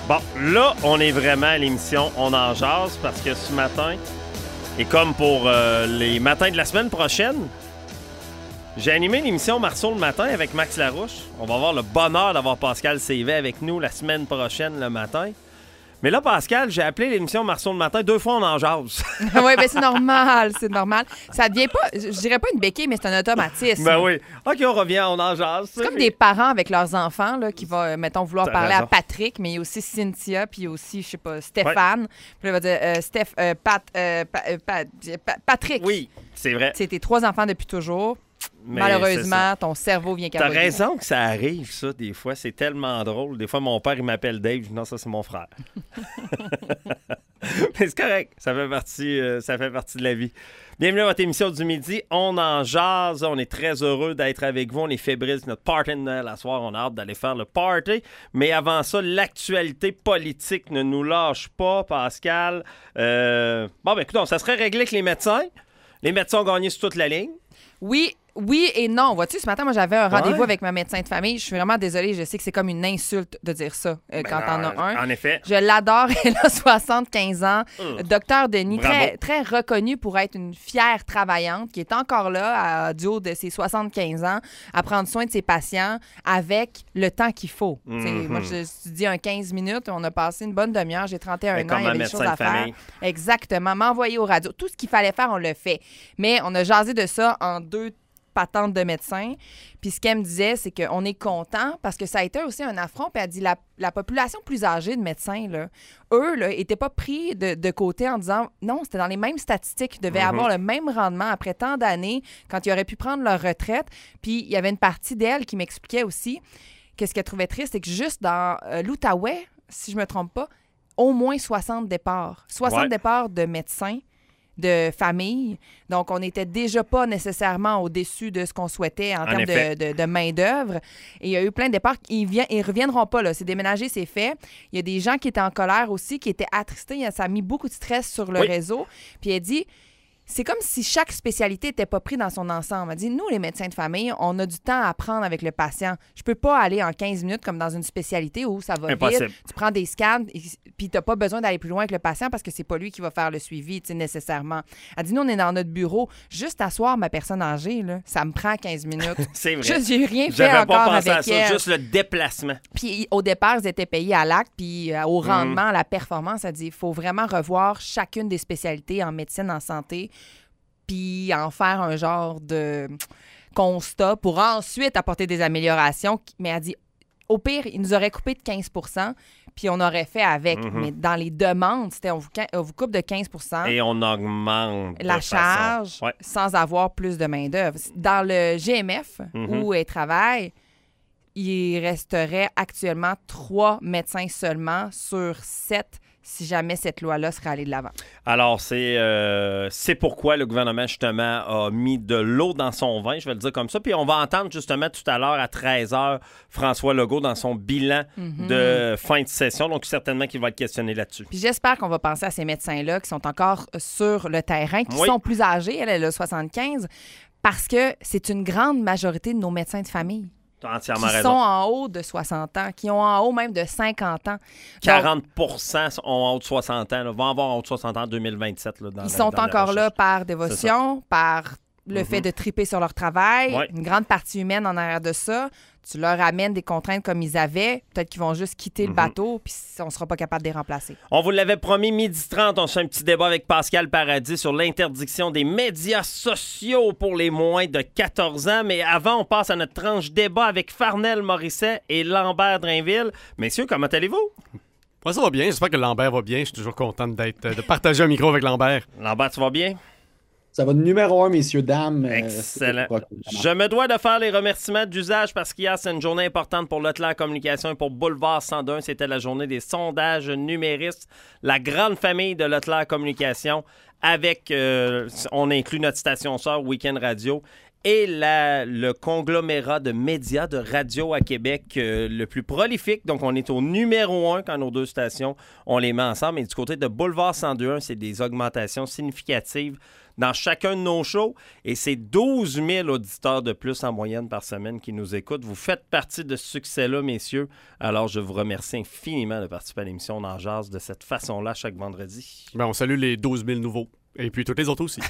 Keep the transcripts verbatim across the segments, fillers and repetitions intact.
Bon, là, on est vraiment à l'émission On en jase parce que ce matin, et comme pour euh, les matins de la semaine prochaine, j'ai animé l'émission Marceau le matin avec Max Larouche. On va avoir le bonheur d'avoir Pascal Sévé avec nous la semaine prochaine le matin. Mais là, Pascal, j'ai appelé l'émission Marceau le matin. Deux fois, on en jase. Oui, bien c'est normal, c'est normal. Ça devient pas, je dirais pas une béquille, mais c'est un automatisme. Ben oui. OK, on revient, on en jase. C'est comme des parents avec leurs enfants là, qui vont, mettons, vouloir T'as parler raison. à Patrick, mais il y a aussi Cynthia, puis il y a aussi, je sais pas, Stéphane. Ouais. Puis là, il va dire, euh, Steph, euh, Pat, euh, pa, euh, pa, pa, Patrick. Oui, c'est vrai. C'est tes trois enfants depuis toujours. Mais malheureusement, ton cerveau vient T'as caboter. raison que ça arrive, ça, des fois. C'est tellement drôle. Des fois, mon père, il m'appelle Dave. Je dis, non, ça, c'est mon frère. Mais c'est correct. Ça fait partie, euh, ça fait partie de la vie. Bienvenue à votre émission du midi. On en jase. On est très heureux d'être avec vous. On est fébrile. C'est notre party de Noël à soir. On a hâte d'aller faire le party. Mais avant ça, l'actualité politique ne nous lâche pas, Pascal. Euh... Bon, ben écoute, ça serait réglé avec les médecins. Les médecins ont gagné sur toute la ligne. Oui, oui et non. Vois-tu, ce matin, moi, j'avais un rendez-vous Ouais. avec ma médecin de famille. Je suis vraiment désolée. Je sais que c'est comme une insulte de dire ça euh, Ben quand non, t'en as un. En effet. Je l'adore. Elle a soixante-quinze ans. Mmh. Docteur Denis, Bravo. très, très reconnu pour être une fière travaillante qui est encore là, à, du haut de ses soixante-quinze ans, à prendre soin de ses patients avec le temps qu'il faut. Mm-hmm. Moi, je je dis un quinze minutes. On a passé une bonne demi-heure. J'ai trente et un Mais ans. comme Il y un avait des médecin choses de à faire. famille. Exactement. M'envoyer aux radios. Tout ce qu'il fallait faire, on le fait. Mais on a jasé de ça en deux patente de médecin. Puis ce qu'elle me disait, c'est qu'on est content parce que ça a été aussi un affront. Puis elle a dit la, la population plus âgée de médecins, là, eux, là, n'étaient pas pris de, de côté en disant non, c'était dans les mêmes statistiques. Ils devaient Mm-hmm. avoir le même rendement après tant d'années quand ils auraient pu prendre leur retraite. Puis il y avait une partie d'elle qui m'expliquait aussi que ce qu'elle trouvait triste, c'est que juste dans euh, l'Outaouais, si je me trompe pas, au moins soixante départs. soixante Ouais. départs de médecins de famille. Donc, on n'était déjà pas nécessairement au-dessus de ce qu'on souhaitait en, En termes effet. de, de, de main-d'œuvre. Et il y a eu plein de départs. Ils ne reviendront pas, là. C'est déménagé, c'est fait. Il y a des gens qui étaient en colère aussi, qui étaient attristés. Ça a mis beaucoup de stress sur le Oui. réseau. Puis elle dit... C'est comme si chaque spécialité n'était pas prise dans son ensemble. Elle dit, nous, les médecins de famille, on a du temps à prendre avec le patient. Je peux pas aller en quinze minutes comme dans une spécialité où ça va Impossible. vite. Tu prends des scans, et- puis tu n'as pas besoin d'aller plus loin avec le patient parce que c'est pas lui qui va faire le suivi, tu sais, nécessairement. Elle dit, nous, on est dans notre bureau. Juste asseoir ma personne âgée, là, ça me prend quinze minutes. C'est vrai. Juste, j'ai rien fait J'avais encore pas pensé avec à ça, elle. juste le déplacement. Puis au départ, ils étaient payés à l'acte, puis euh, au rendement, à la performance. Elle dit, il faut vraiment revoir chacune des spécialités en médecine, en santé, puis en faire un genre de constat pour ensuite apporter des améliorations. Mais elle dit, au pire, ils nous auraient coupé de quinze pour cent, puis on aurait fait avec. Mhm. Mais dans les demandes, c'était on vous, on vous coupe de quinze pour cent Et on augmente la de charge façon- Ouais. sans avoir plus de main-d'œuvre. Dans le G M F, Mhm. où elle travaille, il resterait actuellement trois médecins seulement sur sept si jamais cette loi-là serait allée de l'avant. Alors, c'est euh, c'est pourquoi le gouvernement, justement, a mis de l'eau dans son vin, je vais le dire comme ça. Puis on va entendre, justement, tout à l'heure, à treize heures, François Legault dans son bilan Mhm. de fin de session. Donc, certainement qu'il va être questionné là-dessus. Puis j'espère qu'on va penser à ces médecins-là qui sont encore sur le terrain, qui Oui. sont plus âgés, elle, elle a soixante-quinze, parce que c'est une grande majorité de nos médecins de famille Tu as entièrement qui raison. sont en haut de soixante ans, qui ont en haut même de cinquante ans. Donc, quarante pour cent sont en haut de soixante ans, là, vont avoir en haut de soixante ans en deux mille vingt-sept. Là, dans ils la- sont dans la encore là recherche. par dévotion, par le Mhm. fait de triper sur leur travail, Ouais. une grande partie humaine en arrière de ça. Tu leur amènes des contraintes comme ils avaient, peut-être qu'ils vont juste quitter Mhm. le bateau, puis on ne sera pas capable de les remplacer. On vous l'avait promis, midi trente, on se fait un petit débat avec Pascal Paradis sur l'interdiction des médias sociaux pour les moins de quatorze ans. Mais avant, on passe à notre tranche débat avec Farnell Morisset et Lambert Drainville. Messieurs, comment allez-vous? Moi, ça va bien. J'espère que Lambert va bien. Je suis toujours content d'être, de partager un micro avec Lambert. Lambert, tu vas bien? Ça va de numéro un, messieurs, dames. Euh, Excellent. c'est- Je me dois de faire les remerciements d'usage parce qu'hier, c'est une journée importante pour Leclerc Communication et pour Boulevard cent un. C'était la journée des sondages numéristes. La grande famille de Leclerc Communication avec, euh, on inclut notre station sœur Week-end Radio et la, le conglomérat de médias, de radio à Québec euh, le plus prolifique. Donc, on est au numéro un quand nos deux stations, on les met ensemble. Et du côté de Boulevard cent deux point un, c'est des augmentations significatives dans chacun de nos shows. Et c'est douze mille auditeurs de plus en moyenne par semaine qui nous écoutent. Vous faites partie de ce succès-là, messieurs. Alors, je vous remercie infiniment de participer à l'émission d'En Jazz de cette façon-là chaque vendredi. Ben, on salue les douze mille nouveaux. Et puis toutes les autres aussi.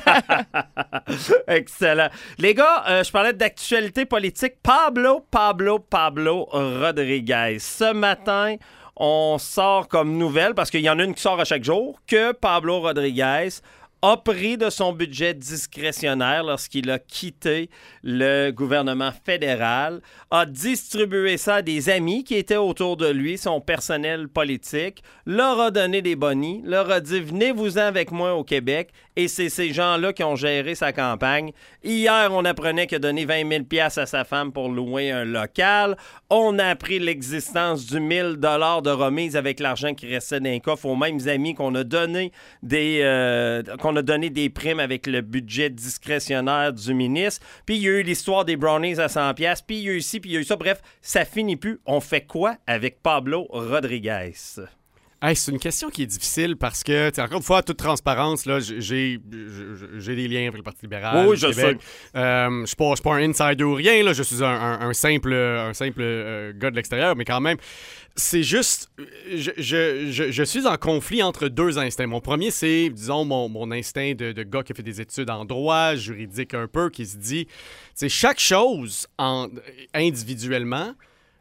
Excellent. Les gars, euh, je parlais d'actualité politique. Pablo, Pablo, Pablo Rodriguez. Ce matin, on sort comme nouvelle, parce qu'il y en a une qui sort à chaque jour, que Pablo Rodriguez a pris de son budget discrétionnaire lorsqu'il a quitté le gouvernement fédéral, a distribué ça à des amis qui étaient autour de lui, son personnel politique, leur a donné des bonnies, leur a dit « Venez-vous-en avec moi au Québec », et c'est ces gens-là qui ont géré sa campagne. Hier, on apprenait qu'il a donné vingt mille dollars à sa femme pour louer un local. On a appris l'existence du mille dollars de remise avec l'argent qui restait dans les coffres aux mêmes amis qu'on a donné des... Euh, qu'on a donné des primes avec le budget discrétionnaire du ministre. Puis il y a eu l'histoire des brownies à cent dollars, puis il y a eu ci, puis il y a eu ça. Bref, ça finit plus. On fait quoi avec Pablo Rodriguez? Hey, c'est une question qui est difficile parce que, encore une fois, toute transparence, là, j'ai, j'ai des liens avec le Parti libéral. Oui, je sais. Euh, je ne suis pas, pas un insider ou rien, là, je suis un, un, un simple, un simple euh, gars de l'extérieur, mais quand même, c'est juste, je, je, je, je suis en conflit entre deux instincts. Mon premier, c'est, disons, mon, mon instinct de, de gars qui a fait des études en droit, juridique un peu, qui se dit, c'est chaque chose en, individuellement,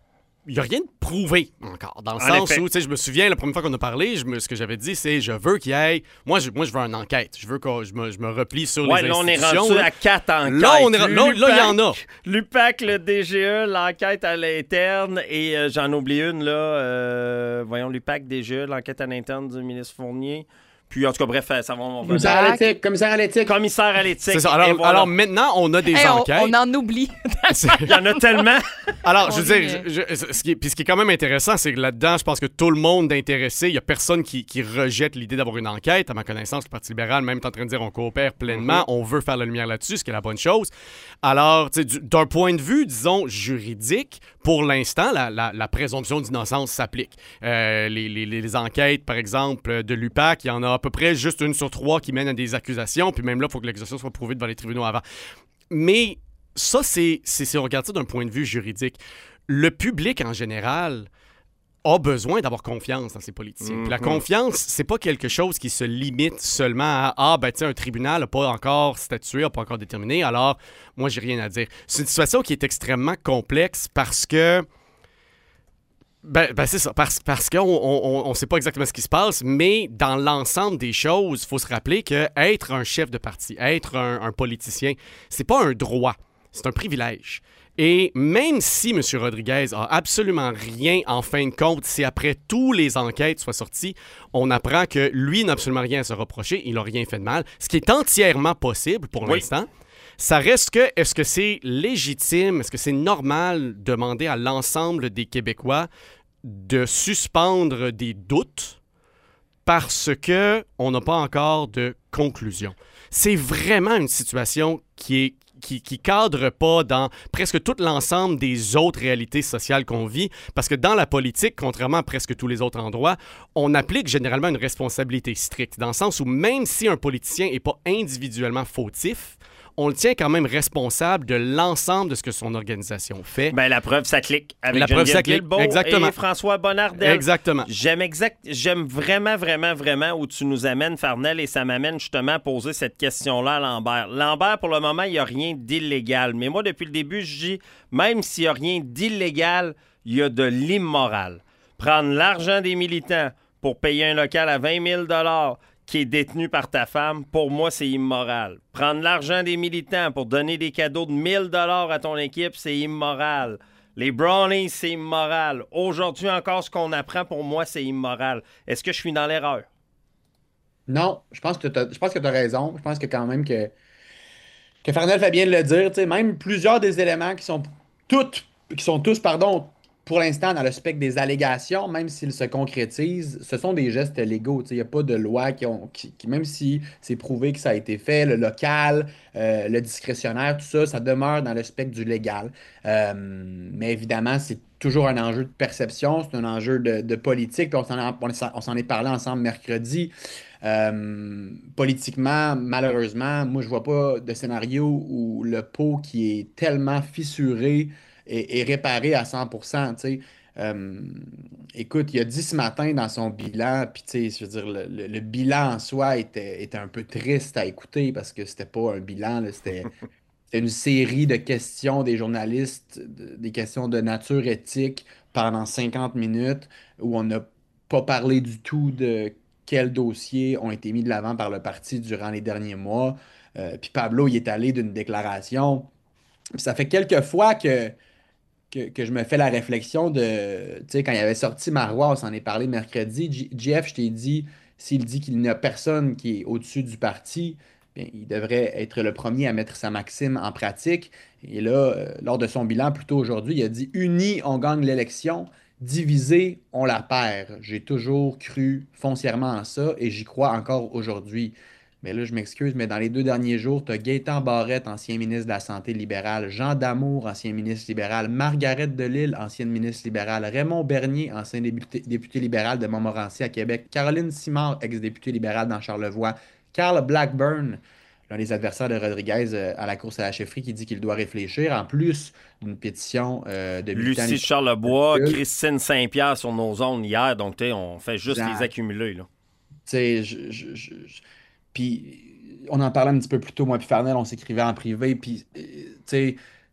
il n'y a rien de prouvé encore. Dans le en sens effet. Où, tu sais, je me souviens, la première fois qu'on a parlé, je me, ce que j'avais dit, c'est je veux qu'il y ait. Moi, je, moi, je veux une enquête. Je veux que je me, je me replie sur ouais, les là, institutions. on est rendu là. À quatre enquêtes. Là, on est, là, là, il y en a. L'U P A C, le D G E, l'enquête à l'interne, et euh, j'en oublie une, là. Euh, voyons, l'U P A C, D G E, l'enquête à l'interne du ministre Fournier. Puis, en tout cas, bref, ça va... On va commissaire à l'éthique, commissaire à l'éthique. Commissaire à l'éthique. C'est ça. Alors, voilà. alors maintenant, on a des hey, enquêtes. On, on en oublie. Il y en a tellement. Alors, je veux dire, je, je, ce, qui est, puis ce qui est quand même intéressant, c'est que là-dedans, je pense que tout le monde est intéressé. Il n'y a personne qui, qui rejette l'idée d'avoir une enquête. À ma connaissance, le Parti libéral même est en train de dire on coopère pleinement, mm-hmm. on veut faire la lumière là-dessus, ce qui est la bonne chose. Alors, tu sais, d'un point de vue, disons, juridique, pour l'instant, la, la, la présomption d'innocence s'applique. Euh, les, les, les enquêtes, par exemple, de l'U P A C, il y en a à peu près juste une sur trois qui mènent à des accusations, puis même là, il faut que l'accusation soit prouvée devant les tribunaux avant. Mais ça, c'est, c'est si on regarde ça d'un point de vue juridique. Le public, en général, a besoin d'avoir confiance dans ses politiciens. Mm-hmm. Puis la confiance, c'est pas quelque chose qui se limite seulement à « Ah, ben tu sais, un tribunal n'a pas encore statué, n'a pas encore déterminé, alors moi, j'ai rien à dire. » C'est une situation qui est extrêmement complexe parce que Ben, ben c'est ça, parce, parce qu'on ne sait pas exactement ce qui se passe, mais dans l'ensemble des choses, il faut se rappeler qu'être un chef de parti, être un, un politicien, c'est pas un droit, c'est un privilège. Et même si M. Rodriguez a absolument rien en fin de compte, si après tous les enquêtes soient sorties, on apprend que lui n'a absolument rien à se reprocher, il n'a rien fait de mal, ce qui est entièrement possible pour oui. l'instant. Ça reste que, est-ce que c'est légitime, est-ce que c'est normal de demander à l'ensemble des Québécois de suspendre des doutes parce qu'on n'a pas encore de conclusion? C'est vraiment une situation qui est qui, qui cadre pas dans presque tout l'ensemble des autres réalités sociales qu'on vit, parce que dans la politique, contrairement à presque tous les autres endroits, on applique généralement une responsabilité stricte, dans le sens où même si un politicien n'est pas individuellement fautif, on le tient quand même responsable de l'ensemble de ce que son organisation fait. Ben, la preuve, ça clique avec la Geneviève preuve, ça clique. Guilbeault Exactement. Et François Bonnardel. Exactement. J'aime, exact... J'aime vraiment, vraiment, vraiment où tu nous amènes, Farnell, et ça m'amène justement à poser cette question-là à Lambert. Lambert, pour le moment, il n'y a rien d'illégal. Mais moi, depuis le début, je dis, même s'il n'y a rien d'illégal, il y a de l'immoral. Prendre l'argent des militants pour payer un local à vingt mille dollars qui est détenu par ta femme, pour moi, c'est immoral. Prendre l'argent des militants pour donner des cadeaux de mille dollars à ton équipe, c'est immoral. Les brownies, c'est immoral. Aujourd'hui encore, ce qu'on apprend, pour moi, c'est immoral. Est-ce que je suis dans l'erreur? Non, je pense que tu as raison. Je pense que quand même que, que Farnell fait bien de le dire. Même plusieurs des éléments qui sont, toutes, qui sont tous pardon, pour l'instant, dans le spectre des allégations, même s'ils se concrétisent, ce sont des gestes légaux. Il n'y a pas de loi qui ont, qui, qui, même si c'est prouvé que ça a été fait, le local, euh, le discrétionnaire, tout ça, ça demeure dans le spectre du légal. Euh, mais évidemment, c'est toujours un enjeu de perception, c'est un enjeu de, de politique. Puis on s'en, a, on s'en est parlé ensemble mercredi. Euh, politiquement, malheureusement, moi, je vois pas de scénario où le pot qui est tellement fissuré est, est réparé à cent pour cent. Euh, écoute, il a dit ce matin dans son bilan, puis tu sais, je veux dire, le, le- le bilan en soi était, était un peu triste à écouter parce que c'était pas un bilan, là, c'était c'était une série de questions des journalistes, de- des questions de nature éthique pendant cinquante minutes où on n'a pas parlé du tout de quels dossiers ont été mis de l'avant par le parti durant les derniers mois. Euh, puis Pablo, il est allé d'une déclaration. Puis ça fait quelques fois que, que, que je me fais la réflexion de, tu sais, quand il avait sorti Marois, on s'en est parlé mercredi. J- Jeff, je t'ai dit, s'il dit qu'il n'y a personne qui est au-dessus du parti, bien, il devrait être le premier à mettre sa maxime en pratique. Et là, euh, lors de son bilan, plus tôt aujourd'hui, il a dit: Unis, on gagne l'élection. Divisés, on la perd. J'ai toujours cru foncièrement en ça et j'y crois encore aujourd'hui. Mais là, je m'excuse, mais dans les deux derniers jours, tu as Gaétan Barrette, ancien ministre de la Santé libérale, Jean Damour, ancien ministre libéral, Margaret Delille, ancienne ministre libérale, Raymond Bernier, ancien député, député libéral de Montmorency à Québec, Caroline Simard, ex-députée libérale dans Charlevoix, Carl Blackburn, l'un des adversaires de Rodriguez euh, à la course à la chefferie, qui dit qu'il doit réfléchir, en plus d'une pétition euh, de militants. Lucie Charlebois, Christine Saint-Pierre sur nos zones hier. Donc, tu sais, on fait juste Exact. les accumuler, là. Tu sais, je, je- je- je- puis on en parlait un petit peu plus tôt, moi puis Farnell, on s'écrivait en privé, puis euh, tu sais,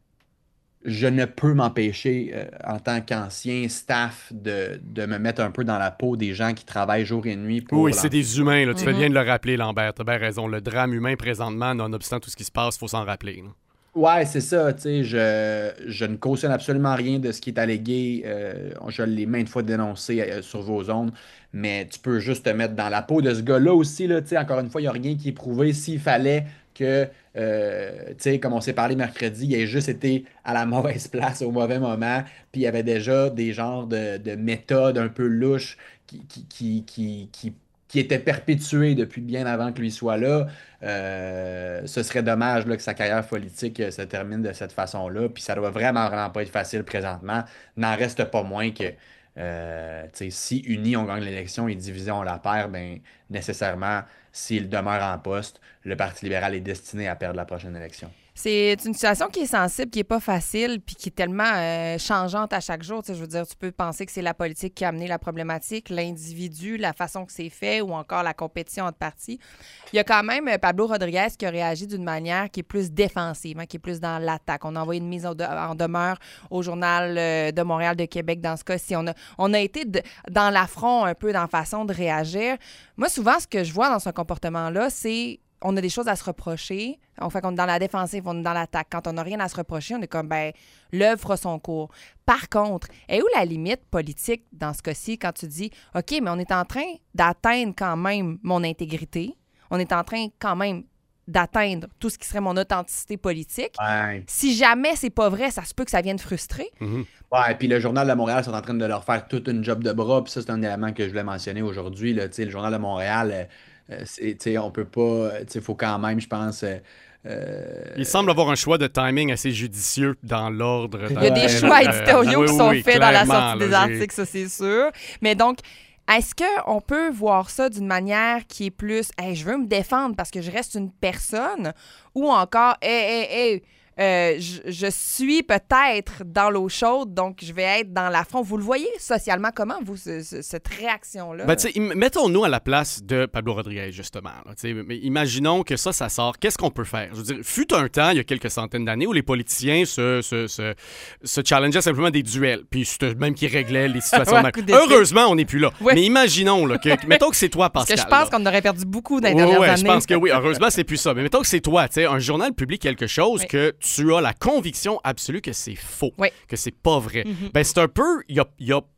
je ne peux m'empêcher, euh, en tant qu'ancien staff, de, de me mettre un peu dans la peau des gens qui travaillent jour et nuit pour Oui, l'en- c'est des humains. Là. Tu fais Mhm. bien de le rappeler, Lambert. Tu as bien raison. Le drame humain, présentement, nonobstant tout ce qui se passe, il faut s'en rappeler. là. Ouais, c'est ça, tu sais, je, je ne cautionne absolument rien de ce qui est allégué. Euh, je l'ai maintes fois dénoncé euh, sur vos ondes, mais tu peux juste te mettre dans la peau de ce gars-là aussi, là, tu sais, encore une fois, il n'y a rien qui est prouvé. S'il fallait que, euh, tu sais, comme on s'est parlé mercredi, il ait juste été à la mauvaise place au mauvais moment, puis il y avait déjà des genres de, de méthodes un peu louches qui, qui, qui, qui, qui qui étaient perpétuées depuis bien avant que lui soit là. Euh, ce serait dommage là, que sa carrière politique euh, se termine de cette façon-là. Puis ça doit vraiment, vraiment pas être facile présentement. N'en reste pas moins que euh, tu sais, si unis on gagne l'élection et divisés on la perd, ben nécessairement, s'il demeure en poste, le Parti libéral est destiné à perdre la prochaine élection. C'est une situation qui est sensible, qui est pas facile, puis qui est tellement euh, changeante à chaque jour. Tu sais, je veux dire, tu peux penser que c'est la politique qui a amené la problématique, l'individu, la façon que c'est fait, ou encore la compétition entre partis. Il y a quand même euh, Pablo Rodriguez qui a réagi d'une manière qui est plus défensive, hein, qui est plus dans l'attaque. On a envoyé une mise en, de- en demeure au Journal euh, de Montréal, de Québec dans ce cas-ci. On a, on a été de- dans l'affront un peu dans la façon de réagir. Moi, souvent, ce que je vois dans ce comportement-là, c'est on a des choses à se reprocher. On fait qu'on est dans la défensive, on est dans l'attaque. Quand on n'a rien à se reprocher, on est comme, ben, l'œuvre fera son cours. Par contre, est où la limite politique dans ce cas-ci quand tu dis, OK, mais on est en train d'atteindre quand même mon intégrité. On est en train quand même d'atteindre tout ce qui serait mon authenticité politique. Ouais. Si jamais c'est pas vrai, ça se peut que ça vienne frustrer. Mhm. Ouais, puis le Journal de Montréal sont en train de leur faire toute une job de bras, puis ça, c'est un élément que je voulais mentionner aujourd'hui. Là, tu sais, le Journal de Montréal, euh, euh, c'est- tu sais, on peut pas. Il faut quand même, je pense. euh, euh, Il semble avoir un choix de timing assez judicieux dans l'ordre. Il y a des Ouais, choix euh, éditoriaux oui, qui sont oui, faits dans la clairement, sortie des là, j'ai- articles, ça c'est sûr. Mais donc, est-ce qu'on peut voir ça d'une manière qui est plus hey, je veux me défendre parce que je reste une personne ou encore hey, hey, hey, euh, je, je suis peut-être dans l'eau chaude, donc je vais être dans l'affront. Vous le voyez socialement comment, vous, ce- ce- cette réaction-là? Ben, tu sais, im- mettons-nous à la place de Pablo Rodriguez, justement. là, tu sais, mais imaginons que ça, ça sort. Qu'est-ce qu'on peut faire? Je veux dire, fut un temps, il y a quelques centaines d'années, où les politiciens se, se, se, se challengeaient simplement des duels, puis c'était même qui réglaient les situations. Ouais, de- coup d'épée. Heureusement, on n'est plus là. Ouais. Mais imaginons, là, que, mettons que c'est toi, Parce Pascal. que je pense là. qu'on aurait perdu beaucoup dans les Ouais, dernières ouais, années. je pense que oui. Heureusement, c'est plus ça. Mais mettons que c'est toi, tu sais, un journal publie quelque chose Oui. que tu as la conviction absolue que c'est faux, Oui. que c'est pas vrai. Mhm. Ben, c'est un peu, il y a, il y a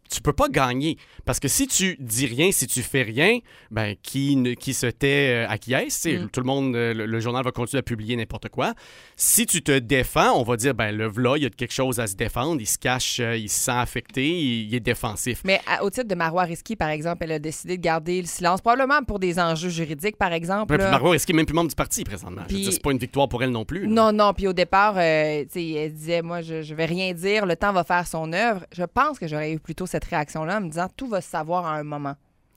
tu peux pas gagner. Parce que si tu dis rien, si tu fais rien, ben qui, ne, qui se tait euh, acquiesce. Mm. Tout le monde, euh, le, le journal va continuer à publier n'importe quoi. Si tu te défends, on va dire, ben le v'là, il y a quelque chose à se défendre, il se cache, euh, il se sent affecté, il, il est défensif. Mais à, au titre de Marois Risky, par exemple, elle a décidé de garder le silence, probablement pour des enjeux juridiques, par exemple. Ouais, Marois Risky n'est même plus membre du parti présentement. Puis, je veux dire, c'est pas une victoire pour elle non plus. Là. Non, non. Puis au départ, euh, elle disait, moi, je, je vais rien dire, le temps va faire son œuvre. Je pense que j'aurais eu plutôt cette réaction-là en me disant tout va se savoir à un moment.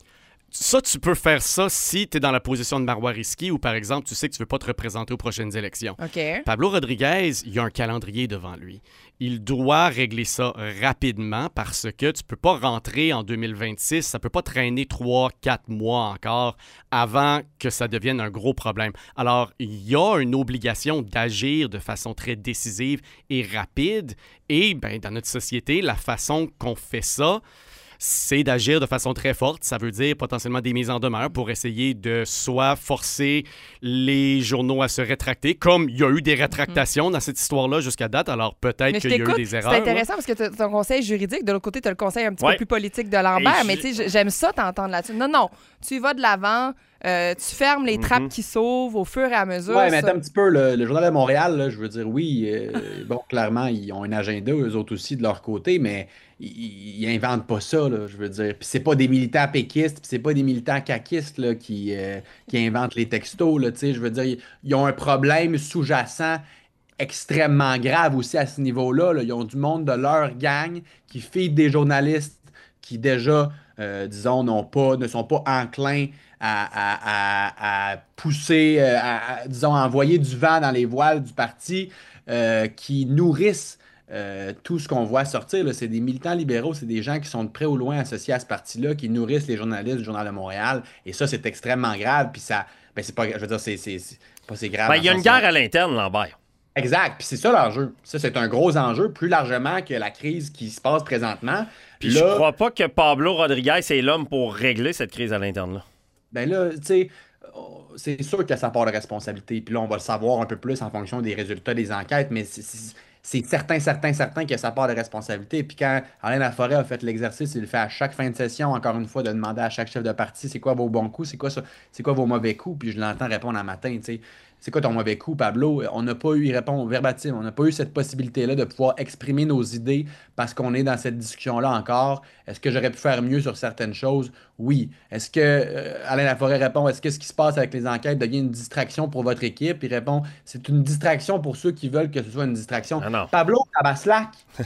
Ça, tu peux faire ça si tu es dans la position de Marois Risky ou, par exemple, tu sais que tu ne veux pas te représenter aux prochaines élections. Okay. Pablo Rodriguez, il y a un calendrier devant lui. Il doit régler ça rapidement parce que tu ne peux pas rentrer en deux mille vingt-six, ça ne peut pas traîner trois, quatre mois encore avant que ça devienne un gros problème. Alors, il y a une obligation d'agir de façon très décisive et rapide. Et ben, dans notre société, la façon qu'on fait ça, c'est d'agir de façon très forte. Ça veut dire potentiellement des mises en demeure pour essayer de soit forcer les journaux à se rétracter, comme il y a eu des rétractations mmh. dans cette histoire-là jusqu'à date. Alors peut-être qu'il y a eu des erreurs. C'est intéressant là. Parce que tu as ton conseil juridique. De l'autre côté, tu as le conseil un petit ouais. peu plus politique de Lambert. Et mais tu sais, j'aime ça t'entendre là-dessus. Non, non, tu y vas de l'avant. Euh, tu fermes les trappes mm-hmm. qui s'ouvent au fur et à mesure. Oui, mais attends un petit peu. Le, le Journal de Montréal, là, je veux dire, oui, euh, bon, clairement, ils ont un agenda, eux autres aussi, de leur côté, mais ils, ils inventent pas ça, là, je veux dire. Puis c'est pas des militants péquistes, puis c'est pas des militants caquistes là, qui, euh, qui inventent les textos, là, tu sais. Je veux dire, ils ont un problème sous-jacent extrêmement grave aussi à ce niveau-là. Là. Ils ont du monde de leur gang qui feed des journalistes qui déjà, euh, disons, n'ont pas, ne sont pas enclins À, à, à, à pousser, à, à, disons, à envoyer du vent dans les voiles du parti euh, qui nourrissent euh, tout ce qu'on voit sortir. Là. C'est des militants libéraux, c'est des gens qui sont de près ou loin associés à ce parti-là, qui nourrissent les journalistes du Journal de Montréal. Et ça, c'est extrêmement grave. Puis ça, ben, c'est pas, je veux dire, c'est, c'est, c'est pas c'est grave. Ben, il y a une guerre à l'interne, Lambert. Exact. Puis c'est ça l'enjeu. Ça, c'est un gros enjeu, plus largement que la crise qui se passe présentement. Puis là, je crois pas que Pablo Rodriguez est l'homme pour régler cette crise à l'interne-là. Ben là, tu sais, c'est sûr que ça part de responsabilité. Puis là, on va le savoir un peu plus en fonction des résultats des enquêtes, mais c'est, c'est, c'est certain, certain, certain que ça part de responsabilité. Puis quand Alain Laforêt a fait l'exercice, il le fait à chaque fin de session, encore une fois, de demander à chaque chef de parti c'est quoi vos bons coups, c'est quoi ça, c'est quoi vos mauvais coups. Puis je l'entends répondre un matin, tu sais. C'est quoi ton mauvais coup, Pablo? On n'a pas eu, il répond verbatim, on n'a pas eu cette possibilité-là de pouvoir exprimer nos idées parce qu'on est dans cette discussion-là encore. Est-ce que j'aurais pu faire mieux sur certaines choses? Oui. Est-ce que, euh, Alain Laforêt répond, est-ce que ce qui se passe avec les enquêtes devient une distraction pour votre équipe? Il répond, c'est une distraction pour ceux qui veulent que ce soit une distraction. Ah Pablo, Tabaslac,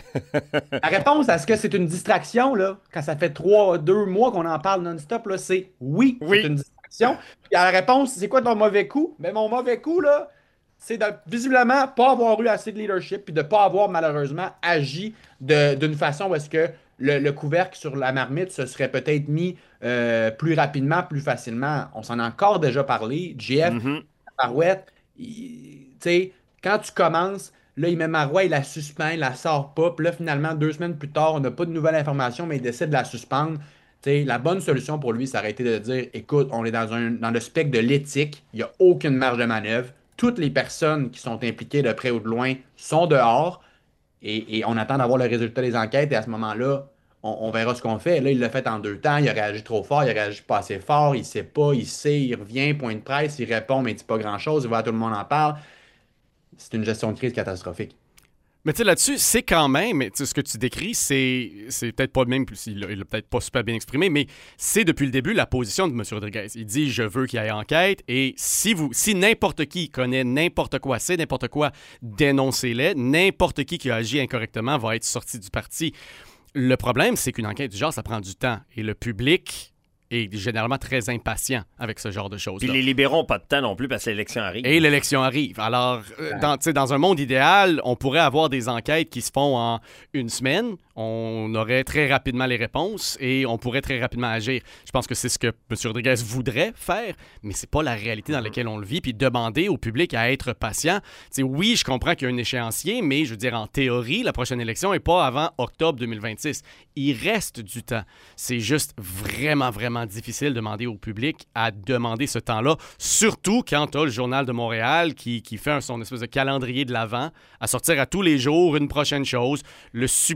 la réponse à ce que c'est une distraction, là, quand ça fait trois, deux mois qu'on en parle non-stop, là, c'est oui, oui. c'est une distraction. Puis à la réponse, c'est quoi ton mauvais coup? Ben, mon mauvais coup, là, c'est de visiblement pas avoir eu assez de leadership puis de pas avoir malheureusement agi de, d'une façon où est-ce que le, le couvercle sur la marmite se serait peut-être mis euh, plus rapidement, plus facilement. On s'en a encore déjà parlé. J F, mm-hmm. Marouette, tu sais, quand tu commences, là, il met Marois, il la suspend, il la sort pas. Puis là, finalement, deux semaines plus tard, on n'a pas de nouvelles informations, mais il décide de la suspendre. T'sais, la bonne solution pour lui, ça aurait été de dire écoute, on est dans, un, dans le spectre de l'éthique, il n'y a aucune marge de manœuvre. Toutes les personnes qui sont impliquées de près ou de loin sont dehors et, et on attend d'avoir le résultat des enquêtes et à ce moment-là, on, on verra ce qu'on fait. Là, il l'a fait en deux temps, il a réagi trop fort, il a réagi pas assez fort, il ne sait pas, il sait, il revient, point de presse, il répond, mais il ne dit pas grand-chose, il voit tout le monde en parle. C'est une gestion de crise catastrophique. Mais tu sais, là-dessus, c'est quand même, ce que tu décris, c'est, c'est peut-être pas le même, il l'a, il l'a peut-être pas super bien exprimé, mais c'est depuis le début la position de M. Rodriguez. Il dit, je veux qu'il y ait enquête, et si vous, si n'importe qui connaît n'importe quoi, sait n'importe quoi, dénoncez-les, n'importe qui qui a agi incorrectement va être sorti du parti. Le problème, c'est qu'une enquête du genre, ça prend du temps, et le public est généralement très impatient avec ce genre de choses-là. Puis les libéraux n'ont pas de temps non plus parce que l'élection arrive. Et l'élection arrive. Alors, euh, dans, dans un monde idéal, on pourrait avoir des enquêtes qui se font en une semaine. On aurait très rapidement les réponses et on pourrait très rapidement agir. Je pense que c'est ce que M. Rodriguez voudrait faire, mais c'est pas la réalité dans laquelle on le vit. Puis demander au public à être patient. T'sais, oui, je comprends qu'il y a un échéancier, mais je veux dire, en théorie, la prochaine élection n'est pas avant octobre deux mille vingt-six. Il reste du temps. C'est juste vraiment, vraiment difficile de demander au public à demander ce temps-là, surtout quand tu as le Journal de Montréal qui, qui fait un, son espèce de calendrier de l'Avent, à sortir à tous les jours une prochaine chose, le supplice de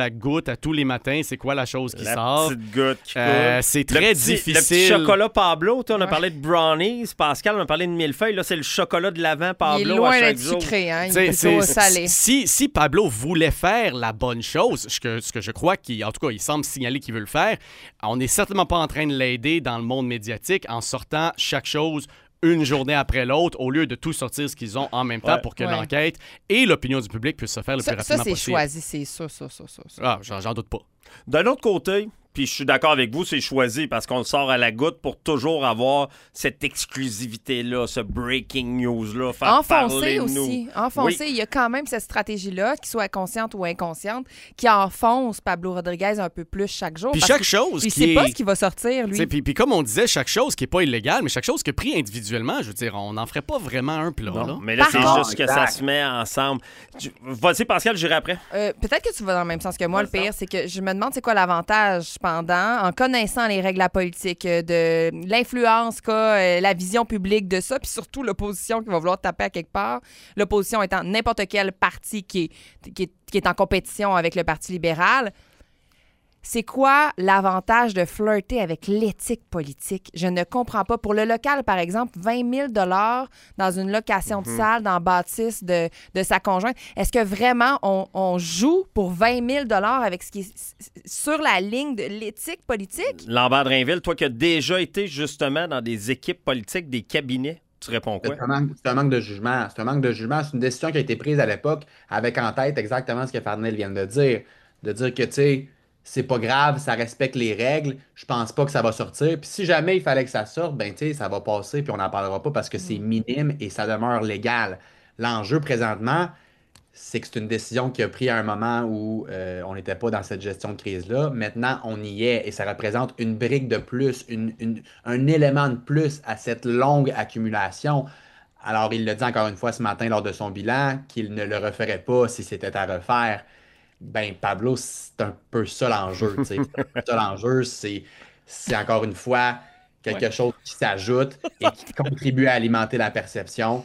la goutte à tous les matins, c'est quoi la chose qui la sort. petite goutte qui Euh, coule. c'est très le petit, difficile. Le petit chocolat Pablo, on a Ouais. parlé de brownies. Pascal, on a parlé de millefeuilles. Là, c'est le chocolat de l'avant Il est Pablo à loin chaque d'être jour. sucré, hein? Il T'sais, est plutôt salé. Si, si Pablo voulait faire la bonne chose, ce que, ce que je crois qu'il, en tout cas, il semble signaler qu'il veut le faire, on n'est certainement pas en train de l'aider dans le monde médiatique en sortant chaque chose une journée après l'autre, au lieu de tout sortir ce qu'ils ont en même temps Ouais. pour que Ouais. l'enquête et l'opinion du public puissent se faire le Ça, plus ça, rapidement c'est possible. choisi, c'est ça, ça, ça, ça. ça. Ah, j'en, j'en doute pas. D'un autre côté, puis je suis d'accord avec vous, c'est choisi parce qu'on le sort à la goutte pour toujours avoir cette exclusivité-là, ce breaking news-là, faire Enfoncer parler de aussi. nous. Enfoncer. Il y a quand même cette stratégie-là, qu'il soit consciente ou inconsciente, qui enfonce Pablo Rodriguez un peu plus chaque jour. Puis parce chaque que chose il qui sait est... pas ce qui va sortir, lui. T'sais, Puis, puis comme on disait, chaque chose qui n'est pas illégale, mais chaque chose que pris individuellement, je veux dire, on n'en ferait pas vraiment un plat. Non, là. mais là, Par c'est contre- juste que ça se met ensemble. Tu- Vas-y, Pascal, j'irai après. Euh, peut-être que tu vas dans le même sens que moi. Le pire, c'est que je me demande c'est quoi l'avantage pendant, en connaissant les règles de la politique, euh, de l'influence qu'a euh, la vision publique de ça, puis surtout l'opposition qui va vouloir taper à quelque part. L'opposition étant n'importe quel parti qui est, qui est, qui est en compétition avec le Parti libéral. C'est quoi l'avantage de flirter avec l'éthique politique? Je ne comprends pas. Pour le local, par exemple, vingt mille dollars dans une location de salle dans bâtisse de, de sa conjointe. Est-ce que vraiment on, on joue pour vingt mille dollars avec ce qui est s- s- sur la ligne de l'éthique politique? Lambert Drainville, toi qui as déjà été justement dans des équipes politiques, des cabinets, tu réponds quoi? C'est un, manque, c'est un manque de jugement. C'est un manque de jugement. C'est une décision qui a été prise à l'époque avec en tête exactement ce que Farnell vient de dire. De dire que, tu sais, c'est pas grave, ça respecte les règles, je pense pas que ça va sortir. Puis si jamais il fallait que ça sorte, ben, tu sais, ça va passer, puis on n'en parlera pas parce que c'est minime et ça demeure légal. L'enjeu présentement, c'est que c'est une décision qui a pris à un moment où euh, on n'était pas dans cette gestion de crise-là. Maintenant, on y est et ça représente une brique de plus, une, une- un élément de plus à cette longue accumulation. Alors, il l'a dit encore une fois ce matin lors de son bilan qu'il ne le referait pas si c'était à refaire. Ben, Pablo, c'est un peu ça l'enjeu. tu sais. C'est un peu ça l'enjeu, c'est, c'est encore une fois quelque chose qui s'ajoute et qui contribue à alimenter la perception.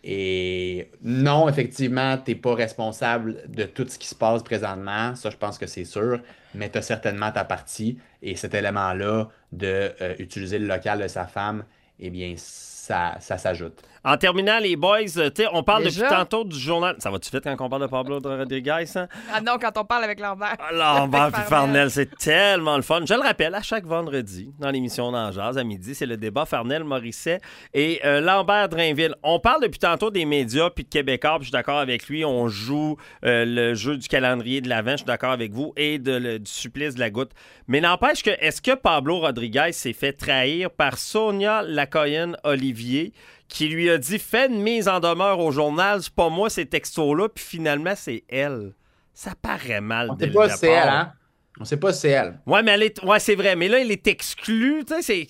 Et non, effectivement, tu n'es pas responsable de tout ce qui se passe présentement. Ça, je pense que c'est sûr. Mais tu as certainement ta partie. Et cet élément-là de euh, utiliser le local de sa femme, eh bien, ça, ça s'ajoute. En terminant, les boys, euh, tu sais, on parle Déjà? depuis tantôt du journal. Ça va-tu vite quand on parle de Pablo Rodriguez, hein? Ah non, quand on parle avec Lambert. Ah, Lambert puis Farnell. Farnell, c'est tellement le fun. Je le rappelle, à chaque vendredi, dans l'émission d'En Jazz, à midi, c'est le débat Farnell-Morisset et euh, Lambert Drainville. On parle depuis tantôt des médias puis de Québécois, puis je suis d'accord avec lui. On joue euh, le jeu du calendrier de l'Avent, je suis d'accord avec vous, et de, le, du supplice de la goutte. Mais n'empêche que, est-ce que Pablo Rodriguez s'est fait trahir par Sonia Lacoyen-Olivier, qui lui a dit « Fais une mise en demeure au journal, c'est pas moi ces textos-là », puis finalement, c'est elle. Ça paraît mal On dès ne sait le pas départ. si c'est elle, hein? On ne sait pas si c'est elle. Ouais, mais elle est... ouais, c'est vrai, mais là, il est exclu, tu sais, c'est...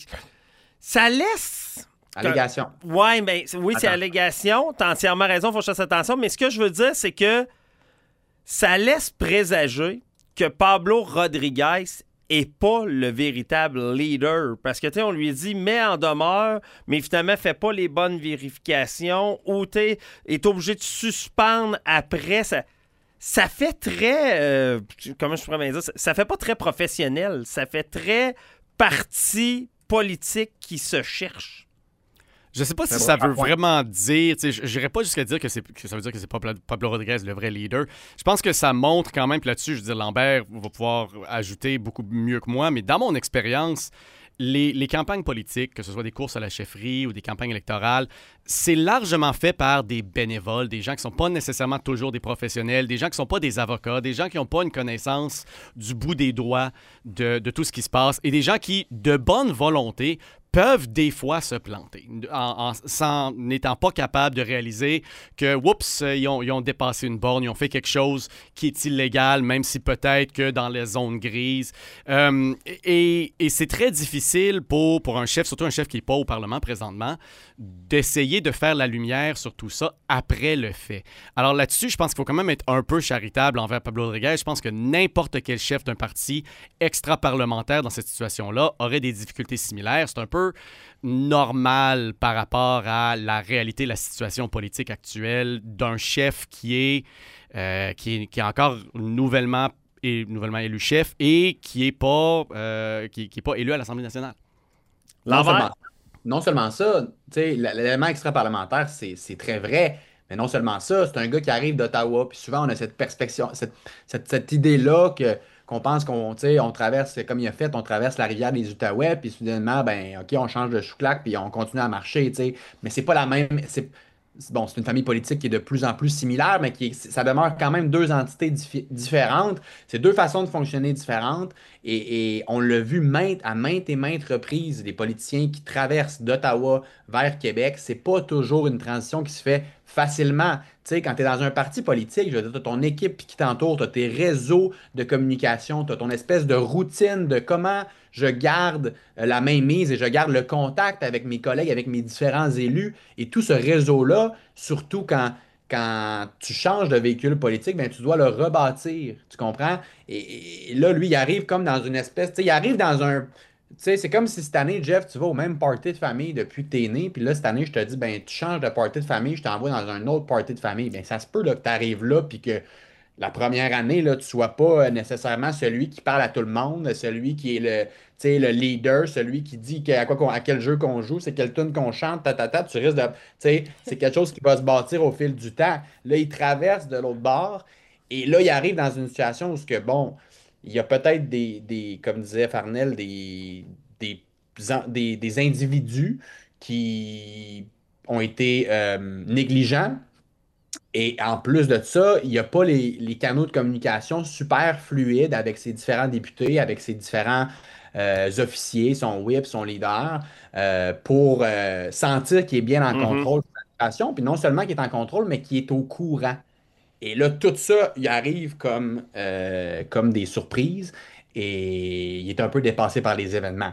Ça laisse... Allégation. Ouais, mais oui, c'est Attends. allégation, t'as entièrement raison, faut que je fasse attention, mais ce que je veux dire, c'est que ça laisse présager que Pablo Rodriguez est pas le véritable leader. Parce que, tu sais, on lui dit, mets en demeure, mais finalement, fais pas les bonnes vérifications ou tu es obligé de suspendre après. Ça, ça fait très... euh, comment je pourrais bien dire? Ça, ça fait pas très professionnel. Ça fait très parti politique qui se cherche. Je sais pas si C'est ça bon, veut ah, ouais. vraiment dire, tu sais, je n'irais pas jusqu'à dire que, c'est, que ça veut dire que c'est Pablo, Pablo Rodriguez le vrai leader. Je pense que ça montre quand même, puis là-dessus, je veux dire, Lambert va pouvoir ajouter beaucoup mieux que moi, mais dans mon expérience, les, les campagnes politiques, que ce soit des courses à la chefferie ou des campagnes électorales, c'est largement fait par des bénévoles, des gens qui ne sont pas nécessairement toujours des professionnels, des gens qui ne sont pas des avocats, des gens qui n'ont pas une connaissance du bout des doigts de, de tout ce qui se passe et des gens qui, de bonne volonté, peuvent des fois se planter, en, en, sans n'étant pas capables de réaliser que, oups, ils ont, ils ont dépassé une borne, ils ont fait quelque chose qui est illégal, même si peut-être que dans les zones grises. Euh, et et c'est très difficile pour, pour un chef, surtout un chef qui n'est pas au Parlement présentement, d'essayer de faire la lumière sur tout ça après le fait. Alors là-dessus, je pense qu'il faut quand même être un peu charitable envers Pablo Rodriguez. Je pense que n'importe quel chef d'un parti extra-parlementaire dans cette situation-là aurait des difficultés similaires. C'est un peu normal par rapport à la réalité, la situation politique actuelle d'un chef qui est, euh, qui est, qui est encore nouvellement est nouvellement élu chef et qui n'est pas, euh, qui, qui est pas élu à l'Assemblée nationale. Non seulement, non seulement ça, l'élément extra-parlementaire, c'est, c'est très vrai, mais non seulement ça, c'est un gars qui arrive d'Ottawa, puis souvent on a cette perspective, cette, cette, cette idée-là que, qu'on pense qu'on on traverse, comme il a fait, on traverse la rivière des Outaouais, puis soudainement, ben OK, on change de chouclac, puis on continue à marcher, tu sais. Mais c'est pas la même. C'est, bon, c'est une famille politique qui est de plus en plus similaire, mais qui ça demeure quand même deux entités diffi- différentes. C'est deux façons de fonctionner différentes. Et, et on l'a vu maintes, à maintes et maintes reprises, les politiciens qui traversent d'Ottawa vers Québec, c'est pas toujours une transition qui se fait facilement. Tu sais, quand tu es dans un parti politique, je veux dire, tu as ton équipe qui t'entoure, tu as tes réseaux de communication, tu as ton espèce de routine de comment je garde euh, la mainmise et je garde le contact avec mes collègues, avec mes différents élus. Et tout ce réseau-là, surtout quand, quand tu changes de véhicule politique, ben, tu dois le rebâtir. Tu comprends? Et, et là, lui, il arrive comme dans une espèce. Tu sais, il arrive dans un. Tu sais, c'est comme si cette année, Jeff, tu vas au même party de famille depuis que t'es né, puis là, cette année, je te dis, ben, tu changes de party de famille, je t'envoie dans un autre party de famille. Ben, ça se peut là, que tu arrives là, puis que la première année, là, tu ne sois pas nécessairement celui qui parle à tout le monde, celui qui est le, tu sais, le leader, celui qui dit que- à, quoi qu'on- à quel jeu qu'on joue, c'est quelle tune qu'on chante, ta, ta, ta, tu risques de. Tu sais, c'est quelque chose qui va se bâtir au fil du temps. Là, il traverse de l'autre bord, et là, il arrive dans une situation où, ce que, bon, il y a peut-être des, des, comme disait Farnell, des, des, des, des individus qui ont été euh, négligents. Et en plus de ça, il n'y a pas les, les canaux de communication super fluides avec ses différents députés, avec ses différents euh, officiers, son whip, son leader, euh, pour euh, sentir qu'il est bien en Mhm. contrôle de la situation. Puis non seulement qu'il est en contrôle, mais qu'il est au courant. Et là, tout ça, il arrive comme, euh, comme des surprises et il est un peu dépassé par les événements.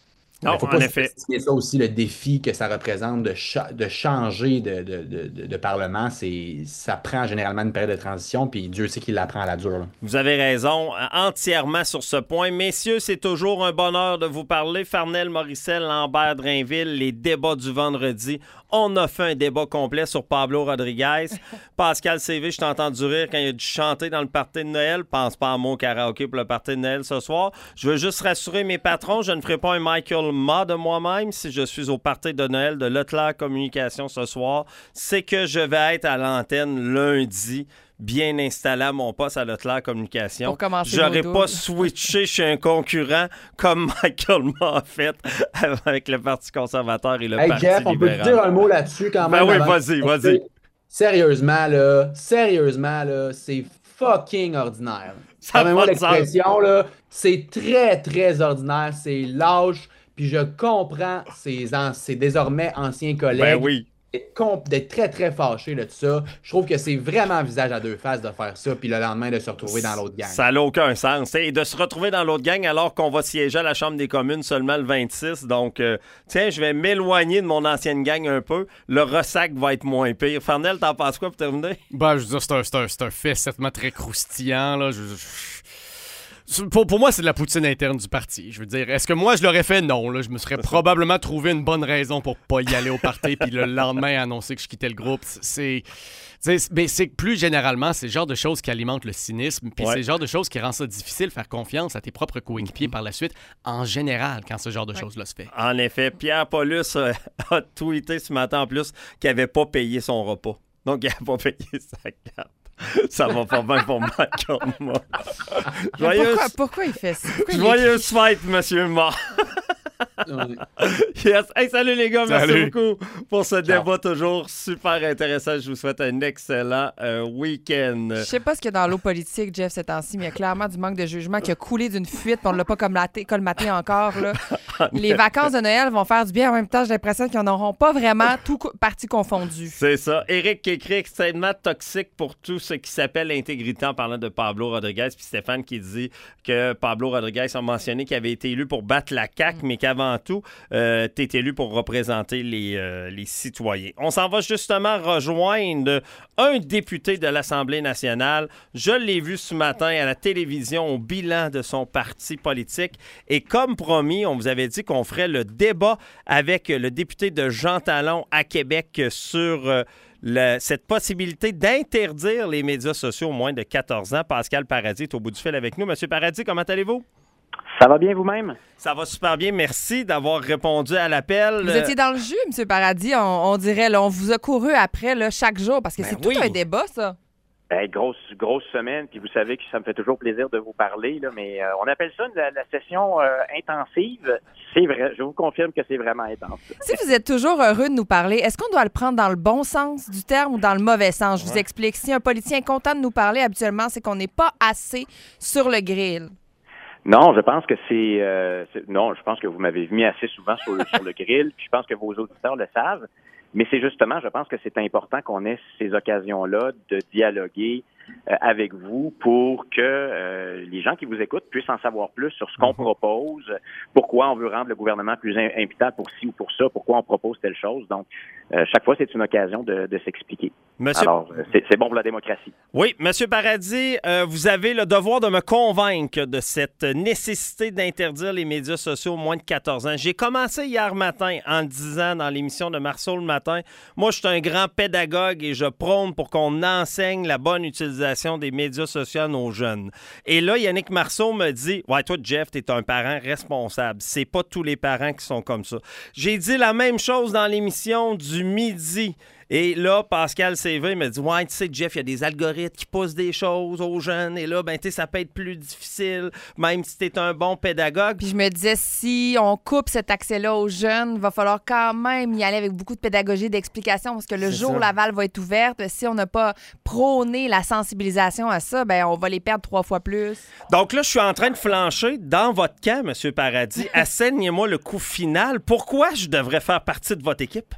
Il Non, ne faut en pas effet. sous-estimer ça aussi, le défi que ça représente de, cha- de changer de, de, de, de- de parlement. C'est, ça prend généralement une période de transition, puis Dieu sait qu'il la prend à la dure, là. Vous avez raison euh, entièrement sur ce point. Messieurs, c'est toujours un bonheur de vous parler. Farnell, Morissette, Lambert, Drainville, les débats du vendredi. On a fait un débat complet sur Pablo Rodriguez. Pascal C V, je t'ai entendu rire quand il a dû chanter dans le party de Noël. Pense pas à mon karaoké pour le party de Noël ce soir. Je veux juste rassurer mes patrons, je ne ferai pas un Michael Ma de moi-même si je suis au party de Noël de Leclerc Communication ce soir. C'est que je vais être à l'antenne lundi, bien installé à mon poste à Leclerc Communication. Pour commencer J'aurais nos pas doubles. switché chez un concurrent comme Michael Ma a fait avec le Parti conservateur et le Hey Parti Jeff, on peut te libéral. dire un mot là-dessus quand Ben même? oui, avant vas-y, de- vas-y. Sérieusement, là, sérieusement, là, c'est fucking ordinaire. Ça a Pardonnez-moi pas de sens. l'expression, là, c'est très, très ordinaire, c'est lâche, puis je comprends ses, an- ses désormais anciens collègues Ben oui. d'être com- d'être très, très fâchés de ça. Je trouve que c'est vraiment visage à deux faces de faire ça, puis le lendemain de se retrouver dans l'autre gang. Ça n'a aucun sens. Et de se retrouver dans l'autre gang alors qu'on va siéger à la Chambre des communes seulement le vingt-six. Donc, euh, tiens, je vais m'éloigner de mon ancienne gang un peu. Le ressac va être moins pire. Farnell, t'en penses quoi pour terminer? Ben, je veux dire, c'est un, c'est un, c'est un fait certainement très croustillant, là. Je- je- Pour, pour moi, c'est de la poutine interne du parti. Je veux dire, est-ce que moi, je l'aurais fait? Non. Là. Je me serais probablement trouvé une bonne raison pour pas y aller au party puis le lendemain annoncer que je quittais le groupe. C'est... C'est, mais c'est que plus généralement, c'est le genre de choses qui alimentent le cynisme, puis Ouais. c'est le genre de choses qui rend ça difficile de faire confiance à tes propres coéquipiers par la suite, en général, quand ce genre de choses-là se fait. En effet, Pierre Paulus euh, a tweeté ce matin en plus qu'il n'avait pas payé son repas. Donc, il n'a pas payé sa carte. Ça va pas bien pour Michael Ma. Mais Joyeuse, Pourquoi, pourquoi il fait ça? Pourquoi il joyeuse fête, Monsieur Ma. Yes. Hey, salut les gars, merci Salut. beaucoup pour ce débat toujours super intéressant. Je vous souhaite un excellent euh, week-end. Je sais pas ce qu'il y a dans l'eau politique, Jeff, ces temps-ci, mais il y a clairement du manque de jugement qui a coulé d'une fuite, puis on l'a pas comme laté- colmaté encore. Là. Les vacances de Noël vont faire du bien. En même temps, j'ai l'impression qu'ils n'en auront pas vraiment, tout co- parti confondu. C'est ça. Éric qui écrit extrêmement toxique pour tout ce qui s'appelle l'intégrité en parlant de Pablo Rodriguez. Puis Stéphane qui dit que Pablo Rodriguez a mentionné qu'il avait été élu pour battre la C A Q, mais qu'avant tout, euh, t'es élu pour représenter les, euh, les citoyens. On s'en va justement rejoindre un député de l'Assemblée nationale. Je l'ai vu ce matin à la télévision au bilan de son parti politique. Et comme promis, on vous avait dit qu'on ferait le débat avec le député de Jean Talon à Québec sur euh, le, cette possibilité d'interdire les médias sociaux aux moins de quatorze ans. Pascal Paradis est au bout du fil avec nous. Monsieur Paradis, comment allez-vous? Ça va bien vous-même? Ça va super bien. Merci d'avoir répondu à l'appel. Vous étiez dans le jus, M. Paradis, on, on dirait. Là, on vous a couru après là, chaque jour parce que Ben c'est oui. tout un débat, ça. Ben, grosse, grosse semaine, puis vous savez que ça me fait toujours plaisir de vous parler, là, mais euh, on appelle ça la, la session euh, intensive. C'est vrai, je vous confirme que c'est vraiment intense. Si vous êtes toujours heureux de nous parler, est-ce qu'on doit le prendre dans le bon sens du terme ou dans le mauvais sens? Je vous Ouais. explique. Si un politicien est content de nous parler, habituellement, c'est qu'on n'est pas assez sur le grill. Non, je pense que c'est, euh, c'est- non, je pense que vous m'avez mis assez souvent sur, le- sur le grill, puis je pense que vos auditeurs le savent. Mais c'est justement, je pense que c'est important qu'on ait ces occasions-là de dialoguer euh, avec vous pour que euh, les gens qui vous écoutent puissent en savoir plus sur ce qu'on propose, pourquoi on veut rendre le gouvernement plus im- imputable pour ci ou pour ça, pourquoi on propose telle chose. Donc, euh, chaque fois, c'est une occasion de, de s'expliquer. Monsieur... Alors, euh, c'est, c'est bon pour la démocratie. Oui, Monsieur Paradis, euh, vous avez le devoir de me convaincre de cette nécessité d'interdire les médias sociaux aux moins de quatorze ans. J'ai commencé hier matin en disant dans l'émission de Marceau le matin, moi, je suis un grand pédagogue et je prône pour qu'on enseigne la bonne utilisation des médias sociaux à nos jeunes. Et là, Yannick Marceau me dit, ouais, toi, Jeff, t'es un parent responsable. C'est pas tous les parents qui sont comme ça. J'ai dit la même chose dans l'émission du midi. Et là, Pascal C V me dit, ouais, tu sais, Jeff, il y a des algorithmes qui poussent des choses aux jeunes. Et là, ben, tu sais, ça peut être plus difficile, même si tu es un bon pédagogue. Puis je me disais, si on coupe cet accès-là aux jeunes, il va falloir quand même y aller avec beaucoup de pédagogie, d'explication, parce que le C'est jour où ça. la valve va être ouverte, si on n'a pas prôné la sensibilisation à ça, ben on va les perdre trois fois plus. Donc là, je suis en train de flancher dans votre camp, M. Paradis. Asseignez-moi le coup final. Pourquoi je devrais faire partie de votre équipe?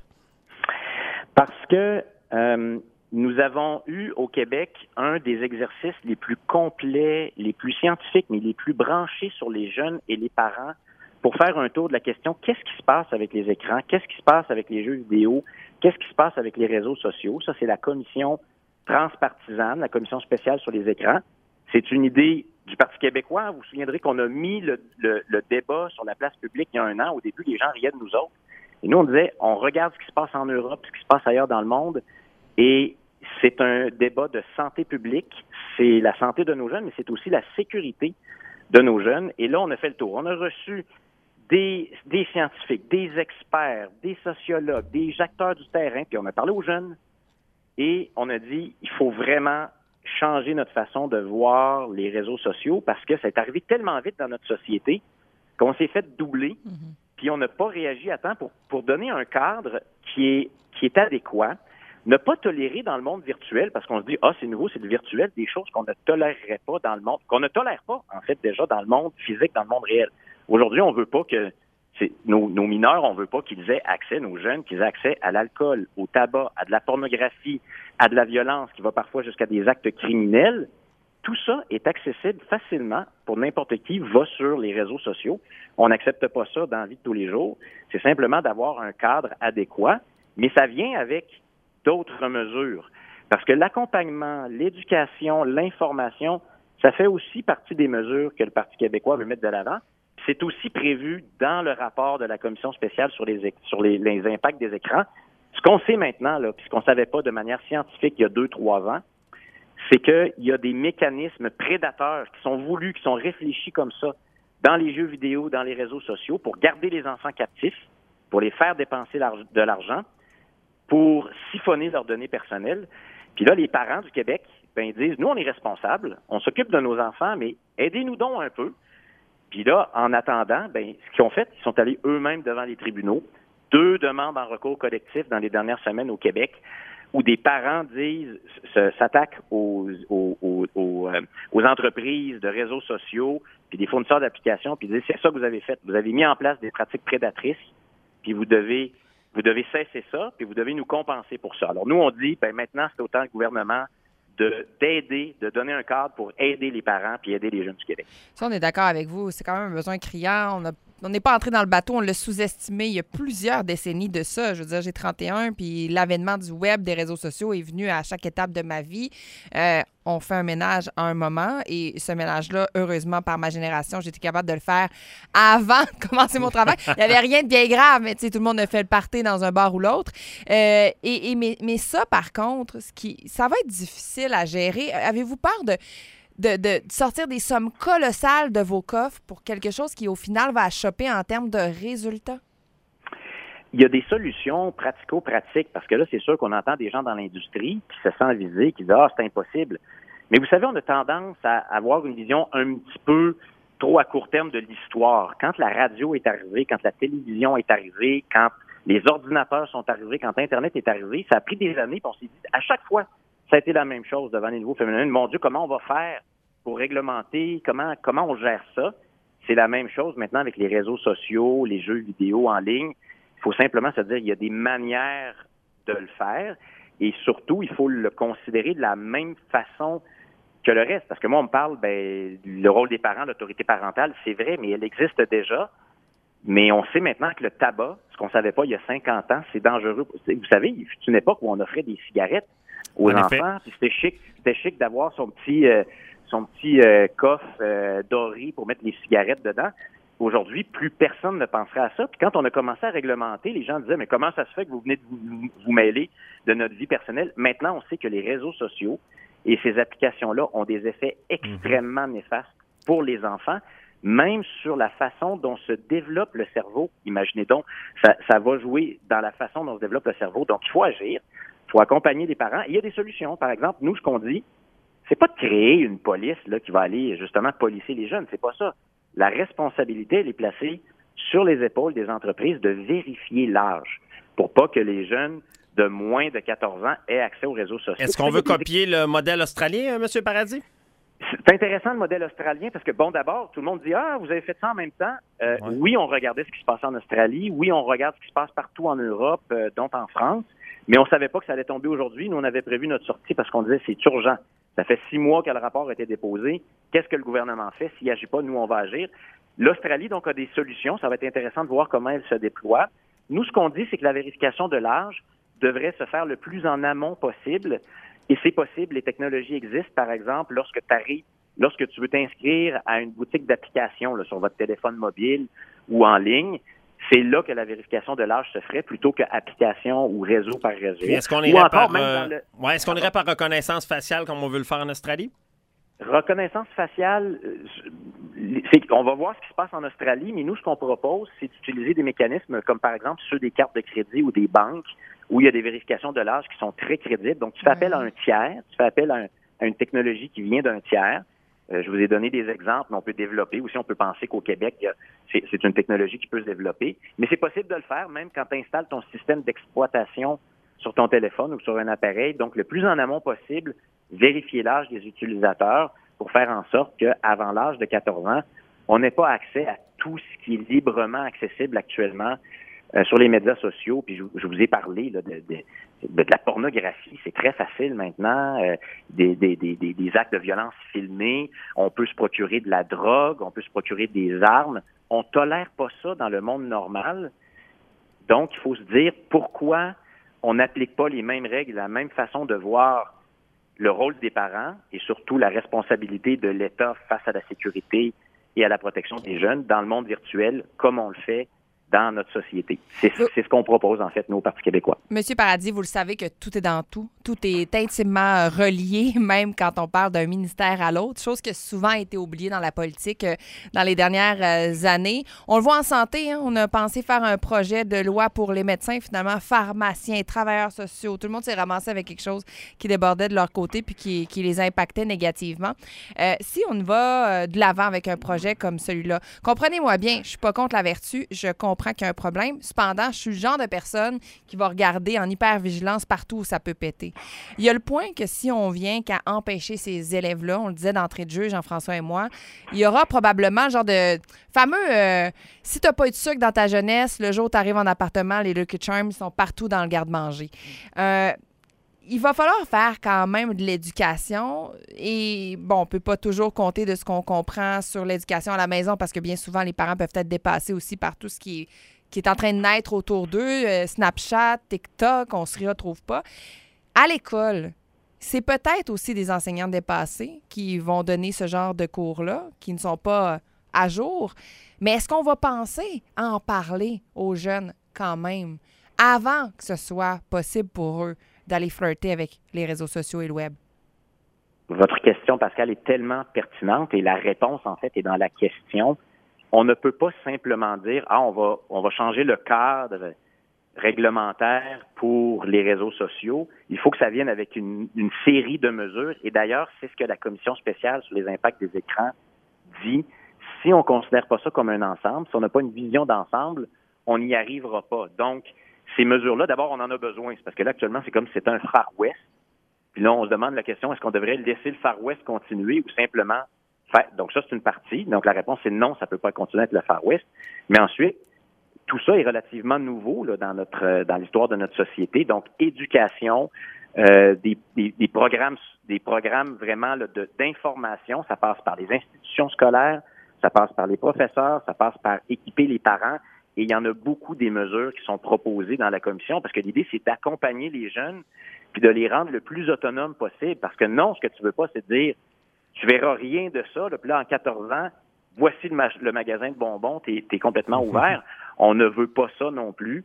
Parce que euh, nous avons eu au Québec un des exercices les plus complets, les plus scientifiques, mais les plus branchés sur les jeunes et les parents pour faire un tour de la question qu'est-ce qui se passe avec les écrans, qu'est-ce qui se passe avec les jeux vidéo, qu'est-ce qui se passe avec les réseaux sociaux. Ça, c'est la commission transpartisane, la commission spéciale sur les écrans. C'est une idée du Parti québécois. Vous vous souviendrez qu'on a mis le, le, le débat sur la place publique il y a un an. Au début, les gens riaient de nous autres. Et nous, on disait, on regarde ce qui se passe en Europe, ce qui se passe ailleurs dans le monde, et c'est un débat de santé publique. C'est la santé de nos jeunes, mais c'est aussi la sécurité de nos jeunes. Et là, on a fait le tour. On a reçu des, des scientifiques, des experts, des sociologues, des acteurs du terrain, puis on a parlé aux jeunes. Et on a dit, il faut vraiment changer notre façon de voir les réseaux sociaux parce que c'est arrivé tellement vite dans notre société qu'on s'est fait doubler. Mm-hmm. Puis on n'a pas réagi à temps pour, pour donner un cadre qui est, qui est adéquat. Ne pas tolérer dans le monde virtuel, parce qu'on se dit, ah, c'est nouveau, c'est du virtuel, des choses qu'on ne tolérerait pas dans le monde, qu'on ne tolère pas, en fait, déjà dans le monde physique, dans le monde réel. Aujourd'hui, on veut pas que c'est, nos, nos mineurs, on veut pas qu'ils aient accès, nos jeunes, qu'ils aient accès à l'alcool, au tabac, à de la pornographie, à de la violence, qui va parfois jusqu'à des actes criminels. Tout ça est accessible facilement pour n'importe qui va sur les réseaux sociaux. On n'accepte pas ça dans la vie de tous les jours. C'est simplement d'avoir un cadre adéquat, mais ça vient avec d'autres mesures. Parce que l'accompagnement, l'éducation, l'information, ça fait aussi partie des mesures que le Parti québécois veut mettre de l'avant. C'est aussi prévu dans le rapport de la Commission spéciale sur les, sur les, les impacts des écrans. Ce qu'on sait maintenant, là, puis ce qu'on ne savait pas de manière scientifique il y a deux, trois ans, c'est qu'il y a des mécanismes prédateurs qui sont voulus, qui sont réfléchis comme ça dans les jeux vidéo, dans les réseaux sociaux, pour garder les enfants captifs, pour les faire dépenser de l'argent, pour siphonner leurs données personnelles. Puis là, les parents du Québec, ben, ils disent, nous, on est responsables, on s'occupe de nos enfants, mais aidez-nous donc un peu. Puis là, en attendant, ben, ce qu'ils ont fait, ils sont allés eux-mêmes devant les tribunaux. Deux demandes en recours collectif dans les dernières semaines au Québec, où des parents disent, s'attaquent aux, aux, aux, aux, euh, aux entreprises de réseaux sociaux, puis des fournisseurs d'applications, puis disent, c'est ça que vous avez fait. Vous avez mis en place des pratiques prédatrices, puis vous devez, vous devez cesser ça, puis vous devez nous compenser pour ça. Alors nous, on dit, ben maintenant, c'est autant le gouvernement de d'aider, de donner un cadre pour aider les parents puis aider les jeunes du Québec. Ça, on est d'accord avec vous. C'est quand même un besoin criant. On a on n'est pas entré dans le bateau, on l'a sous-estimé il y a plusieurs décennies de ça. Je veux dire, j'ai trente et un, puis l'avènement du web, des réseaux sociaux est venu à chaque étape de ma vie. Euh, on fait un ménage à un moment et ce ménage-là, heureusement, par ma génération, j'étais capable de le faire avant de commencer mon travail. Il n'y avait rien de bien grave, mais tu sais, tout le monde a fait le party dans un bar ou l'autre. Euh, et, et mais, mais ça, par contre, ce qui, ça va être difficile à gérer. Avez-vous peur de... De, de sortir des sommes colossales de vos coffres pour quelque chose qui, au final, va choper en termes de résultats? Il y a des solutions pratico-pratiques, parce que là, c'est sûr qu'on entend des gens dans l'industrie qui se sentent visés, qui disent « Ah, c'est impossible ». Mais vous savez, on a tendance à avoir une vision un petit peu trop à court terme de l'histoire. Quand la radio est arrivée, quand la télévision est arrivée, quand les ordinateurs sont arrivés, quand Internet est arrivé, ça a pris des années, puis on s'est dit, à chaque fois, ça a été la même chose devant les nouveaux phénomènes. Mon Dieu, comment on va faire pour réglementer? Comment comment on gère ça? C'est la même chose maintenant avec les réseaux sociaux, les jeux vidéo en ligne. Il faut simplement se dire qu'il y a des manières de le faire et surtout, il faut le considérer de la même façon que le reste. Parce que moi, on me parle, ben, le rôle des parents, l'autorité parentale, c'est vrai, mais elle existe déjà. Mais on sait maintenant que le tabac, ce qu'on savait pas il y a cinquante ans, c'est dangereux. Vous savez, il fut une époque où on offrait des cigarettes aux En enfants, puis c'était chic, c'était chic d'avoir son petit euh, son petit euh, coffre euh, doré pour mettre les cigarettes dedans. Aujourd'hui, plus personne ne penserait à ça. Puis quand on a commencé à réglementer, les gens disaient, mais comment ça se fait que vous venez de vous, vous mêler de notre vie personnelle? Maintenant, on sait que les réseaux sociaux et ces applications-là ont des effets extrêmement néfastes pour les enfants, même sur la façon dont se développe le cerveau. Imaginez donc, ça, ça va jouer dans la façon dont se développe le cerveau. Donc, il faut agir. Il faut accompagner les parents. Et il y a des solutions. Par exemple, nous, ce qu'on dit, c'est pas de créer une police là qui va aller justement policer les jeunes. C'est pas ça. La responsabilité, elle est placée sur les épaules des entreprises de vérifier l'âge pour pas que les jeunes de moins de quatorze ans aient accès aux réseaux sociaux. Est-ce qu'on veut copier le modèle australien, M. Paradis? C'est intéressant le modèle australien parce que, bon, d'abord, tout le monde dit « Ah, vous avez fait ça en même temps. Euh, » Ouais. Oui, on regardait ce qui se passait en Australie. Oui, on regarde ce qui se passe partout en Europe, euh, dont en France. Mais on savait pas que ça allait tomber aujourd'hui. Nous, on avait prévu notre sortie parce qu'on disait c'est urgent. Ça fait six mois que le rapport a été déposé. Qu'est-ce que le gouvernement fait? S'il n'agit pas, nous, on va agir. L'Australie, donc, a des solutions. Ça va être intéressant de voir comment elle se déploie. Nous, ce qu'on dit, c'est que la vérification de l'âge devrait se faire le plus en amont possible. Et c'est possible. Les technologies existent. Par exemple, lorsque tu arrives, lorsque tu veux t'inscrire à une boutique d'application là, sur votre téléphone mobile ou en ligne, c'est là que la vérification de l'âge se ferait plutôt qu'application ou réseau par réseau. Puis est-ce qu'on Ou irait, encore par, même euh, dans le... ouais, est-ce qu'on irait par reconnaissance faciale comme on veut le faire en Australie? Reconnaissance faciale, euh, c'est, on va voir ce qui se passe en Australie, mais nous, ce qu'on propose, c'est d'utiliser des mécanismes comme, par exemple, ceux des cartes de crédit ou des banques, où il y a des vérifications de l'âge qui sont très crédibles. Donc, tu fais appel à un tiers, tu fais appel à, un, à une technologie qui vient d'un tiers. Euh, je vous ai donné des exemples, mais on peut développer. Aussi, on peut penser qu'au Québec, il y a, c'est, c'est une technologie qui peut se développer. Mais c'est possible de le faire, même quand tu installes ton système d'exploitation sur ton téléphone ou sur un appareil. Donc, le plus en amont possible, vérifier l'âge des utilisateurs pour faire en sorte qu'avant l'âge de quatorze ans, on n'ait pas accès à tout ce qui est librement accessible actuellement euh, sur les médias sociaux. Puis je, je vous ai parlé là, de, de, de, de la pornographie. C'est très facile maintenant. Euh, des, des, des, des actes de violence filmés. On peut se procurer de la drogue. On peut se procurer des armes. On tolère pas ça dans le monde normal. Donc, il faut se dire pourquoi on n'applique pas les mêmes règles, la même façon de voir le rôle des parents et surtout la responsabilité de l'État face à la sécurité et à la protection des jeunes dans le monde virtuel, comme on le fait dans notre société. C'est, c'est ce qu'on propose, en fait, nous, au Parti québécois. Monsieur Paradis, vous le savez que tout est dans tout. Tout est intimement relié, même quand on parle d'un ministère à l'autre, chose qui a souvent été oubliée dans la politique euh, dans les dernières euh, années. On le voit en santé, hein, on a pensé faire un projet de loi pour les médecins, finalement, pharmaciens, travailleurs sociaux. Tout le monde s'est ramassé avec quelque chose qui débordait de leur côté puis qui, qui les impactait négativement. Euh, si on va euh, de l'avant avec un projet comme celui-là, comprenez-moi bien, je suis pas contre la vertu, je comprends qu'il y a un problème. Cependant, je suis le genre de personne qui va regarder en hypervigilance partout où ça peut péter. Il y a le point que si on vient qu'à empêcher ces élèves-là, on le disait d'entrée de jeu, Jean-François et moi, il y aura probablement le genre de fameux euh, si t'as pas eu de sucre dans ta jeunesse, le jour où tu arrives en appartement, les Lucky Charms sont partout dans le garde-manger. Euh, il va falloir faire quand même de l'éducation. Et bon, on ne peut pas toujours compter de ce qu'on comprend sur l'éducation à la maison parce que bien souvent, les parents peuvent être dépassés aussi par tout ce qui est, qui est en train de naître autour d'eux. Euh, Snapchat, TikTok, on ne s'y retrouve pas. À l'école, c'est peut-être aussi des enseignants dépassés qui vont donner ce genre de cours-là, qui ne sont pas à jour. Mais est-ce qu'on va penser à en parler aux jeunes quand même, avant que ce soit possible pour eux d'aller flirter avec les réseaux sociaux et le web? Votre question, Pascal, est tellement pertinente et la réponse, en fait, est dans la question. On ne peut pas simplement dire, ah, on va, on va changer le cadre réglementaire pour les réseaux sociaux. Il faut que ça vienne avec une, une série de mesures. Et d'ailleurs, c'est ce que la Commission spéciale sur les impacts des écrans dit. Si on ne considère pas ça comme un ensemble, si on n'a pas une vision d'ensemble, on n'y arrivera pas. Donc, ces mesures-là, d'abord, on en a besoin. C'est parce que là, actuellement, c'est comme si c'était un Far West. Puis là, on se demande la question, est-ce qu'on devrait laisser le Far West continuer ou simplement faire... Donc, ça, c'est une partie. Donc, la réponse, c'est non, ça ne peut pas continuer à être le Far West. Mais ensuite, tout ça est relativement nouveau là, dans notre dans l'histoire de notre société. Donc, éducation, euh, des, des, des programmes des programmes vraiment là, de, d'information, ça passe par les institutions scolaires, ça passe par les professeurs, ça passe par équiper les parents. Et il y en a beaucoup des mesures qui sont proposées dans la commission parce que l'idée, c'est d'accompagner les jeunes puis de les rendre le plus autonomes possible. Parce que non, ce que tu veux pas, c'est de dire tu verras rien de ça. Là, puis là, en quatorze ans, voici le, ma- le magasin de bonbons, t'es, t'es complètement ouvert. On ne veut pas ça non plus.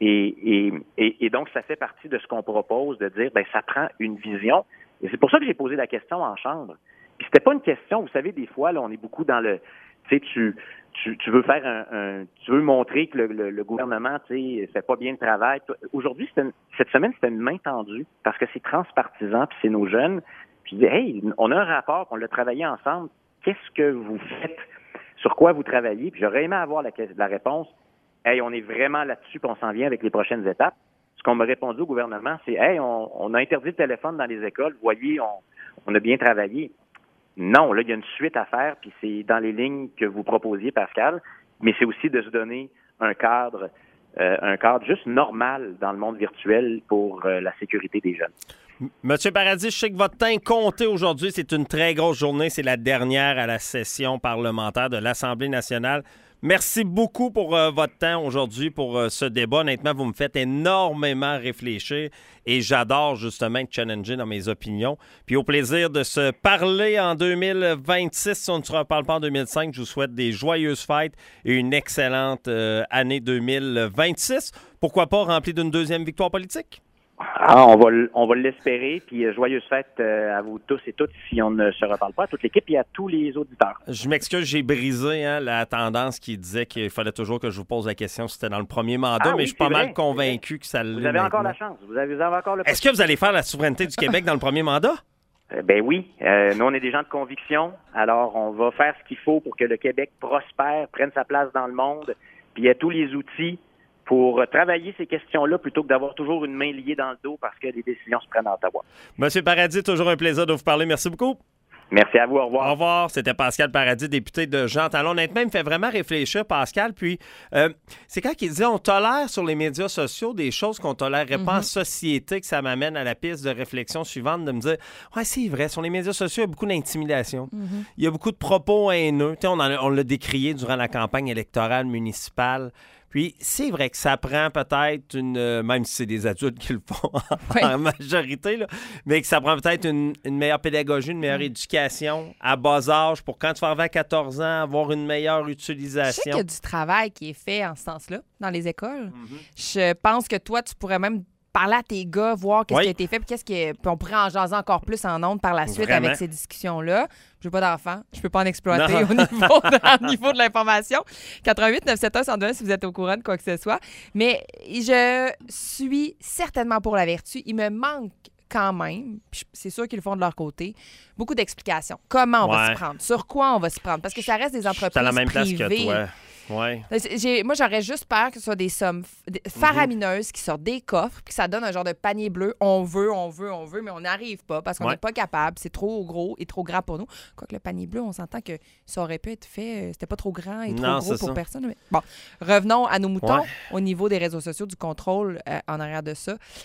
Et, et, et, et donc, ça fait partie de ce qu'on propose, de dire, ben ça prend une vision. Et c'est pour ça que j'ai posé la question en chambre. Puis c'était pas une question, vous savez, des fois, là, on est beaucoup dans le, tu sais, tu, tu, tu veux faire un, un, tu veux montrer que le, le, le gouvernement, tu sais, fait pas bien le travail. Aujourd'hui, c'était une, cette semaine, c'était une main tendue parce que c'est transpartisan, puis c'est nos jeunes. Puis je dis, hey, on a un rapport, on l'a travaillé ensemble. Qu'est-ce que vous faites? Sur quoi vous travaillez? Puis j'aurais aimé avoir la, la réponse. Hey, on est vraiment là-dessus, puis on s'en vient avec les prochaines étapes. Ce qu'on m'a répondu au gouvernement, c'est hey, on, on a interdit le téléphone dans les écoles. Vous voyez, on, on a bien travaillé. Non, là, il y a une suite à faire, puis c'est dans les lignes que vous proposiez, Pascal, mais c'est aussi de se donner un cadre, euh, un cadre juste normal dans le monde virtuel pour euh, la sécurité des jeunes. Monsieur Paradis, je sais que votre temps est compté aujourd'hui. C'est une très grosse journée. C'est la dernière à la session parlementaire de l'Assemblée nationale. Merci beaucoup pour euh, votre temps aujourd'hui, pour euh, ce débat. Honnêtement, vous me faites énormément réfléchir et j'adore justement être challengé dans mes opinions. Puis au plaisir de se parler en deux mille vingt-six. Si on ne se reparle pas en deux mille cinq, je vous souhaite des joyeuses fêtes et une excellente euh, année deux mille vingt-six. Pourquoi pas remplie d'une deuxième victoire politique? Ah, on va, on va l'espérer, puis euh, joyeuses fêtes euh, à vous tous et toutes si on ne se reparle pas, à toute l'équipe et à tous les auditeurs. Je m'excuse, j'ai brisé hein, la tendance qui disait qu'il fallait toujours que je vous pose la question si c'était dans le premier mandat, ah, mais oui, je suis pas vrai, mal convaincu que ça l'est. Vous avez maintenant. encore la chance, vous avez, vous avez encore le... Est-ce que vous allez faire la souveraineté du Québec dans le premier mandat? Euh, ben oui, euh, nous on est des gens de conviction, alors on va faire ce qu'il faut pour que le Québec prospère, prenne sa place dans le monde, puis il y a tous les outils pour travailler ces questions-là plutôt que d'avoir toujours une main liée dans le dos parce que les décisions se prennent à Ottawa. Monsieur Paradis, toujours un plaisir de vous parler. Merci beaucoup. Merci à vous. Au revoir. Au revoir. C'était Pascal Paradis, député de Jean Talon. Honnêtement, il me fait vraiment réfléchir, Pascal. Puis, euh, c'est quand il dit on tolère sur les médias sociaux des choses qu'on tolérerait mm-hmm. pas en société, que ça m'amène à la piste de réflexion suivante de me dire ouais, c'est vrai, sur les médias sociaux, il y a beaucoup d'intimidation. Mm-hmm. Il y a beaucoup de propos haineux. Tu sais, on, en a, on l'a décrié durant la campagne électorale municipale. Puis, c'est vrai que ça prend peut-être une... Euh, même si c'est des adultes qui le font oui. en majorité, là, mais que ça prend peut-être une, une meilleure pédagogie, une meilleure mmh. éducation à bas âge pour quand tu vas avoir quatorze ans, avoir une meilleure utilisation. Je sais qu'il y a du travail qui est fait en ce sens-là dans les écoles. Mmh. Je pense que toi, tu pourrais même parler à tes gars, voir qu'est-ce oui. qui a été fait, puis qu'est-ce qui puis on pourrait en jaser encore plus en ondes par la suite Vraiment. Avec ces discussions-là. Je n'ai pas d'enfant, je peux pas en exploiter au niveau, de, au niveau de l'information. quatre-vingt-huit neuf cent soixante-deux un si vous êtes au courant de quoi que ce soit. Mais je suis certainement pour la vertu. Il me manque quand même, puis c'est sûr qu'ils le font de leur côté, beaucoup d'explications. Comment on ouais. va s'y prendre? Sur quoi on va s'y prendre? Parce que ça reste des entreprises privées. C'est à la même place que toi. Ouais. J'ai, moi, j'aurais juste peur que ce soit des sommes faramineuses mm-hmm. qui sortent des coffres, puis que ça donne un genre de panier bleu. On veut, on veut, on veut, mais on n'arrive pas parce qu'on n'est ouais. pas capable. C'est trop gros et trop grand pour nous. Quoique le panier bleu, on s'entend que ça aurait pu être fait. C'était pas trop grand et trop non, gros pour ça. Personne. Mais... Bon, revenons à nos moutons ouais. au niveau des réseaux sociaux, du contrôle euh, en arrière de ça.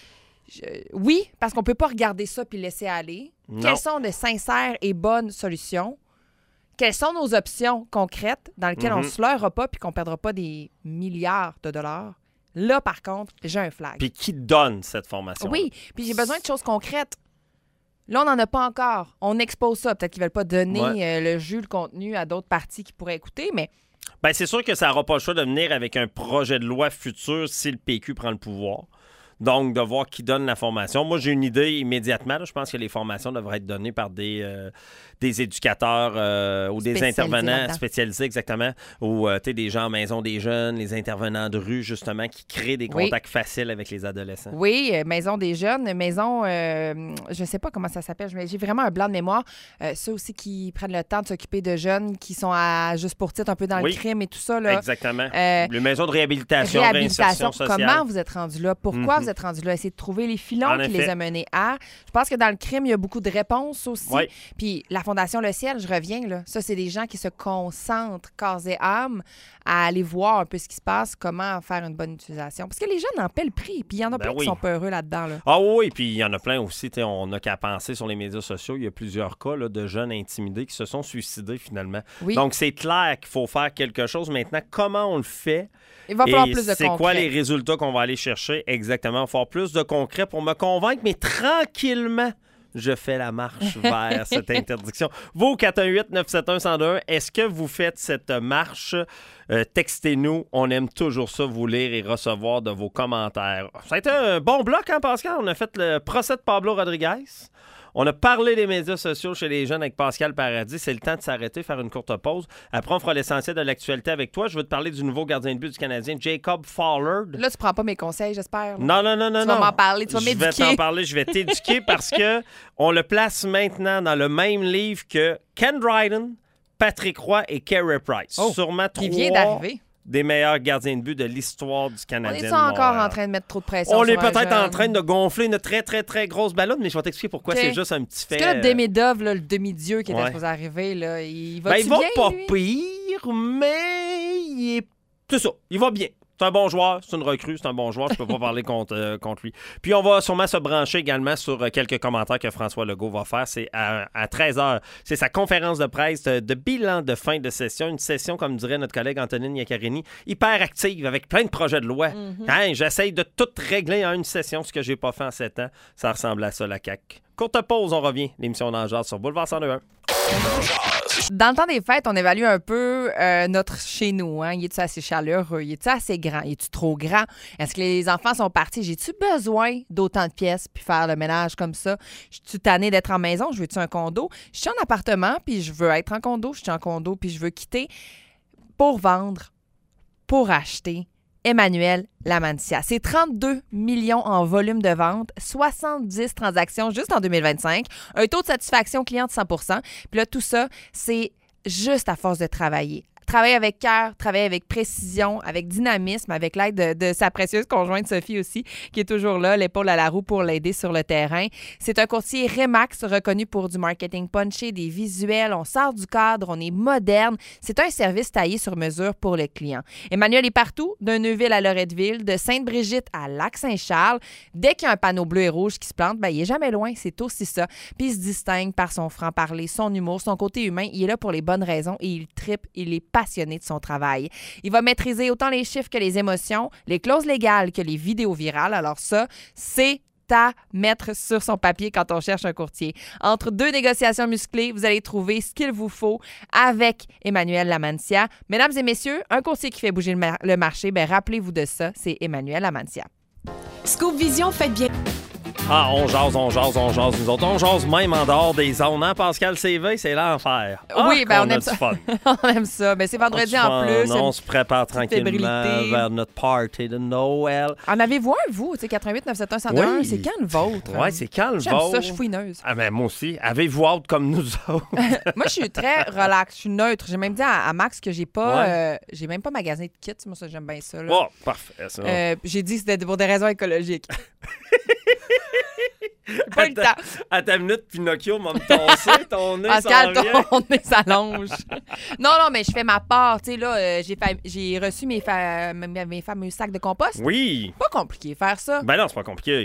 Je- oui, parce qu'on peut pas regarder ça puis laisser aller. Non. Quelles sont de sincères et bonnes solutions? Quelles sont nos options concrètes dans lesquelles on Mhm. se leurra pas puis qu'on perdra pas des milliards de dollars? Là, par contre, j'ai un flag. Puis qui donne cette formation? Oui, puis j'ai besoin de choses concrètes. Là, on n'en a pas encore. On expose ça. Peut-être qu'ils veulent pas donner Ouais. euh, le jus, le contenu à d'autres parties qui pourraient écouter, mais Ben, c'est sûr que ça n'aura pas le choix de venir avec un projet de loi futur si le P Q prend le pouvoir. Donc, de voir qui donne la formation. Moi, j'ai une idée immédiatement. là. Je pense que les formations devraient être données par des, euh, des éducateurs euh, ou des Spécialisés intervenants là-dedans. spécialisés, exactement. Ou, euh, tu sais, des gens en maison des jeunes, les intervenants de rue, justement, qui créent des Oui. contacts faciles avec les adolescents. oui, euh, Maison des jeunes, Maison, euh, je sais pas comment ça s'appelle, mais j'ai vraiment un blanc de mémoire. Euh, ceux aussi qui prennent le temps de s'occuper de jeunes qui sont à juste pour titre un peu dans Oui. le crime et tout ça. Là. Exactement. Euh, Les maisons de réhabilitation, Réhabilitation. réinsertion sociale. Comment vous êtes rendu là? Pourquoi Mhm. vous êtes rendu là? Essayez de trouver les filons En qui effet. les a menés à. Je pense que dans le crime, il y a beaucoup de réponses aussi. Oui. Puis la Fondation Le Ciel, je reviens, là. Ça, c'est des gens qui se concentrent corps et âme à aller voir un peu ce qui se passe, comment faire une bonne utilisation. Parce que les jeunes en paient le prix. Puis il y en a Ben plein oui. qui sont pas heureux là-dedans. Là. Ah oui, puis il y en a plein aussi. t'sais, On n'a qu'à penser sur les médias sociaux. Il y a plusieurs cas là, de jeunes intimidés qui se sont suicidés finalement. Oui. Donc, c'est clair qu'il faut faire quelque chose. Maintenant, comment on le fait? Il va falloir Et plus de c'est concret. quoi les résultats qu'on va aller chercher? Exactement. Il va falloir plus de concret pour me convaincre, mais tranquillement, je fais la marche vers cette interdiction. Vous, au quatre un huit neuf sept un un zéro un, est-ce que vous faites cette marche? Euh, textez-nous. On aime toujours ça, vous lire et recevoir de vos commentaires. Ça a été un bon bloc, hein, Pascal? On a fait le procès de Pablo Rodriguez. On a parlé des médias sociaux chez les jeunes avec Pascal Paradis. C'est le temps de s'arrêter, faire une courte pause. Après, on fera l'essentiel de l'actualité avec toi. Je veux te parler du nouveau gardien de but du Canadien, Jacob Fowler. Là, tu prends pas mes conseils, j'espère. là. Non, non, non, non, Tu non. vas m'en parler, tu vas Je vais m'éduquer. t'en parler, je vais t'éduquer parce que on le place maintenant dans le même livre que Ken Dryden, Patrick Roy et Carey Price. Oh, Sûrement Qui trois vient d'arriver. des meilleurs gardiens de but de l'histoire du On Canadien. est de encore Montréal. en train de mettre trop de pression On sur est un peut-être en jeune? train de gonfler une très, très, très grosse ballonne, mais je vais t'expliquer pourquoi OK. c'est juste un petit fait. Parce que là, Demidov, là, le demi-dieu qui était Ouais. supposé arriver, là, il va Ben, il va bien, pas lui? pire, mais il est... C'est ça, il va bien. C'est un bon joueur, c'est une recrue, c'est un bon joueur, je peux pas parler contre, euh, contre lui. Puis on va sûrement se brancher également sur euh, quelques commentaires que François Legault va faire. C'est à, à treize heures. C'est sa conférence de presse de, de bilan de fin de session. Une session, comme dirait notre collègue Antonine Iaccarini, hyper active, avec plein de projets de loi. Mm-hmm. Hein, j'essaye de tout régler en une session, ce que j'ai pas fait en sept ans. Ça ressemble à ça, la C A Q. Courte pause, on revient. L'émission d'En Jase sur Boulevard cent deux un. Dans le temps des fêtes, on évalue un peu euh, notre chez nous. Hein? Il est-tu assez chaleureux? Il est-tu assez grand? Il est-tu trop grand? Est-ce que les enfants sont partis? J'ai-tu besoin d'autant de pièces puis faire le ménage comme ça? Je suis tannée d'être en maison? Je veux-tu un condo? Je suis en appartement puis je veux être en condo. Je suis en condo puis je veux quitter pour vendre, pour acheter. Emmanuel Lamantia. C'est trente-deux millions en volume de vente, soixante-dix transactions juste en deux mille vingt-cinq, un taux de satisfaction client de cent pour cent. Puis là, tout ça, c'est juste à force de travailler. Travailler avec cœur, travailler avec précision, avec dynamisme, avec l'aide de, de sa précieuse conjointe Sophie aussi, qui est toujours là, l'épaule à la roue pour l'aider sur le terrain. C'est un courtier Remax reconnu pour du marketing punché, des visuels. On sort du cadre, on est moderne. C'est un service taillé sur mesure pour le client. Emmanuel est partout, de Neuville à Loretteville, de Sainte-Brigitte à Lac-Saint-Charles. Dès qu'il y a un panneau bleu et rouge qui se plante, ben, il est jamais loin, c'est aussi ça. Puis il se distingue par son franc-parler, son humour, son côté humain. Il est là pour les bonnes raisons et il trippe, il est passionné de son travail. Il va maîtriser autant les chiffres que les émotions, les clauses légales que les vidéos virales. Alors ça, c'est à mettre sur son papier quand on cherche un courtier. Entre deux négociations musclées, vous allez trouver ce qu'il vous faut avec Emmanuel Lamantia. Mesdames et messieurs, un courtier qui fait bouger le, mar- le marché, ben rappelez-vous de ça, c'est Emmanuel Lamantia. Scoop Vision, faites bien. Ah, on jase, on jase, on jase. Nous autres, on jase même en dehors des zones. Hein, Pascal C V, c'est l'enfer. Ah, Oui, ben, qu'on on a aime du ça. fun. On aime ça. Ben, c'est vendredi On se en fait- plus. On se prépare petite tranquillement fébrilité. vers notre party de Noël. En avez-vous un, vous? Tu sais, quatre-vingt-huit neuf sept un un zéro un, Oui. c'est quand le vôtre? Ouais, c'est quand le J'aime vôtre? ça, je suis fouineuse. Ah, ben moi aussi. Avez-vous hâte comme nous autres? Moi, je suis très relax, je suis neutre. J'ai même dit à, à Max que j'ai pas, Ouais. euh, j'ai même pas magasiné de kits. Moi, ça, j'aime bien ça. là. Oh, parfait, ça. Euh, j'ai dit que c'était pour des raisons écologiques. J'ai pas eu le temps. À ta minute, Pinocchio m'a me tossé, ton nez Pascal, s'en vient. ton nez s'allonge. non, non, mais je fais ma part. Tu sais, là, euh, j'ai, fa- j'ai reçu mes, fa- mes, mes fameux sacs de compost. Oui. Pas compliqué faire ça. Ben non, c'est pas compliqué.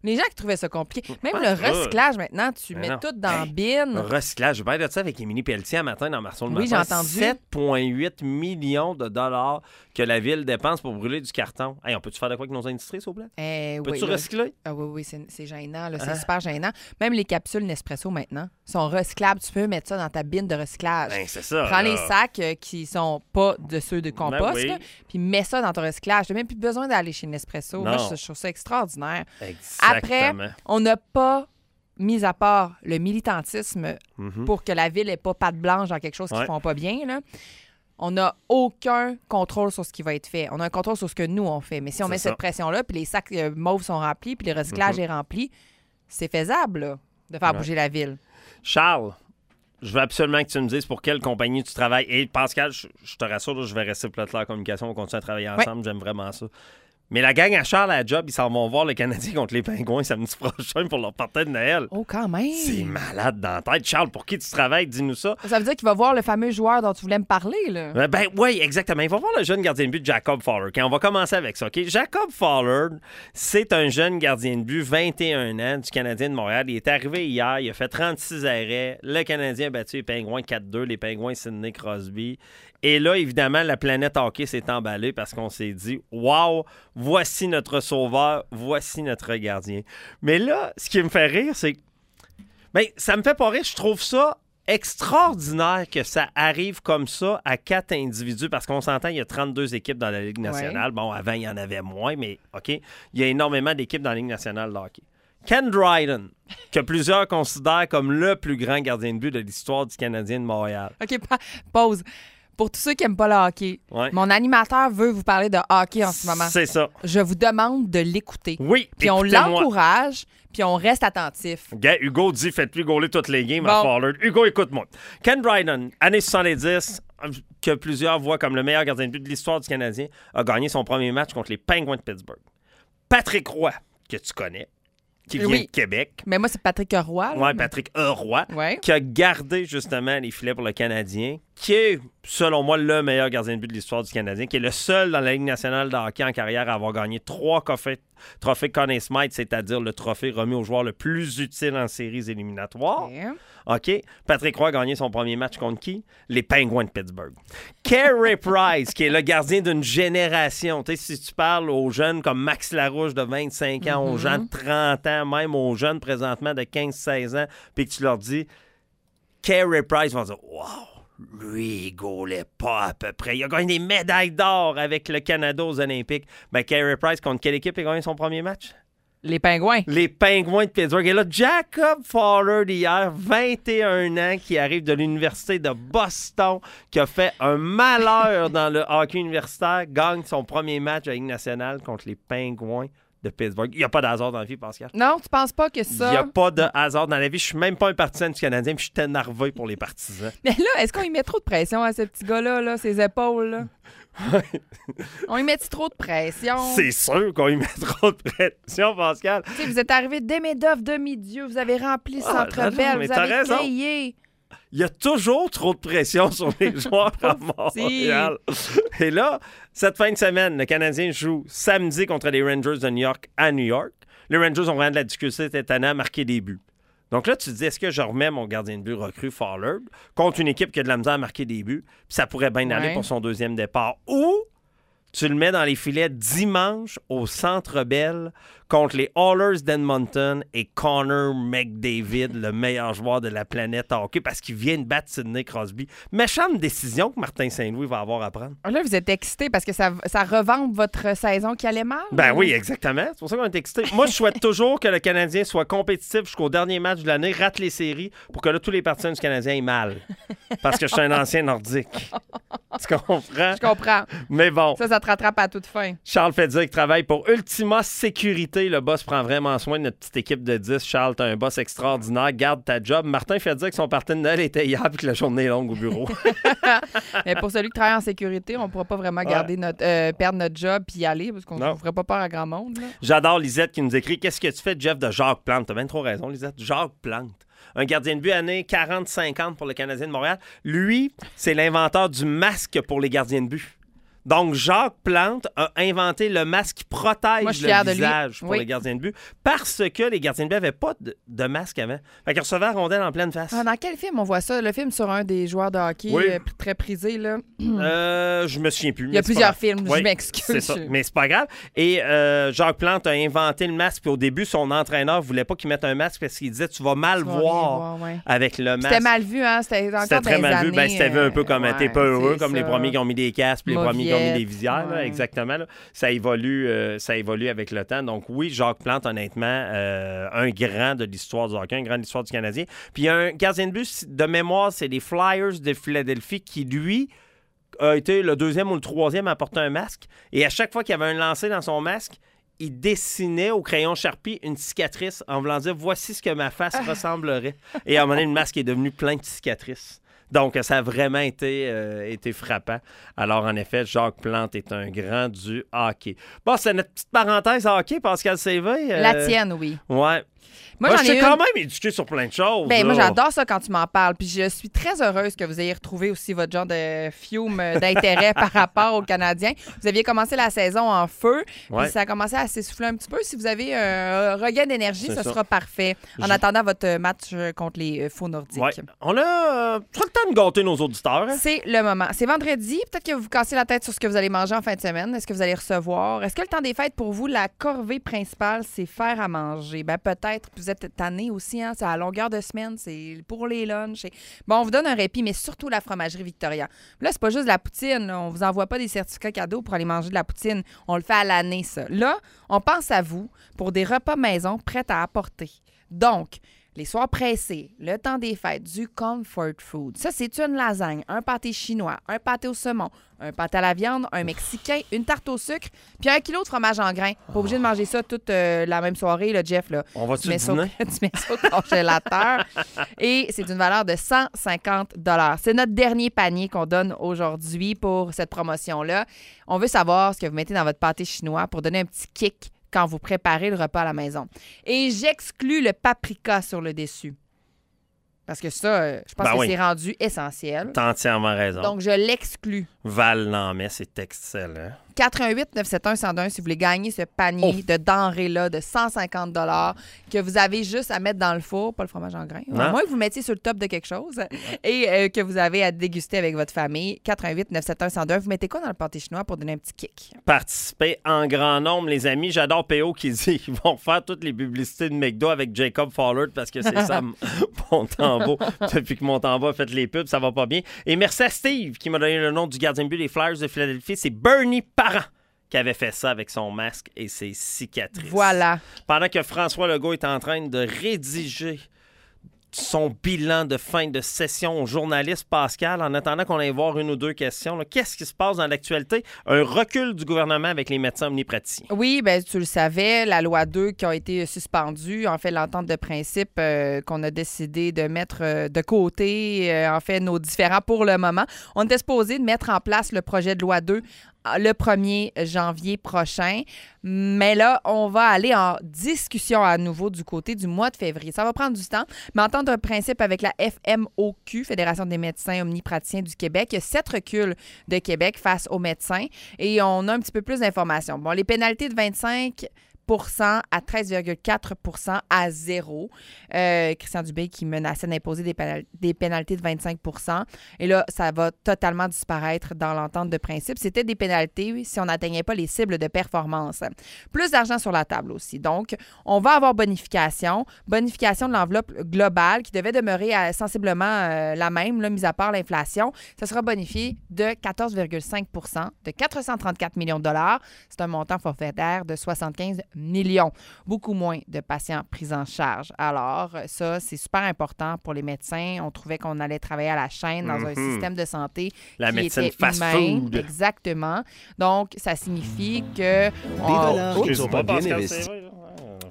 Les gens qui trouvaient ça compliqué. Même Ah, le recyclage, maintenant, tu Mais mets non. tout dans la Hey, bin. Recyclage. Je vais parler de ça avec Émilie Pelletier un matin dans Marceau le Oui, matin. j'ai entendu. sept virgule huit millions de dollars que la ville dépense pour brûler du carton. Hey, on peut-tu faire de quoi avec nos industries, s'il vous plaît? Eh, oui, Peux-tu là. recycler? Ah oui, oui, c'est, c'est gênant. Là, c'est Hein? super gênant. Même les capsules Nespresso, maintenant, sont recyclables. Tu peux mettre ça dans ta bin de recyclage. Ben, c'est ça. Prends là. les sacs euh, qui sont pas de ceux de compost, Ben oui. là, puis mets ça dans ton recyclage. Tu n'as même plus besoin d'aller chez Nespresso. Moi, Non. je, je trouve ça extraordinaire. Exactement. Après, on n'a pas mis à part le militantisme Mhm. pour que la ville n'ait pas patte blanche dans quelque chose qu'ils Ouais. ne font pas bien. Là. On n'a aucun contrôle sur ce qui va être fait. On a un contrôle sur ce que nous, on fait. Mais si on C'est met ça. cette pression-là, puis les sacs euh, mauves sont remplis, puis le recyclage Mhm. est rempli, c'est faisable là, de faire Ouais. bouger la ville. Charles, je veux absolument que tu me dises pour quelle compagnie tu travailles. Et Pascal, je, je te rassure, là, je vais rester pour la communication. On va continuer à travailler ensemble. J'aime vraiment ça. Mais la gang à Charles à la job, ils s'en vont voir le Canadien contre les Pingouins samedi prochain pour leur partie de Noël. Oh, quand même! C'est malade dans la tête. Charles, pour qui tu travailles? Dis-nous ça. Ça veut dire qu'il va voir le fameux joueur dont tu voulais me parler, là. Ben, ben oui, exactement. Il va voir le jeune gardien de but Jacob Fowler. Okay, on va commencer avec ça. OK? Jacob Fowler, c'est un jeune gardien de but, vingt et un ans, du Canadien de Montréal. Il est arrivé hier, il a fait trente-six arrêts. Le Canadien a battu les Pingouins quatre deux, les Pingouins Sidney Crosby. Et là, évidemment, la planète hockey s'est emballée parce qu'on s'est dit « Wow, voici notre sauveur, voici notre gardien. » Mais là, ce qui me fait rire, c'est que ben, ça me fait pas rire. Je trouve ça extraordinaire que ça arrive comme ça à quatre individus, parce qu'on s'entend, il y a trente-deux équipes dans la Ligue nationale. Bon, avant, il y en avait moins, mais OK, il y a énormément d'équipes dans la Ligue nationale de hockey. Ken Dryden, que plusieurs considèrent comme le plus grand gardien de but de l'histoire du Canadien de Montréal. OK, pa- pause. Pour tous ceux qui n'aiment pas le hockey, Ouais. mon animateur veut vous parler de hockey en ce moment. C'est ça. Je vous demande de l'écouter. Oui, Puis on écoutez-moi. l'encourage, puis on reste attentif. Gars, Hugo dit faites-lui gauler toutes les games Bon. à Fowler. Hugo, écoute-moi. Ken Dryden, années soixante-dix, que plusieurs voient comme le meilleur gardien de but de l'histoire du Canadien, a gagné son premier match contre les Penguins de Pittsburgh. Patrick Roy, que tu connais, qui vient Oui. de Québec. Mais moi, c'est Patrick Roy. là. Ouais, Patrick E. Roy, Ouais. qui a gardé justement les filets pour le Canadien, qui est, selon moi, le meilleur gardien de but de l'histoire du Canadien, qui est le seul dans la Ligue nationale de hockey en carrière à avoir gagné trois trophées, trophées Conn Smythe, c'est-à-dire le trophée remis au joueur le plus utile en séries éliminatoires. OK. OK. Patrick Roy a gagné son premier match contre qui? Les Penguins de Pittsburgh. Carey Price, qui est le gardien d'une génération. Tu sais, si tu parles aux jeunes comme Max Larouche de vingt-cinq ans, aux gens de trente ans, même aux jeunes présentement de quinze seize ans, puis que tu leur dis Carey Price, ils vont dire « Wow! Lui, il gaulait pas à peu près. Il a gagné des médailles d'or avec le Canada aux Olympiques. » Ben, Carey Price, contre quelle équipe a gagné son premier match? Les Pingouins. Les Pingouins de Pittsburgh. Et là, Jacob Fowler d'hier, vingt et un ans, qui arrive de l'Université de Boston, qui a fait un malheur dans le hockey universitaire, gagne son premier match à la Ligue nationale contre les Pingouins de Pittsburgh. Il n'y a pas de hasard dans la vie, Pascal. Non, tu penses pas que Il ça... n'y a pas de hasard dans la vie. Je suis même pas un partisan du Canadien, puis je suis énervé pour les partisans. Mais là, est-ce qu'on y met trop de pression à ce petit gars-là, là, ses épaules, là? On y met trop de pression? C'est sûr qu'on y met trop de pression, Pascal. Tu sais, vous êtes arrivé demi-d'œuf, demi-dieu, vous avez rempli le Ah, centre non, non, belle, mais vous t'as avez raison. créé. Il y a toujours trop de pression sur les joueurs à Montréal. Et là, cette fin de semaine, le Canadien joue samedi contre les Rangers de New York à New York. Les Rangers ont vraiment de la difficulté cette année à marquer des buts. Donc là, tu te dis, est-ce que je remets mon gardien de but recru Fowler contre une équipe qui a de la misère à marquer des buts, puis ça pourrait bien aller Ouais. pour son deuxième départ, ou tu le mets dans les filets dimanche au Centre Bell contre les Oilers d'Edmonton et Connor McDavid, le meilleur joueur de la planète hockey, parce qu'il vient de battre Sidney Crosby. Méchante décision que Martin Saint-Louis va avoir à prendre. Là, vous êtes excité parce que ça, ça revampe votre saison qui allait mal? Ben ou? oui, exactement. C'est pour ça qu'on est excités. Moi, je souhaite toujours que le Canadien soit compétitif jusqu'au dernier match de l'année, rate les séries, pour que là, tous les partisans du Canadien aient mal. Parce que je suis un ancien nordique. Tu comprends? Je comprends. Mais bon. Ça, ça te rattrape à toute fin. Charles Fedzik travaille pour Ultima Sécurité. Le boss prend vraiment soin de notre petite équipe de dix. Charles, t'as un boss extraordinaire. Garde ta job. Martin Fedzik, son parti de Noël était hier puis que la journée est longue au bureau. Mais pour celui qui travaille en sécurité, on ne pourra pas vraiment garder notre, euh, perdre notre job puis y aller parce qu'on Non. ne ferait pas peur à grand monde. Là. J'adore Lisette qui nous écrit « Qu'est-ce que tu fais, Jeff, de Jacques Plante? » T'as bien trop raison, Lisette. Jacques Plante. Un gardien de but année quarante cinquante pour le Canadien de Montréal. Lui, c'est l'inventeur du masque pour les gardiens de but. Donc, Jacques Plante a inventé le masque qui protège Moi, je suis le fière de lui. visage pour Oui. les gardiens de but parce que les gardiens de but n'avaient pas de, de masque avant. Fait qu'ils recevaient la rondelle en pleine face. Ah, dans quel film on voit ça? Le film sur un des joueurs de hockey Oui. euh, très prisé, là. Euh, je me souviens plus. Il y a mais c'est plusieurs pas grave. films, Oui, je m'excuse. C'est ça, mais c'est pas grave. Et euh, Jacques Plante a inventé le masque. Puis au début, son entraîneur voulait pas qu'il mette un masque parce qu'il disait tu vas mal Tu vas rien voir voir, ouais. avec le masque. C'était mal vu, hein? C'était encore C'était très dans les mal vu. années, Ben, c'était vu un peu comme euh, t'es pas ouais, heureux, c'est comme les ça. premiers qui ont mis des casques, puis les premiers qui ont mis des Mauviette, visières. là, ouais. exactement. Là. Ça, évolue, euh, ça évolue avec le temps. Donc oui, Jacques Plante, honnêtement, euh, un grand de l'histoire du hockey, un grand de l'histoire du Canadien. Puis il y a un gardien de but de mémoire, c'est les Flyers de Philadelphie qui, lui, a été le deuxième ou le troisième à porter un masque. Et à chaque fois qu'il y avait un lancé dans son masque, il dessinait au crayon Sharpie une cicatrice en voulant dire « Voici ce que ma face ressemblerait ». Et à un moment donné, le masque est devenu plein de cicatrices. Donc, ça a vraiment été, euh, été frappant. Alors, en effet, Jacques Plante est un grand du hockey. Bon, c'est notre petite parenthèse hockey, Pascal Sévé. euh, La tienne, oui. Ouais. Moi, Moi, j'en je ai t'ai une. quand même éduqué sur plein de choses. Ben, moi, là. j'adore ça quand tu m'en parles. Puis je suis très heureuse que vous ayez retrouvé aussi votre genre de fiume d'intérêt par rapport aux Canadiens. Vous aviez commencé la saison en feu, Ouais. puis ça a commencé à s'essouffler un petit peu. Si vous avez un regain d'énergie, C'est ça, ça. sera parfait. En Je- attendant votre match contre les euh, Faux Nordiques. Ouais. On a euh, trop le temps de gâter nos auditeurs. hein? C'est le moment. C'est vendredi. Peut-être que vous vous cassez la tête sur ce que vous allez manger en fin de semaine. Est-ce que vous allez recevoir? Est-ce que le temps des fêtes, pour vous, la corvée principale, c'est faire à manger? Ben peut-être. Vous êtes tanné aussi, hein? C'est à longueur de semaine. C'est pour les lunchs. Et- Bon, on vous donne un répit, mais surtout la fromagerie Victoria. Là, c'est pas juste de la poutine. Là. On vous envoie pas des certificats cadeaux pour aller manger de la poutine. On le fait à l'année, ça. Là, on pense à vous pour des repas maison prêts à apporter. Donc, les soirs pressés, le temps des fêtes, du comfort food. Ça, c'est une lasagne, un pâté chinois, un pâté au saumon, un pâté à la viande, un mexicain, une tarte au sucre, puis un kilo de fromage en grains. Pas obligé de manger ça toute euh, la même soirée, le Jeff. Là. On va-tu Tu mets, ça au, dîner? tu mets ça au congélateur. Et c'est d'une valeur de cent cinquante dollars. C'est notre dernier panier qu'on donne aujourd'hui pour cette promotion-là. On veut savoir ce que vous mettez dans votre pâté chinois pour donner un petit kick quand vous préparez le repas à la maison. Et j'exclus le paprika sur le dessus. Parce que ça, euh, je pense Ben que oui. c'est rendu essentiel. T'as entièrement raison. Donc, je l'exclus. Val Lambert, c'est excellent. quatre un huit neuf sept un un zéro un si vous voulez gagner ce panier de denrées-là de cent cinquante dollars que vous avez juste à mettre dans le four, pas le fromage en grains. Non. À moins que vous mettiez sur le top de quelque chose et euh, que vous avez à déguster avec votre famille. quatre un huit neuf sept un un zéro un. Vous mettez quoi dans le pâté chinois pour donner un petit kick? Participer en grand nombre, les amis. J'adore P O qui dit qu'ils vont faire toutes les publicités de McDo avec Jacob Fowler parce que c'est ça, Montembeault. Depuis que Montembeault a fait les pubs, ça va pas bien. Et merci à Steve qui m'a donné le nom du gardien de but des Flyers de Philadelphie. C'est Bernie Parent qui avait fait ça avec son masque et ses cicatrices. Voilà. Pendant que François Legault est en train de rédiger son bilan de fin de session au journaliste Pascal, en attendant qu'on aille voir une ou deux questions, là, qu'est-ce qui se passe dans l'actualité? Un recul du gouvernement avec les médecins omnipraticiens. Oui, bien, tu le savais, la loi deux qui a été suspendue, en fait, l'entente de principe euh, qu'on a décidé de mettre euh, de côté, euh, en fait, nos différends pour le moment. On était supposé de mettre en place le projet de loi deux le premier janvier prochain. Mais là, on va aller en discussion à nouveau du côté du mois de février. Ça va prendre du temps, mais entendre un principe avec la F M O Q, Fédération des médecins omnipraticiens du Québec. Il y a sept reculs de Québec face aux médecins et on a un petit peu plus d'informations. Bon, les pénalités de vingt-cinq pour cent à treize virgule quatre pour cent à zéro. Euh, Christian Dubé qui menaçait d'imposer des, pénal- des pénalités de vingt-cinq pour cent. Et là, ça va totalement disparaître dans l'entente de principe. C'était des pénalités si on n'atteignait pas les cibles de performance. Plus d'argent sur la table aussi. Donc, on va avoir bonification. Bonification de l'enveloppe globale qui devait demeurer à, sensiblement euh, la même, là, mis à part l'inflation. Ça sera bonifié de quatorze virgule cinq pour cent de quatre cent trente-quatre millions de dollars. C'est un montant forfaitaire de soixante-quinze millions. Beaucoup moins de patients pris en charge. Alors, ça, c'est super important pour les médecins. On trouvait qu'on allait travailler à la chaîne dans un Mhm. système de santé La qui médecine était fast humain. food. Exactement. Donc, ça signifie que... on- dollars Oups. qui ne sont pas bien investis. Sévé, là.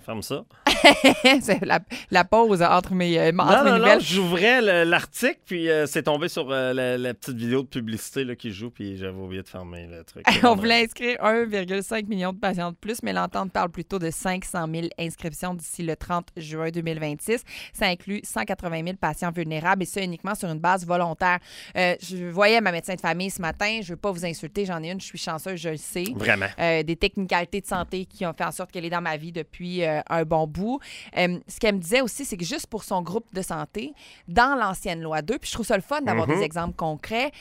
ferme ça. C'est la, la pause entre mes, euh, entre Non, mes non, nouvelles. non, j'ouvrais le- l'article, puis euh, c'est tombé sur euh, la, la petite vidéo de publicité là, qui joue, puis j'avais oublié de fermer le truc. On voulait inscrire un virgule cinq million de patients de plus, mais l'entente parle plutôt de cinq cent mille inscriptions d'ici le trente juin deux mille vingt-six. Ça inclut cent quatre-vingt mille patients vulnérables et ça uniquement sur une base volontaire. Euh, je voyais ma médecin de famille ce matin. Je ne veux pas vous insulter, j'en ai une, je suis chanceuse, je le sais. Vraiment. Euh, des technicalités de santé qui ont fait en sorte qu'elle est dans ma vie depuis euh, un bon bout. Euh, ce qu'elle me disait aussi, c'est que juste pour son groupe de santé, dans l'ancienne loi deux, puis je trouve ça le fun d'avoir Mm-hmm. des exemples concrets,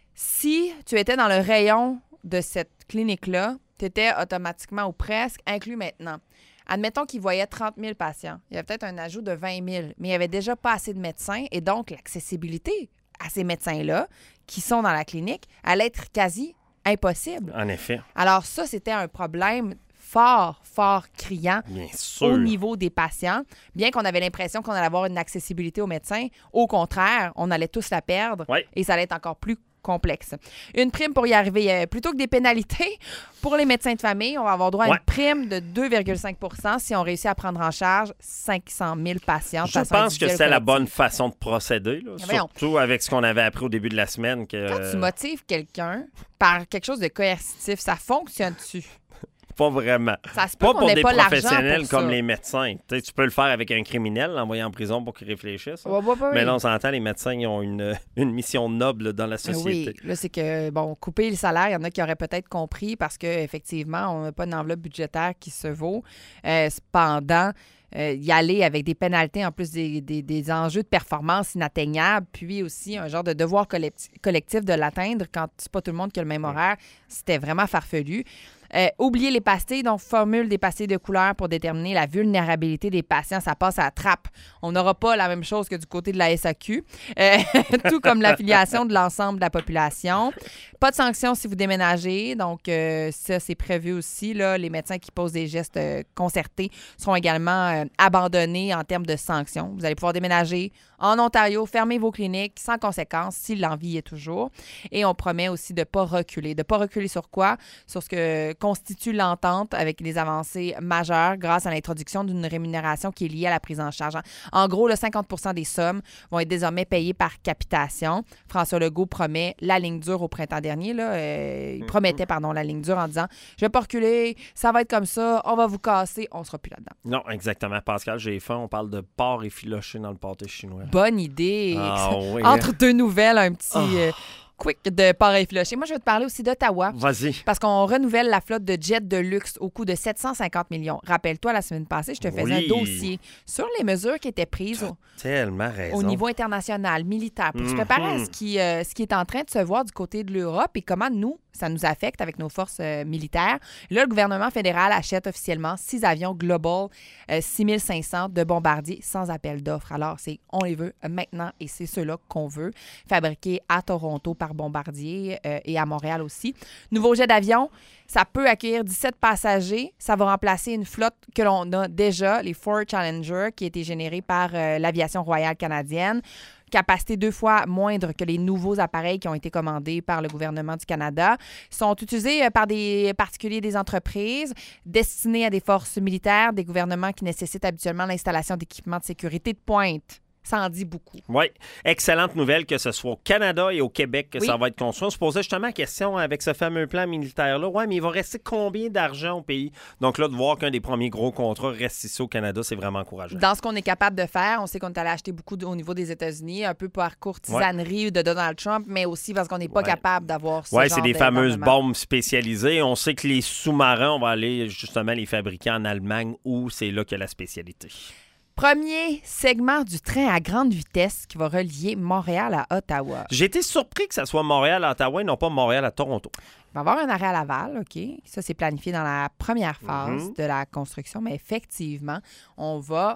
si tu étais dans le rayon de cette clinique-là, tu étais automatiquement ou presque inclus maintenant. Admettons qu'il voyait trente mille patients. Il y avait peut-être un ajout de vingt mille, mais il n'y avait déjà pas assez de médecins et donc l'accessibilité à ces médecins-là qui sont dans la clinique allait être quasi impossible. En effet. Alors ça, c'était un problème fort, fort criant Bien sûr. au niveau des patients. Bien qu'on avait l'impression qu'on allait avoir une accessibilité aux médecins, au contraire, on allait tous la perdre Ouais. et ça allait être encore plus complexe. Une prime pour y arriver. Euh, plutôt que des pénalités, pour les médecins de famille, on va avoir droit à Ouais. une prime de deux virgule cinq pour cent si on réussit à prendre en charge cinq cent mille patients. de Je façon pense que individuelle c'est la collective. bonne façon de procéder, là. Voyons. Surtout avec ce qu'on avait appris au début de la semaine. Que... Quand tu motives quelqu'un par quelque chose de coercitif, ça fonctionne-tu? Pas vraiment. Ça se peut Pas qu'on pour n'ait des pas l'argent professionnels pour comme ça. les médecins. Tu sais, tu peux le faire avec un criminel, l'envoyer en prison pour qu'il réfléchisse. Ouais, ouais, ouais, Mais oui. là, on s'entend, les médecins ils ont une, une mission noble dans la Euh, société. Oui, là, c'est que, bon, couper le salaire, il y en a qui auraient peut-être compris parce qu'effectivement, on n'a pas une enveloppe budgétaire qui se vaut. Euh, cependant, euh, y aller avec des pénalités, en plus des, des- des enjeux de performance inatteignables, puis aussi un genre de devoir collect- collectif de l'atteindre quand c'est pas tout le monde qui a le même horaire, c'était vraiment farfelu. Euh, oublier les pastilles, donc formule des pastilles de couleur pour déterminer la vulnérabilité des patients, ça passe à la trappe. On n'aura pas la même chose que du côté de la S A Q, euh, tout comme l'affiliation de l'ensemble de la population. Pas de sanctions si vous déménagez, donc euh, ça, c'est prévu aussi. Là, les médecins qui posent des gestes euh, concertés seront également euh, abandonnés en termes de sanctions. Vous allez pouvoir déménager en Ontario, fermer vos cliniques sans conséquence si l'envie est toujours. Et on promet aussi de ne pas reculer. De ne pas reculer sur quoi? Sur ce que constitue l'entente avec les avancées majeures grâce à l'introduction d'une rémunération qui est liée à la prise en charge. En gros, le cinquante pour cent des sommes vont être désormais payées par capitation. François Legault promet la ligne dure au printemps dernier. Là, euh, il promettait pardon, la ligne dure en disant « Je vais pas reculer, ça va être comme ça, on va vous casser, on sera plus là-dedans. » Non, exactement. Pascal, j'ai faim. On parle de porc effiloché dans le pâté chinois. Bonne idée. Ah oui. Entre deux nouvelles, un petit Ah. euh, quick de pareil effiloché. Moi, je vais te parler aussi d'Ottawa. Vas-y. Parce qu'on renouvelle la flotte de jets de luxe au coût de sept cent cinquante millions. Rappelle-toi, la semaine passée, je te faisais Oui. un dossier sur les mesures qui étaient prises au, Tellement raison. au niveau international, militaire, pour se Mhm. préparer à ce qui, euh, ce qui est en train de se voir du côté de l'Europe et comment nous, ça nous affecte avec nos forces euh, militaires. Là, le gouvernement fédéral achète officiellement six avions Global euh, six mille cinq cents de bombardiers sans appel d'offres. Alors, c'est on les veut maintenant et c'est ceux-là qu'on veut, fabriqués à Toronto par Bombardier euh, et à Montréal aussi. Nouveau jet d'avion, ça peut accueillir dix-sept passagers. Ça va remplacer une flotte que l'on a déjà, les Ford Challenger, qui a été générée par euh, l'Aviation royale canadienne. Capacité deux fois moindre que les nouveaux appareils qui ont été commandés par le gouvernement du Canada. Ils sont utilisés euh, par des particuliers, des entreprises, destinés à des forces militaires, des gouvernements qui nécessitent habituellement l'installation d'équipements de sécurité de pointe. Ça en dit beaucoup. Oui, excellente nouvelle que ce soit au Canada et au Québec que Oui. ça va être construit. On se posait justement la question avec ce fameux plan militaire-là. Oui, mais il va rester combien d'argent au pays? Donc là, de voir qu'un des premiers gros contrats reste ici au Canada, c'est vraiment encourageant. Dans ce qu'on est capable de faire, on sait qu'on est allé acheter beaucoup de- au niveau des États-Unis, un peu par courtisanerie de Donald Trump, mais aussi parce qu'on n'est pas Ouais. capable d'avoir ce Oui, genre c'est des de- fameuses d'armement. bombes spécialisées. On sait que les sous-marins, on va aller justement les fabriquer en Allemagne où c'est là qu'il y a la spécialité. Premier segment du train à grande vitesse qui va relier Montréal à Ottawa. J'ai été surpris que ça soit Montréal à Ottawa et non pas Montréal à Toronto. Il va y avoir un arrêt à Laval, OK? Ça, c'est planifié dans la première phase Mhm. de la construction, mais effectivement, on va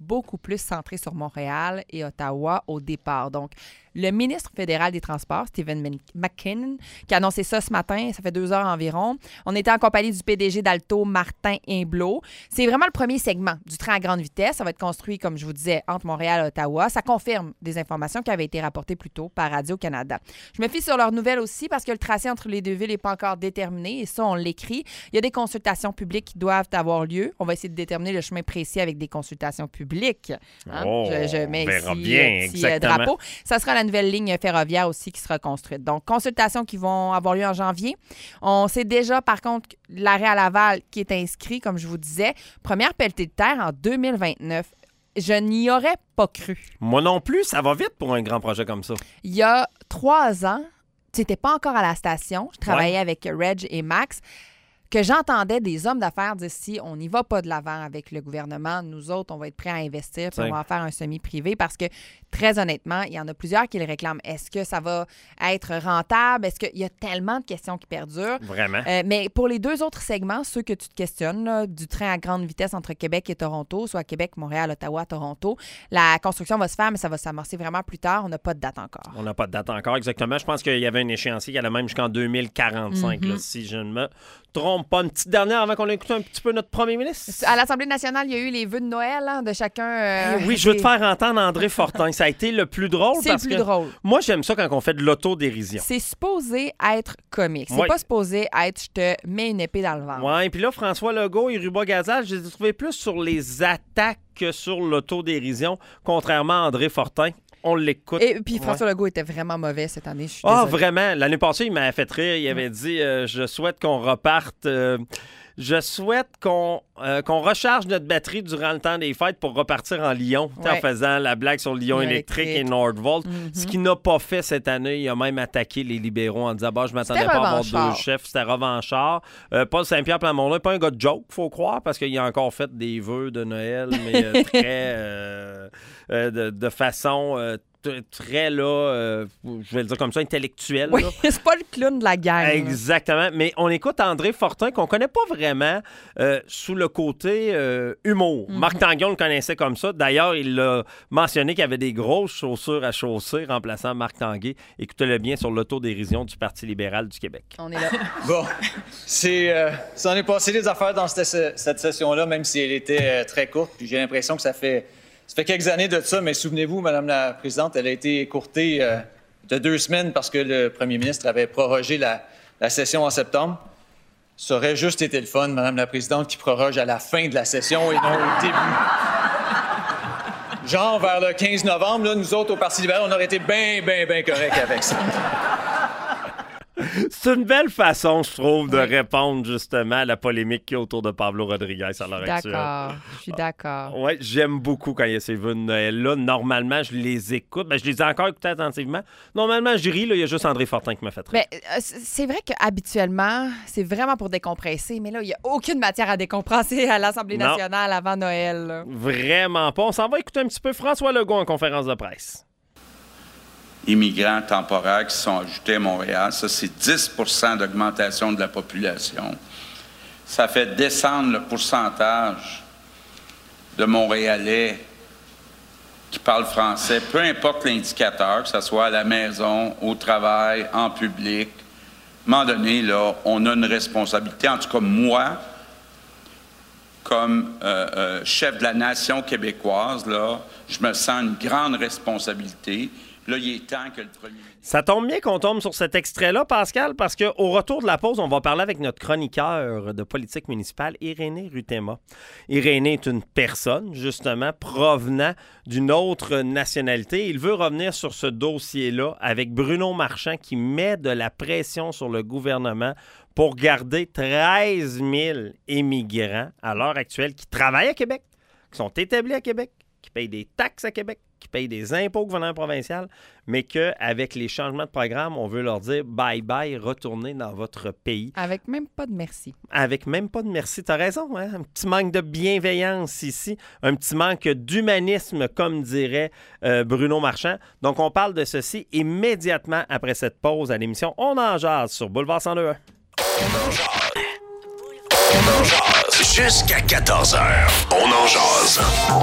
beaucoup plus centré sur Montréal et Ottawa au départ. Donc, le ministre fédéral des Transports, Stephen McKinnon, qui a annoncé ça ce matin, ça fait deux heures environ. On était en compagnie du P D G d'Alto, Martin Imblot. C'est vraiment le premier segment du train à grande vitesse. Ça va être construit, comme je vous disais, entre Montréal et Ottawa. Ça confirme des informations qui avaient été rapportées plus tôt par Radio-Canada. Je me fie sur leurs nouvelles aussi parce que le tracé entre les deux villes n'est pas encore déterminé et ça, on l'écrit. Il y a des consultations publiques qui doivent avoir lieu. On va essayer de déterminer le chemin précis avec des consultations publiques. Hein? Oh, je, je mets on verra ici bien, un petit euh, exactement. drapeau. Ça sera la nouvelle ligne ferroviaire aussi qui sera construite. Donc, consultations qui vont avoir lieu en janvier. On sait déjà, par contre, l'arrêt à Laval qui est inscrit, comme je vous disais, première pelletée de terre en deux mille vingt-neuf. Je n'y aurais pas cru. Moi non plus, ça va vite pour un grand projet comme ça. Il y a trois ans, tu n'étais pas encore à la station. Je travaillais ouais. avec Reg et Max. Que j'entendais des hommes d'affaires dire si on n'y va pas de l'avant avec le gouvernement, nous autres, on va être prêts à investir puis on va en faire un semi-privé parce que, très honnêtement, il y en a plusieurs qui le réclament. Est-ce que ça va être rentable? Est-ce qu'il y a tellement de questions qui perdurent? Vraiment. Euh, mais pour les deux autres segments, ceux que tu te questionnes, là, du train à grande vitesse entre Québec et Toronto, soit Québec, Montréal, Ottawa, Toronto, la construction va se faire, mais ça va s'amorcer vraiment plus tard. On n'a pas de date encore. On n'a pas de date encore, exactement. Je pense qu'il y avait un échéancier qui allait même jusqu'en deux mille quarante-cinq, mm-hmm. là, si je ne me trompe pas. Une petite dernière avant qu'on écoute un petit peu notre premier ministre. À l'Assemblée nationale, il y a eu les vœux de Noël hein, de chacun. Euh, oui, je veux te faire entendre André Fortin. Ça a été le plus drôle. C'est parce le plus que drôle. Moi, j'aime ça quand on fait de l'autodérision. C'est supposé être comique. C'est oui. pas supposé être je te mets une épée dans le ventre. Oui, puis là, François Legault et Ruba Gazal, je les ai trouvés plus sur les attaques que sur l'autodérision, contrairement à André Fortin. On l'écoute. Et puis François ouais. Legault était vraiment mauvais cette année. Je suis Ah, désolée. vraiment. L'année passée, il m'avait fait rire. Il avait dit euh, je souhaite qu'on reparte. Euh, je souhaite qu'on euh, qu'on recharge notre batterie durant le temps des fêtes pour repartir en Lyon, ouais. en faisant la blague sur Lyon électrique, électrique et Nordvolt. Mm-hmm. Ce qu'il n'a pas fait cette année, il a même attaqué les libéraux en disant bah, je m'attendais pas à avoir deux chefs. C'était revanchard. Euh, Paul Saint-Pierre Plamondon n'est pas un gars de joke, faut croire, parce qu'il a encore fait des vœux de Noël, mais euh, très euh, euh, de, de façon. Euh, très, là, euh, je vais le dire comme ça, intellectuel. Oui, là. c'est pas le clown de la gang. Exactement. Là. Mais on écoute André Fortin, qu'on connaît pas vraiment euh, sous le côté euh, humour. Mm-hmm. Marc Tanguay, on le connaissait comme ça. D'ailleurs, il a mentionné qu'il y avait des grosses chaussures à chausser remplaçant Marc Tanguay. Écoutez-le bien sur l'autodérision du Parti libéral du Québec. On est là. Bon, c'est, euh, ça en est passé des affaires dans cette, cette session-là, même si elle était euh, très courte. Puis j'ai l'impression que ça fait... Ça fait quelques années de ça, mais souvenez-vous, Madame la Présidente, elle a été écourtée euh, de deux semaines parce que le premier ministre avait prorogé la, la session en septembre. Ça aurait juste été le fun, Madame la Présidente, qui proroge à la fin de la session et non au début. Genre, vers le quinze novembre, là, nous autres, au Parti libéral, on aurait été bien, bien, bien corrects avec ça. C'est une belle façon, je trouve, de oui. répondre justement à la polémique qu'il y a autour de Pablo Rodriguez à l'heure actuelle. D'accord, je suis d'accord. Oui, j'aime beaucoup quand il y a ces vœux de Noël-là. Normalement, je les écoute. Ben, je les ai encore écoutés attentivement. Normalement, je ris. Là, il y a juste André Fortin qui m'a fait rire. Ben, c'est vrai qu'habituellement, c'est vraiment pour décompresser, mais là, il n'y a aucune matière à décompresser à l'Assemblée nationale non. avant Noël. Là. Vraiment pas. On s'en va écouter un petit peu François Legault en conférence de presse. Immigrants temporaires qui sont ajoutés à Montréal. Ça, c'est dix pour cent d'augmentation de la population. Ça fait descendre le pourcentage de Montréalais qui parlent français, peu importe l'indicateur, que ce soit à la maison, au travail, en public. À un moment donné, là, on a une responsabilité. En tout cas, moi, comme euh, euh, chef de la nation québécoise, là, je me sens une grande responsabilité. Là, il est temps que le premier ministre... Ça tombe bien qu'on tombe sur cet extrait-là, Pascal, parce qu'au retour de la pause, on va parler avec notre chroniqueur de politique municipale, Irénée Rutema. Irénée est une personne, justement, provenant d'une autre nationalité. Il veut revenir sur ce dossier-là avec Bruno Marchand qui met de la pression sur le gouvernement pour garder treize mille immigrants à l'heure actuelle qui travaillent à Québec, qui sont établis à Québec, qui payent des taxes à Québec, qui payent des impôts au gouvernement provincial, mais qu'avec les changements de programme, on veut leur dire bye-bye, retournez dans votre pays. Avec même pas de merci. Avec même pas de merci. T'as raison, hein? Un petit manque de bienveillance ici, un petit manque d'humanisme, comme dirait euh, Bruno Marchand. Donc, on parle de ceci immédiatement après cette pause à l'émission On en jase sur Boulevard cent deux point un. On en jase Jusqu'à quatorze heures, on en jase.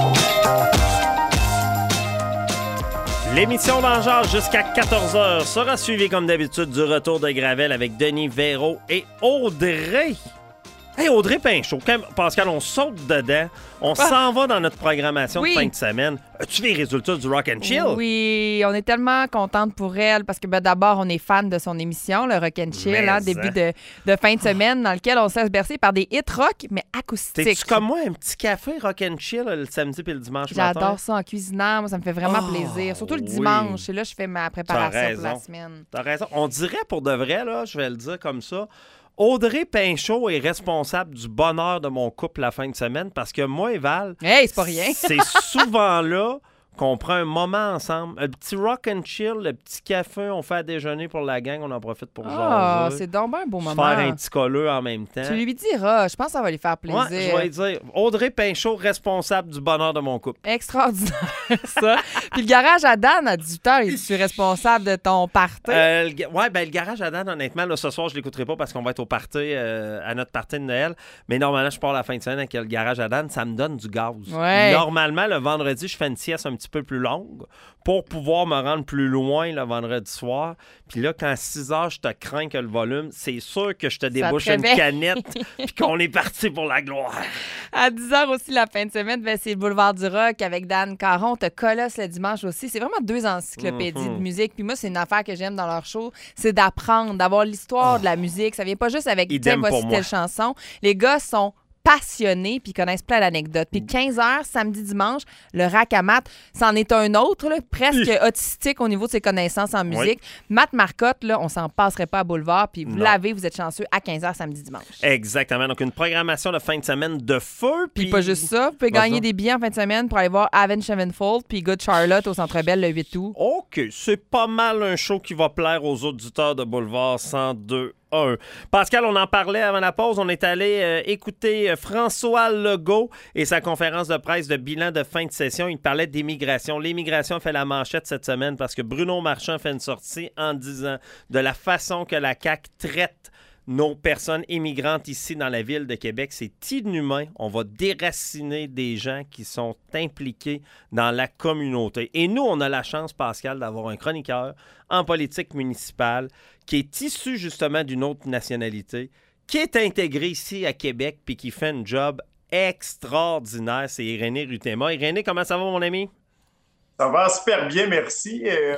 L'émission d'En jase jusqu'à quatorze heures sera suivie comme d'habitude du retour de Gravel avec Denis Véro et Audrey. Hey, Audrey Pinchot, quand, Pascal, on saute dedans, on ah. s'en va dans notre programmation oui. de fin de semaine. As-tu vu les résultats du Rock and Chill? Oui, on est tellement contente pour elle parce que ben, d'abord, on est fan de son émission, le Rock and Chill, hein, début de, de fin de semaine, dans lequel on se laisse bercer par des hits rock, mais acoustiques. T'es-tu comme moi, un petit café Rock and Chill le samedi puis le dimanche matin? J'adore ça en cuisinant, moi, ça me fait vraiment oh, plaisir. Surtout le dimanche, oui. et là, je fais ma préparation pour la semaine. T'as raison. On dirait pour de vrai, là, je vais le dire comme ça, Audrey Pinchot est responsable du bonheur de mon couple la fin de semaine parce que moi et Val, hey, c'est pas rien. c'est souvent là qu'on prend un moment ensemble. Un petit rock and chill, le petit café, on fait à déjeuner pour la gang, on en profite pour jaser. Ah, c'est donc bien un beau moment. Faire un petit colleux en même temps. Tu lui diras, je pense que ça va lui faire plaisir. Ouais, je vais lui dire. Audrey Pinchot, responsable du bonheur de mon couple. Extraordinaire, ça. Puis le garage à Dan, à dix-huit heures, il est responsable de ton party? Euh, le, ouais, ben le garage à Dan, honnêtement, là, ce soir, je ne l'écouterai pas parce qu'on va être au party, euh, à notre party de Noël. Mais normalement, je pars la fin de semaine avec le garage à Dan, ça me donne du gaz. Ouais. Normalement, le vendredi, je fais une sieste un petit peu plus longue pour pouvoir me rendre plus loin le vendredi soir. Puis là, quand à six heures, je te crains que le volume, c'est sûr que je te débouche une canette puis qu'on est parti pour la gloire. À dix heures aussi, la fin de semaine, ben, c'est le Boulevard du Rock avec Dan Caron. Te Colosse le dimanche aussi. C'est vraiment deux encyclopédies mm-hmm. de musique. Puis moi, c'est une affaire que j'aime dans leur show, c'est d'apprendre, d'avoir l'histoire oh. de la musique. Ça vient pas juste avec « tiens, voici telle chanson ». Les gars sont passionnés puis connaissent plein d'anecdotes. Puis quinze heures, samedi, dimanche, le rack à Matt, c'en est un autre, là, presque oui. autistique au niveau de ses connaissances en musique. Oui. Matt Marcotte, là, on s'en passerait pas à Boulevard, puis vous non. l'avez, vous êtes chanceux, à quinze heures, samedi, dimanche. Exactement. Donc, une programmation de fin de semaine de feu. Puis Puis pas juste ça, vous pouvez gagner des billets en fin de semaine pour aller voir Avenged Sevenfold puis Good Charlotte au Centre Bell le huit août. OK, c'est pas mal un show qui va plaire aux auditeurs de Boulevard cent deux. Un. Pascal, on en parlait avant la pause. On est allé euh, écouter euh, François Legault et sa conférence de presse de bilan de fin de session. Il parlait d'immigration. L'immigration fait la manchette cette semaine parce que Bruno Marchand fait une sortie en disant de la façon que la C A Q traite nos personnes immigrantes ici dans la ville de Québec, c'est inhumain. On va déraciner des gens qui sont impliqués dans la communauté. Et nous, on a la chance, Pascal, d'avoir un chroniqueur en politique municipale qui est issu justement d'une autre nationalité, qui est intégré ici à Québec puis qui fait un job extraordinaire. C'est Irénée Rutema. Irénée, comment ça va, mon ami? Ça va super bien, merci. Euh...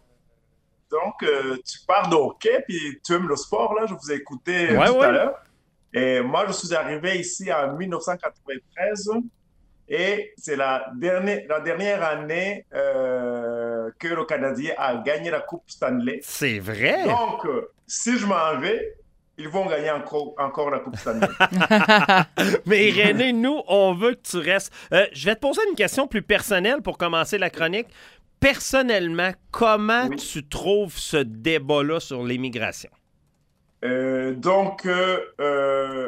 Donc, euh, tu pars de hockey, puis tu aimes le sport, là, je vous ai écouté ouais, tout ouais. à l'heure. Et moi, je suis arrivé ici en dix-neuf cent quatre-vingt-treize, et c'est la dernière, la dernière année euh, que le Canadien a gagné la Coupe Stanley. C'est vrai? Donc, euh, si je m'en vais, ils vont gagner encore, encore la Coupe Stanley. Mais Irénée, nous, on veut que tu restes. Euh, je vais te poser une question plus personnelle pour commencer la chronique. Personnellement, comment oui. tu trouves ce débat-là sur l'immigration? Euh, donc, euh, euh,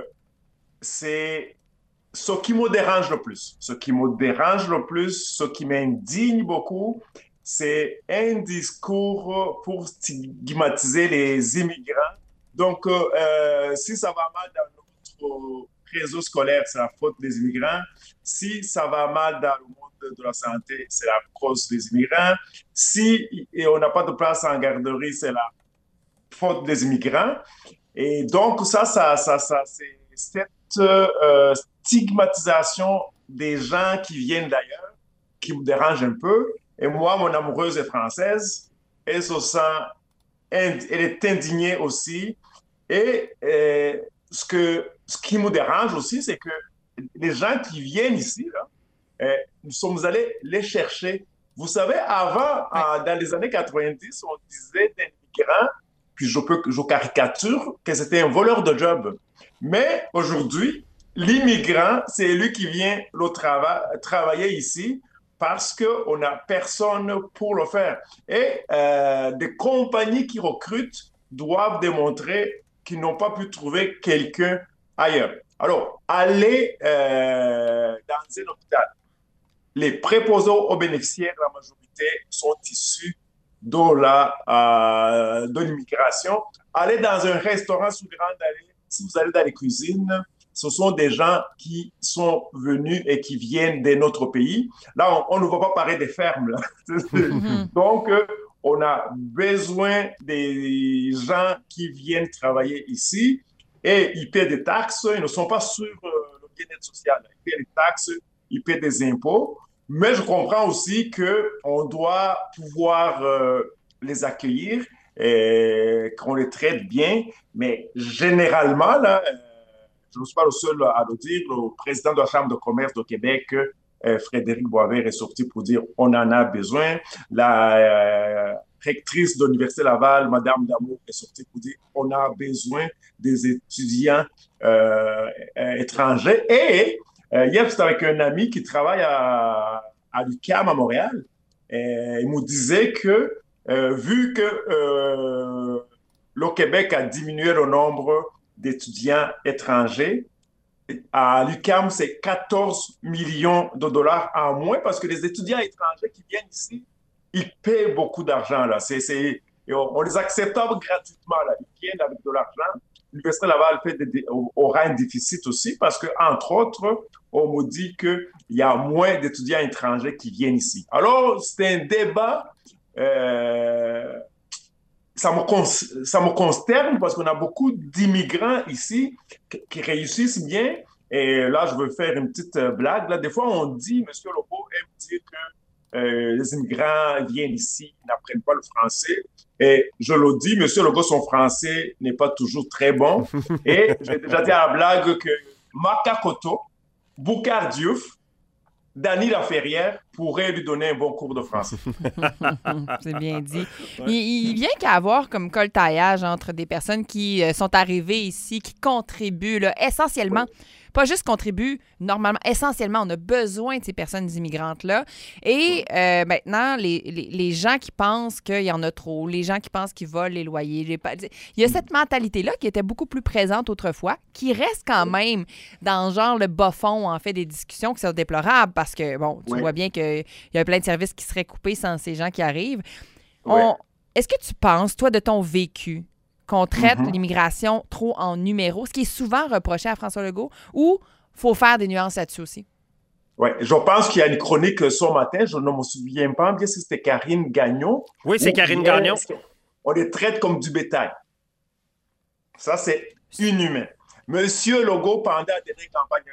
c'est ce qui me dérange le plus. Ce qui me dérange le plus, ce qui m'indigne beaucoup, c'est un discours pour stigmatiser les immigrants. Donc, euh, si ça va mal dans notre réseau scolaire, c'est la faute des immigrants. Si ça va mal dans le monde de la santé, c'est la cause des immigrants. Si et on n'a pas de place en garderie, c'est la faute des immigrants. Et donc, ça, ça, ça, ça c'est cette euh, stigmatisation des gens qui viennent d'ailleurs qui me dérange un peu. Et moi, mon amoureuse est française. Elle se sent, elle est indignée aussi. Et, et ce, que, ce qui me dérange aussi, c'est que les gens qui viennent ici, là, eh, nous sommes allés les chercher. Vous savez, avant, en, dans les années quatre-vingt-dix, on disait des migrants, puis je, peux, je caricature, que c'était un voleur de job. Mais aujourd'hui, l'immigrant, c'est lui qui vient le trava- travailler ici parce qu'on n'a personne pour le faire. Et euh, des compagnies qui recrutent doivent démontrer qu'ils n'ont pas pu trouver quelqu'un ailleurs. Alors, allez euh, dans un hôpital. Les préposés aux bénéficiaires, la majorité, sont issus de, la, euh, de l'immigration. Allez dans un restaurant souverain, si vous allez dans les cuisines, ce sont des gens qui sont venus et qui viennent de notre pays. Là, on, on ne va pas parler des fermes. Là. Donc, euh, on a besoin des gens qui viennent travailler ici et ils paient des taxes. Ils ne sont pas sur euh, le bien-être social. Ils paient des taxes, ils paient des impôts. Mais je comprends aussi qu'on doit pouvoir euh, les accueillir et qu'on les traite bien. Mais généralement, là, euh, je ne suis pas le seul à le dire, le président de la Chambre de commerce de Québec, euh, Frédéric Boisvert, est sorti pour dire on en a besoin. La euh, rectrice de l'Université Laval, Mme Damour, est sortie pour dire on a besoin des étudiants euh, euh, étrangers. Et Euh, hier, j'étais avec un ami qui travaille à, à l'U Q A M à Montréal. Et il me disait que, euh, vu que euh, le Québec a diminué le nombre d'étudiants étrangers, à l'U Q A M, c'est quatorze millions de dollars en moins parce que les étudiants étrangers qui viennent ici, ils paient beaucoup d'argent. Là. C'est, c'est, on, on les accepte gratuitement. Là. Ils viennent avec de l'argent. L'Université Laval fait des, aura un déficit aussi parce que, entre autres, on me dit qu'il y a moins d'étudiants étrangers qui viennent ici. Alors, c'est un débat, euh, ça, me cons- ça me consterne parce qu'on a beaucoup d'immigrants ici qui, qui réussissent bien. Et là, je veux faire une petite blague. Là, des fois, on dit, M. Legault aime dire que euh, les immigrants viennent ici, ils n'apprennent pas le français. Et je le dis, M. Legault, son français n'est pas toujours très bon. Et j'ai déjà dit à la blague que Maka Koto, Boucar Diouf, Dany Laferrière pourraient lui donner un bon cours de français. C'est bien dit. Il, il vient qu'à avoir comme coltaillage entre des personnes qui euh, sont arrivées ici, qui contribuent là, essentiellement, pas juste contribuent, normalement, essentiellement, on a besoin de ces personnes immigrantes-là. Et euh, maintenant, les, les, les gens qui pensent qu'il y en a trop, les gens qui pensent qu'ils volent les loyers, les... il y a cette mentalité-là qui était beaucoup plus présente autrefois, qui reste quand même dans genre le bas fond, en fait, des discussions qui sont déplorables parce que, bon, tu oui. vois bien qu'il y a plein de services qui seraient coupés sans ces gens qui arrivent. Oui. On... Est-ce que tu penses, toi, de ton vécu, qu'on traite Mm-hmm. l'immigration trop en numéro, ce qui est souvent reproché à François Legault, ou il faut faire des nuances là-dessus aussi? Oui, je pense qu'il y a une chronique ce matin, je ne me souviens pas bien si c'était Karine Gagnon. Oui, c'est Karine Gagnon. On les traite comme du bétail. Ça, c'est inhumain. Monsieur Legault, pendant la dernière campagne,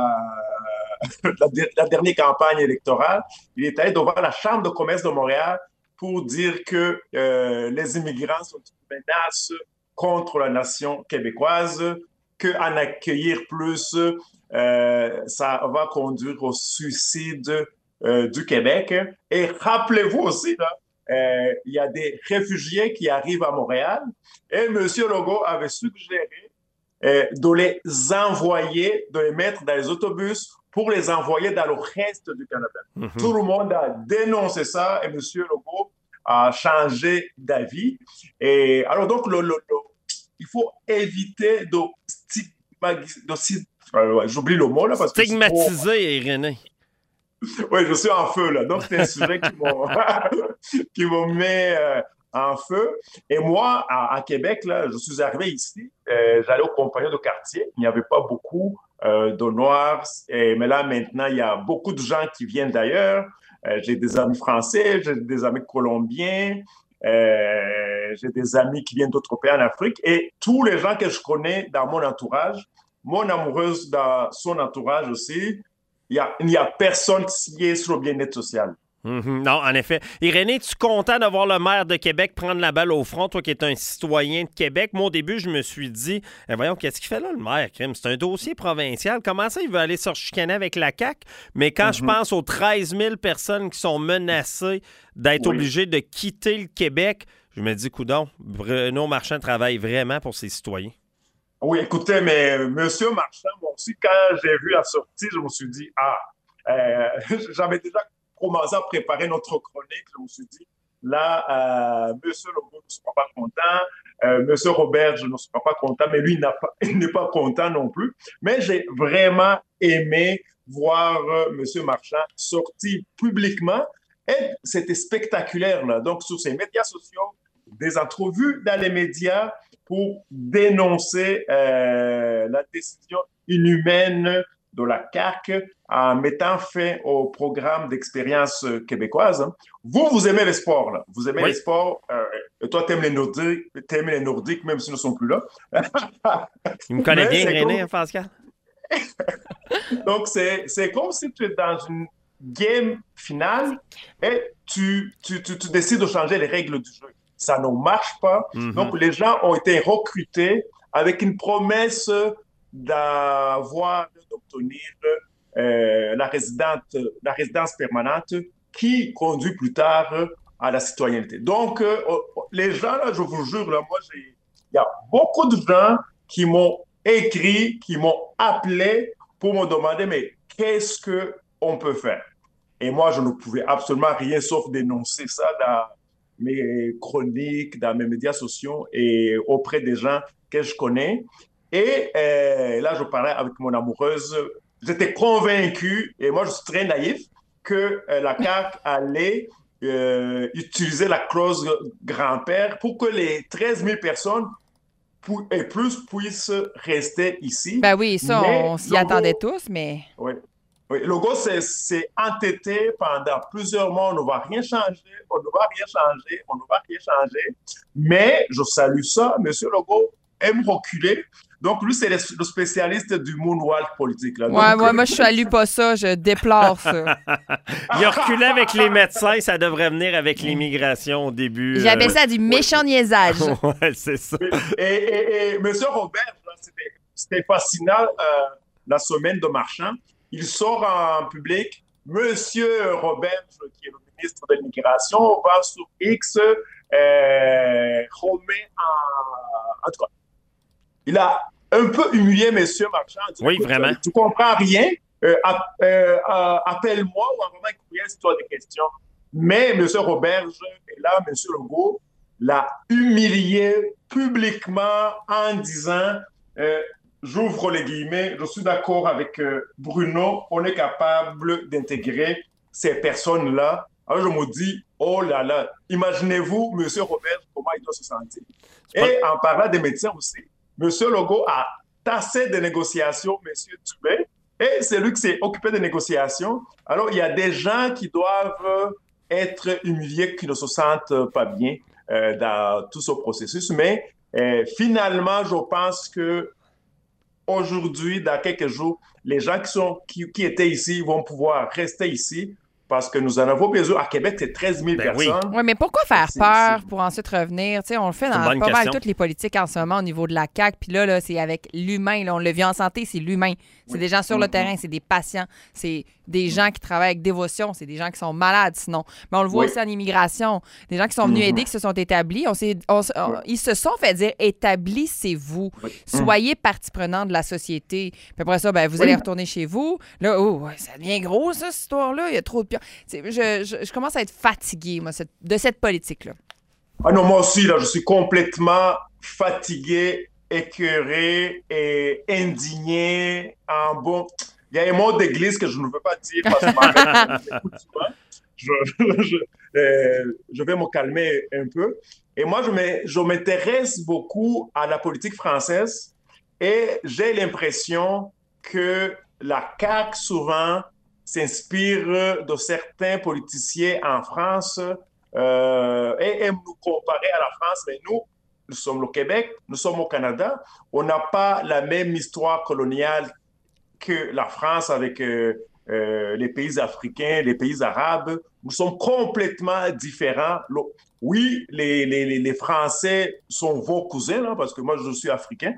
euh, la, la dernière campagne électorale, il est allé devant la Chambre de commerce de Montréal pour dire que euh, les immigrants sont une menace contre la nation québécoise, qu'en accueillir plus, euh, ça va conduire au suicide euh, du Québec. Et rappelez-vous aussi, là, euh, il y a des réfugiés qui arrivent à Montréal et M. Legault avait suggéré euh, de les envoyer, de les mettre dans les autobus pour les envoyer dans le reste du Canada. Mm-hmm. Tout le monde a dénoncé ça et M. Legault a changé d'avis. Et alors donc, le, le, le, il faut éviter de stigmatiser, de, euh, j'oublie le mot là parce que stigmatiser, Irénée. Oui, je suis en feu là. Donc, c'est un sujet qui me, qui me met euh, en feu. Et moi, à, à Québec, là, je suis arrivé ici, euh, j'allais au compagnon de quartier. Il n'y avait pas beaucoup euh, de Noirs. Et, mais là, maintenant, il y a beaucoup de gens qui viennent d'ailleurs. Euh, j'ai des amis français, j'ai des amis colombiens, euh, j'ai des amis qui viennent d'autres pays en Afrique. Et tous les gens que je connais dans mon entourage, mon amoureuse dans son entourage aussi, il n'y a, a personne qui est sur le bien-être social. Mm-hmm. Non, en effet. Irénée, es-tu content de voir le maire de Québec prendre la balle au front, toi qui es un citoyen de Québec? Moi, au début, je me suis dit, eh, voyons, qu'est-ce qu'il fait là, le maire, crime? C'est un dossier provincial. Comment ça, il veut aller se chicaner avec la C A Q? Mais quand mm-hmm. je pense aux treize mille personnes qui sont menacées d'être oui. obligées de quitter le Québec, je me dis, coudonc, Bruno Marchand travaille vraiment pour ses citoyens. Oui, écoutez, mais M. Marchand, moi aussi, quand j'ai vu la sortie, je me suis dit, ah, euh, j'avais déjà commencé à préparer notre chronique, je me suis dit, là, euh, M. Legault ne sera pas content, euh, M. Robert, je ne serai pas content, mais lui, il, n'a pas, il n'est pas content non plus. Mais j'ai vraiment aimé voir euh, M. Marchand sortir publiquement, et c'était spectaculaire, là. Donc, sur ses médias sociaux, des entrevues dans les médias, pour dénoncer euh, la décision inhumaine de la C A Q en mettant fin au programme d'expérience québécoise. Vous, vous aimez les sports, là. Vous aimez oui. les sports. Euh, toi, tu aimes les Nordiques, t'aimes les Nordiques, même s'ils ne sont plus là. Il me connaît Mais bien, René, comme... Pascal. Donc, c'est, c'est comme si tu es dans une game finale et tu, tu, tu, tu décides de changer les règles du jeu. Ça ne marche pas. Mm-hmm. Donc, les gens ont été recrutés avec une promesse d'avoir, d'obtenir euh, la, résidente, la résidence permanente qui conduit plus tard à la citoyenneté. Donc, euh, les gens, là, je vous jure, là, moi, j'ai, il y a beaucoup de gens qui m'ont écrit, qui m'ont appelé pour me demander, mais qu'est-ce qu'on peut faire? Et moi, je ne pouvais absolument rien sauf dénoncer ça dans mes chroniques, dans mes médias sociaux et auprès des gens que je connais. Et euh, là, je parlais avec mon amoureuse. J'étais convaincu, et moi, je suis très naïf, que euh, la C A Q allait euh, utiliser la clause grand-père pour que les treize mille personnes et plus puissent rester ici. Ben oui, ça, mais on s'y attendait tous, mais... Oui. Oui, le gars s'est entêté pendant plusieurs mois. On ne va rien changer, on ne va rien changer, on ne va rien changer. Mais je salue ça. Monsieur Legault aime reculer. Donc, lui, c'est le spécialiste du moonwalk politique. Là. Ouais, Donc, ouais, moi, je salue pas ça. Je déplore ça. Il a reculé avec les médecins. Ça devrait venir avec l'immigration au début. J'appelle euh... ça du méchant oui. niaisage. Ouais, c'est ça. Et, et, et M. Robert, c'était fascinant euh, la semaine de Marchand. Il sort en public. Monsieur Robert, qui est le ministre de l'Immigration, va sur X, euh, remet en... En tout cas, il a un peu humilié M. Marchand. Oui, vraiment. Tu comprends rien. Euh, euh, euh, appelle-moi ou envoie-moi un courriel si tu as des questions. Mais M. Roberge, et là, M. Legault l'a humilié publiquement en disant... Euh, J'ouvre les guillemets, je suis d'accord avec euh, Bruno, on est capable d'intégrer ces personnes-là. Alors je me dis, oh là là, imaginez-vous, M. Robert, comment il doit se sentir. Et en parlant des médecins aussi, M. Legault a tassé des négociations, M. Dubé, et c'est lui qui s'est occupé des négociations. Alors il y a des gens qui doivent être humiliés, qui ne se sentent pas bien euh, dans tout ce processus, mais euh, finalement, je pense que aujourd'hui, dans quelques jours, les gens qui, sont, qui, qui étaient ici vont pouvoir rester ici parce que nous en avons besoin. À Québec, c'est treize mille ben personnes. Oui, ouais, mais pourquoi faire peur pour ensuite revenir? T'sais, on le fait dans pas question. mal toutes les politiques en ce moment au niveau de la C A Q. Puis là, là c'est avec l'humain. Là, on le vit en santé, c'est l'humain. C'est oui. des gens sur le mm-hmm. terrain, c'est des patients, c'est des gens qui travaillent avec dévotion, c'est des gens qui sont malades sinon. Mais on le voit oui. aussi en immigration. Des gens qui sont venus mm-hmm. aider, qui se sont établis. On s'est, on, on, oui. Ils se sont fait dire, établissez-vous. Oui. Soyez mm. partie prenante de la société. Puis après ça, ben, vous oui. allez retourner chez vous. Là, oh, ça devient gros, ça, cette histoire-là. Il y a trop de pire. Je, je, je commence à être fatiguée, moi, cette, de cette politique-là. Ah non, moi aussi, là, je suis complètement fatigué, écœuré et indigné. En bon... Il y a un mot d'église que je ne veux pas dire parce que je, je, euh, je vais me calmer un peu. Et moi, je m'intéresse beaucoup à la politique française et j'ai l'impression que la C A Q, souvent, s'inspire de certains politiciens en France euh, et aime nous comparer à la France. Mais nous, nous sommes au Québec, nous sommes au Canada. On n'a pas la même histoire coloniale que la France avec euh, euh, les pays africains, les pays arabes. Nous sommes complètement différents. Oui, les, les, les Français sont vos cousins, hein, parce que moi, je suis africain.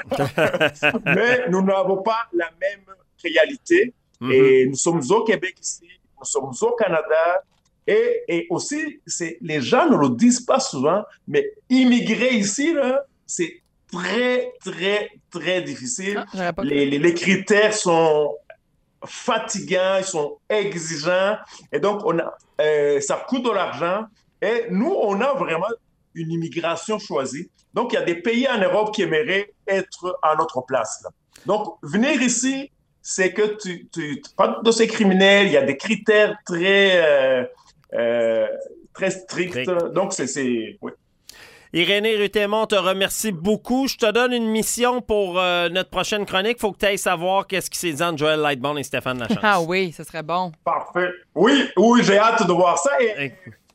Mais nous n'avons pas la même réalité. Mm-hmm. Et nous sommes au Québec ici, nous sommes au Canada. Et, et aussi, c'est, les gens ne le disent pas souvent, mais immigrer ici, là, c'est très, très, très difficile. Ah, les, les, les critères sont fatigants, ils sont exigeants. Et donc, on a, euh, ça coûte de l'argent. Et nous, on a vraiment une immigration choisie. Donc, il y a des pays en Europe qui aimeraient être à notre place, là. Donc, venir ici, c'est que tu, tu, tu pas de dossier criminel, il y a des critères très, euh, euh, très stricts. Strict. Donc, c'est... c'est oui. Irénée Rutémont te remercie beaucoup. Je te donne une mission pour euh, notre prochaine chronique. Il faut que tu ailles savoir qu'est-ce qui s'est dit entre Joël Lightbourne et Stéphane Lachance. Ah oui, ce serait bon. Parfait. Oui, oui, j'ai hâte de voir ça. Et, et,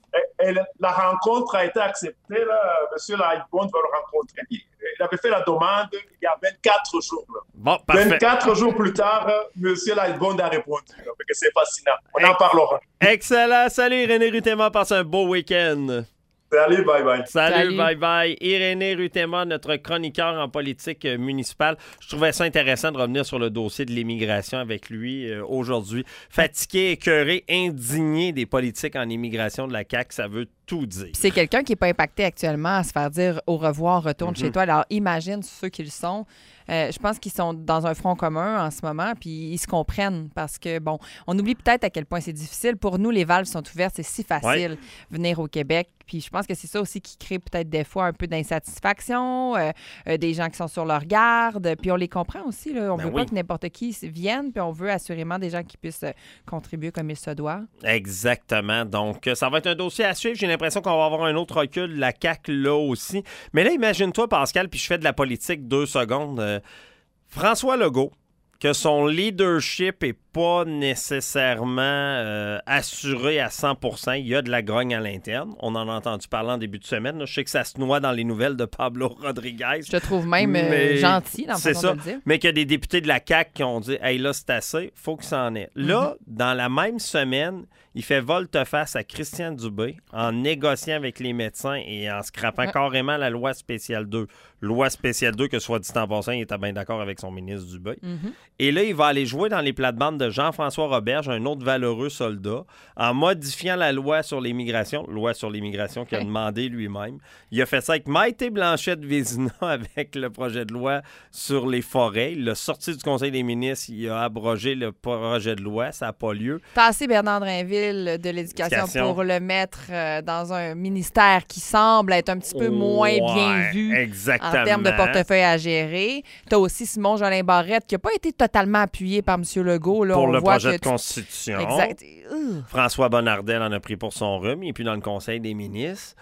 et la rencontre a été acceptée. Là. Monsieur Lightbourne va le rencontrer. Il avait fait la demande il y a vingt-quatre jours. Là. Bon, parfait. vingt-quatre jours plus tard, Monsieur Lightbourne a répondu. Là, parce que c'est fascinant. On en parlera. Excellent. Salut Irénée Rutémont. Passe un beau week-end. Salut, bye bye. Salut, Salut. bye bye. Irénée Rutémont, notre chroniqueur en politique euh, municipale. Je trouvais ça intéressant de revenir sur le dossier de l'immigration avec lui euh, aujourd'hui. Fatigué, écœuré, indigné des politiques en immigration de la C A Q, ça veut tout dire. Puis c'est quelqu'un qui n'est pas impacté actuellement à se faire dire au revoir, retourne Mm-hmm. chez toi. Alors imagine ceux qui le sont. Euh, je pense qu'ils sont dans un front commun en ce moment, puis ils se comprennent parce que, bon, on oublie peut-être à quel point c'est difficile. Pour nous, les valves sont ouvertes, c'est si facile Ouais. venir au Québec. Puis je pense que c'est ça aussi qui crée peut-être des fois un peu d'insatisfaction, euh, euh, des gens qui sont sur leur garde. Puis on les comprend aussi. Là. On Ben veut oui. pas que n'importe qui vienne, puis on veut assurément des gens qui puissent euh, contribuer comme il se doit. Exactement. Donc, euh, ça va être un dossier à suivre. J'ai l'impression qu'on va avoir un autre recul de la C A Q là aussi. Mais là, imagine-toi, Pascal, puis je fais de la politique deux secondes. Euh, François Legault, que son leadership n'est pas nécessairement euh, assuré à cent pour cent. Il y a de la grogne à l'interne. On en a entendu parler en début de semaine. Là. Je sais que ça se noie dans les nouvelles de Pablo Rodriguez. Je te trouve même euh, Mais gentil dans la c'est façon ça. de le dire. Mais qu'il y a des députés de la C A Q qui ont dit « Hey, là, c'est assez. Faut que ça en ait. » Là, dans la même semaine, il fait volte-face à Christian Dubé en négociant avec les médecins et en scrapant Ouais. carrément la loi spéciale deux. Loi spéciale deux que, soit dit en passant, il était bien d'accord avec son ministre Dubé. Mhm. Et là, il va aller jouer dans les plates-bandes de Jean-François Roberge, un autre valeureux soldat, en modifiant la loi sur l'immigration, loi sur l'immigration qu'il a Ouais. demandé lui-même. Il a fait ça avec Maïté Blanchette-Vézina avec le projet de loi sur les forêts. Il l'a sorti du Conseil des ministres, il a abrogé le projet de loi, ça n'a pas lieu. Tasser Bernard Drinville de l'Éducation Éducation. pour le mettre euh, dans un ministère qui semble être un petit peu moins Ouais, bien vu exactement. en termes de portefeuille à gérer. Tu as aussi Simon-Jolin Barrette qui n'a pas été totalement appuyé par M. Legault. Là, Pour on le voit projet que de tu- constitution. Exact. Ugh. François Bonnardel en a pris pour son rhume. Il est plus dans le Conseil des ministres.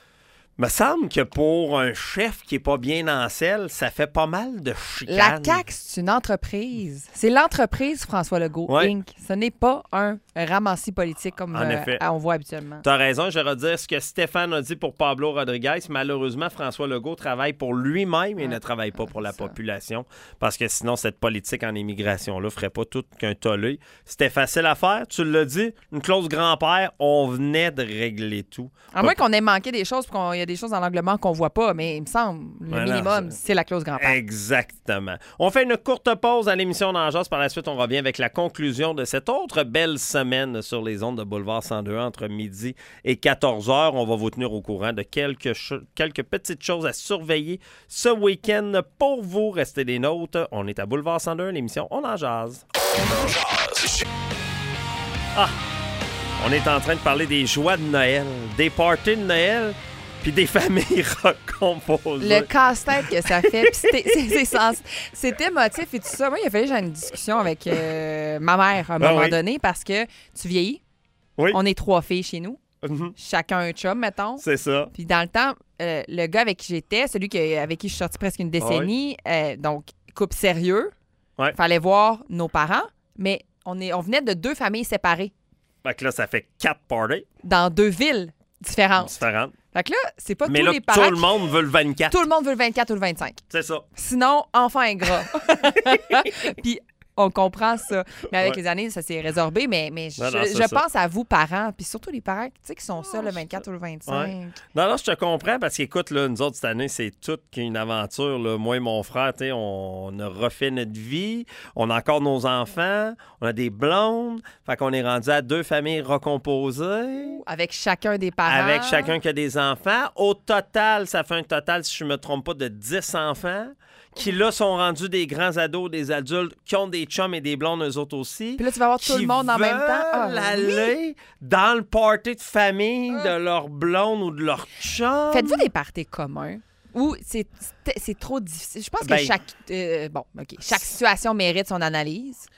Me semble que pour un chef qui est pas bien en selle, ça fait pas mal de chicanes. La C A Q, c'est une entreprise. C'est l'entreprise François Legault, Ouais. Incorporée. Ce n'est pas un ramassis politique comme En euh, effet. on voit habituellement. T'as raison, je vais redire ce que Stéphane a dit pour Pablo Rodriguez. Malheureusement, François Legault travaille pour lui-même et Ouais. ne travaille pas pour la c'est ça. population parce que sinon, cette politique en immigration-là ferait pas tout qu'un tollé. C'était facile à faire, tu l'as dit, une clause grand-père, on venait de régler tout. À moins qu'on ait manqué des choses, puis qu'il y a des choses dans l'angle qu'on voit pas, mais il me semble, le Voilà, minimum, ça- c'est la clause grand-père. Exactement. On fait une courte pause à l'émission d'Angers. Par la suite, on revient avec la conclusion de cette autre belle semaine sur les ondes de Boulevard cent deux entre midi et quatorze heures. On va vous tenir au courant de quelques, cho- quelques petites choses à surveiller ce week-end pour vous. Restez des nôtres. On est à Boulevard cent deux, l'émission On en jase. Ah! On est en train de parler des joies de Noël, des parties de Noël, puis des familles recomposées. Le casse-tête que ça fait, puis c'était- c'est- c'est sens- c'est émotif et tout ça. Moi, il a fallu que j'ai une discussion avec euh, ma mère à un Ah moment oui. donné parce que tu vieillis. Oui. On est trois filles chez nous. Mhm. Chacun un chum, mettons. C'est ça. Puis dans le temps, euh, le gars avec qui j'étais, celui qui- avec qui je suis sortie presque une décennie, euh, donc couple sérieux, Ouais. fallait voir nos parents, mais on, est, on venait de deux familles séparées Fait que là, ça fait quatre parties dans deux villes différentes. différentes. Fait que là, c'est pas Mais tous là, les parents. tout le monde veut le vingt-quatre. Tout le monde veut le vingt-quatre ou le vingt-cinq. C'est ça. Sinon, enfant ingrat. Puis on comprend ça. Mais avec Ouais. les années, ça s'est résorbé. Mais, mais je, Non, non, c'est je ça. pense à vous, parents, puis surtout les parents tu sais, qui sont seuls le vingt-quatre ou le vingt-cinq. Ouais. Non, non, je te comprends parce qu'écoute, là, nous autres, cette année, c'est toute qu'une aventure. Là. Moi et mon frère, tu sais, on a refait notre vie. On a encore nos enfants. On a des blondes. Fait qu'on est rendu à deux familles recomposées. Avec chacun des parents. Avec chacun qui a des enfants. Au total, ça fait un total, si je ne me trompe pas, de dix enfants qui, là, sont rendus des grands ados, des adultes, qui ont des chums et des blondes, eux autres aussi. Puis là, tu vas avoir tout qui le monde en même temps. Ah, veulent oui. aller dans le party de famille de leur blonde ou de leur chum. Faites-vous des parties communs? Ou c'est c'est- c'est trop difficile? Je pense Ben- que chaque, euh, bon, OK, chaque situation mérite son analyse.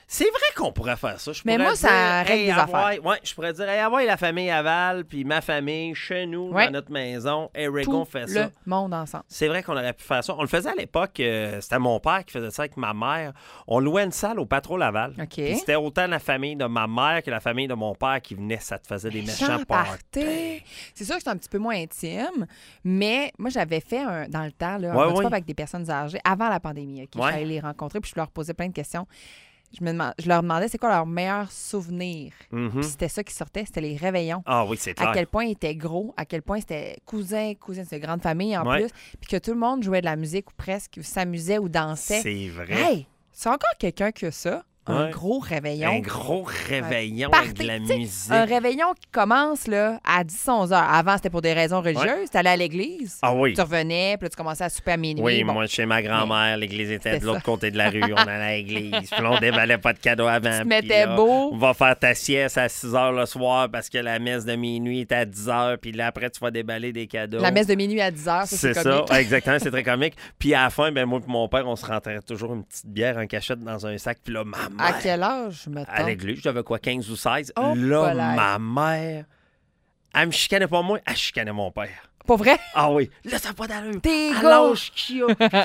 C'est vrai qu'on pourrait faire ça. Je Mais pourrais moi, ça dire, règle des Hawaï- affaires. Ouais, je pourrais dire, hey, Hawaï, la famille Aval, puis ma famille, chez nous, Ouais. dans notre maison. Hey, Rick, Tout on fait ça. le monde ensemble. C'est vrai qu'on aurait pu faire ça. On le faisait à l'époque, euh, c'était mon père qui faisait ça avec ma mère. On louait une salle au Patro Laval. OK. Puis c'était autant la famille de ma mère que la famille de mon père qui venait, ça te faisait des méchants Méchant parties. party. C'est sûr que c'est un petit peu moins intime, mais moi, j'avais fait un, dans le temps, là, un Ouais, road ouais. trip avec des personnes âgées avant la pandémie. OK? Ouais. J'allais les rencontrer puis je leur posais plein de questions. Je, me demande- je leur demandais c'est quoi leur meilleur souvenir. Mhm. Puis c'était ça qui sortait, c'était les réveillons. Ah oui, c'est clair. À quel point ils étaient gros, à quel point c'était cousin, cousine, c'est une grande famille en Ouais. plus, puis que tout le monde jouait de la musique ou presque, ou s'amusait ou dansait. C'est vrai. Hey, c'est encore quelqu'un qui a ça, un Ouais. gros réveillon. Un gros réveillon Party, avec de la tu sais, musique. Un réveillon qui commence là, à dix onze heures. Avant, c'était pour des raisons religieuses. Tu allais à l'église. Ah oui. Tu revenais, puis là, tu commençais à souper à minuit. Oui, Bon. moi, chez ma grand-mère, l'église était c'était de l'autre ça. côté de la rue. On allait à l'église. Puis là, on déballait pas de cadeaux avant. Tu te puis mettais là, beau. On va faire ta sieste à six heures le soir parce que la messe de minuit est à dix heures. Puis là, après, tu vas déballer des cadeaux. La messe de minuit à dix heures, ça, c'est C'est ça, comique. ouais, exactement, c'est très comique. Puis à la fin, ben moi et mon père, on se rentrait toujours une petite bière en cachette dans un sac. Puis là, ma À mère, quel âge, mettons? à l'église, j'avais quoi, quinze ou seize. Oh, là, palais. ma mère, elle me chicanait pas moi, elle chicanait mon père. Pas vrai? Ah oui, là, ça n'a pas d'allure. T'es À gros. l'âge qu'il a.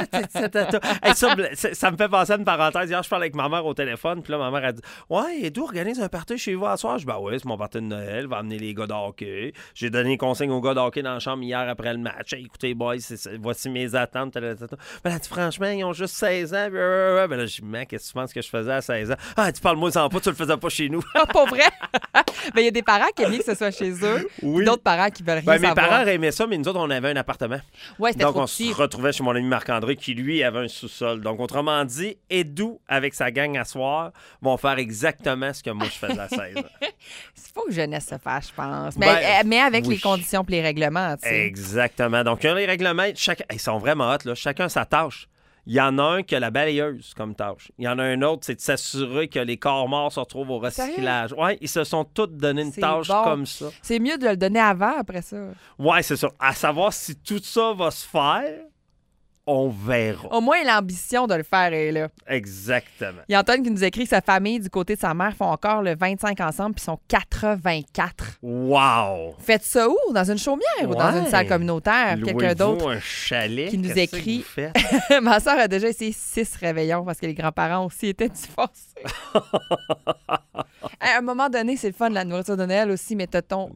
Hey, ça, ça, ça me fait penser à une parenthèse. Hier, je parle avec ma mère au téléphone, puis là, ma mère a dit Ouais, Edu organise un party chez vous à soir. Je dis Ben oui, c'est mon party de Noël, va amener les gars de hockey. J'ai donné une consigne aux gars de hockey dans la chambre hier après le match. Hey, écoutez, boys, c'est, c'est, voici mes attentes. Ben, elle a dit Franchement, ils ont juste seize ans. Ben là, je dis Man, qu'est-ce que tu penses que je faisais à seize ans Ah, tu parles-moi sans pas, tu le faisais pas chez nous. Ah, pas vrai? Mais il y a des parents qui aiment bien que ce soit chez eux, Oui. puis d'autres parents qui veulent rien Ben, mes savoir. parents aimaient ça, mais nous autres, on avait un appartement. Ouais, c'était Donc, trop on petit. se retrouvait chez mon ami Marc-André qui, lui, avait un sous-sol. Donc, autrement dit, Edu, avec sa gang à soir, vont faire exactement ce que moi, je faisais à seize ans. Il faut que jeunesse se fasse, je pense. Mais, Ben, euh, mais avec oui. les conditions et les règlements, tu sais. Exactement. Donc, il y a les règlements. Chacun, ils sont vraiment hot, là. Chacun sa tâche. Il y en a un qui a la balayeuse comme tâche. Il y en a un autre, c'est de s'assurer que les corps morts se retrouvent au recyclage. Oui, ils se sont tous donné une C'est tâche bon. comme ça. C'est mieux de le donner avant, après ça. Oui, c'est ça. À savoir si tout ça va se faire, on verra. Au moins, l'ambition de le faire est là. Exactement. Il y a Antoine qui nous écrit que sa famille, du côté de sa mère, font encore le vingt-cinq ensemble, puis ils sont quatre-vingt-quatre. Wow! Faites ça où? Dans une chaumière ou dans Ouais. une salle communautaire? Quelqu'un Louez-vous d'autre un chalet. qui nous Qu'est-ce que écrit. vous faites? Ma soeur a déjà essayé six réveillons parce que les grands-parents aussi étaient divorcés. À un moment donné, c'est le fun, la nourriture de Noël aussi, mais t'as ton...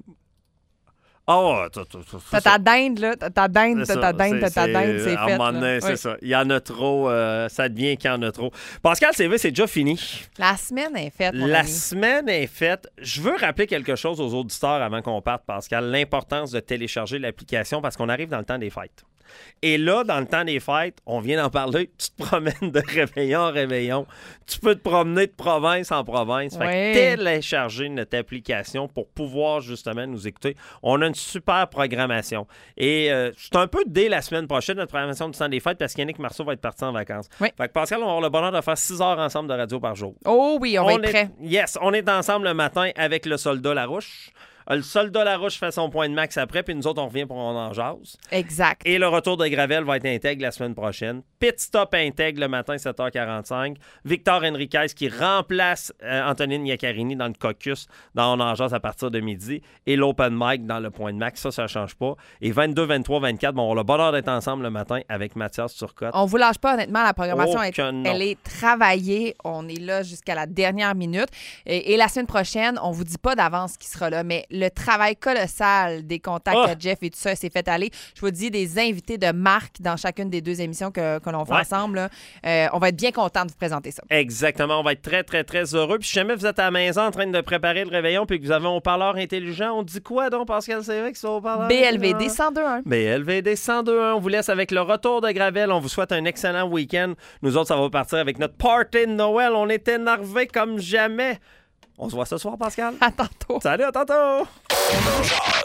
Oh, t'as, t'as, t'as, T'as ta dinde, là. T'as ta dinde, C'est t'as ça, ta dinde, t'as ta c'est- dinde, c'est à fait. un moment donné, là. c'est Oui. ça. Il y en a trop, euh, ça devient qu'il y en a trop. Pascal C V, c'est déjà fini. La semaine est faite, mon La ami. semaine est faite. Je veux rappeler quelque chose aux auditeurs avant qu'on parte, Pascal. L'importance de télécharger l'application parce qu'on arrive dans le temps des fêtes. Et là, dans le temps des fêtes, on vient d'en parler, tu te promènes de réveillon en réveillon. Tu peux te promener de province en province. Fait Ouais. que télécharger notre application pour pouvoir justement nous écouter. On a une super programmation. Et euh, c'est un peu dès la semaine prochaine, notre programmation du temps des fêtes, parce qu'Yannick Marceau va être parti en vacances. Oui. Fait que Pascal, on va avoir le bonheur de faire six heures ensemble de radio par jour. Oh oui, on va être est- prêts. Yes, on est ensemble le matin avec le soldat Larouche. Euh, Le soldat Larouche fait son point de max après, puis nous autres, on revient pour On en jase. Exact. Et le retour de Gravel va être intègre la semaine prochaine. Pit stop intègre le matin, sept heures quarante-cinq. Victor Henriquez qui remplace euh, Antonine Iaccarini dans le caucus dans On en jase à partir de midi. Et l'open mic dans le point de max. Ça, ça ne change pas. Et vingt-deux, vingt-trois, vingt-quatre, bon, on a le bonheur d'être ensemble le matin avec Mathias Turcotte. On vous lâche pas, honnêtement. La programmation, Oh est, que non. elle est travaillée. On est là jusqu'à la dernière minute. Et, et la semaine prochaine, on vous dit pas d'avance qui sera là, mais le travail colossal des contacts Ah! à Jeff et tout ça s'est fait aller. Je vous dis des invités de marque dans chacune des deux émissions que, que l'on fait Ouais. ensemble. là. Euh, on va être bien content de vous présenter ça. Exactement. On va être très, très, très heureux. Puis si jamais vous êtes à la maison en train de préparer le réveillon puis que vous avez un haut-parleur intelligent, on dit quoi donc, Pascal C V, que c'est un haut-parleur? B L V D cent deux un. B L V D cent deux un. On vous laisse avec le retour de Gravel. On vous souhaite un excellent week-end. Nous autres, ça va partir avec notre party de Noël. On est énervés comme jamais. On se voit ce soir, Pascal. À tantôt. Salut, à tantôt. On en jase.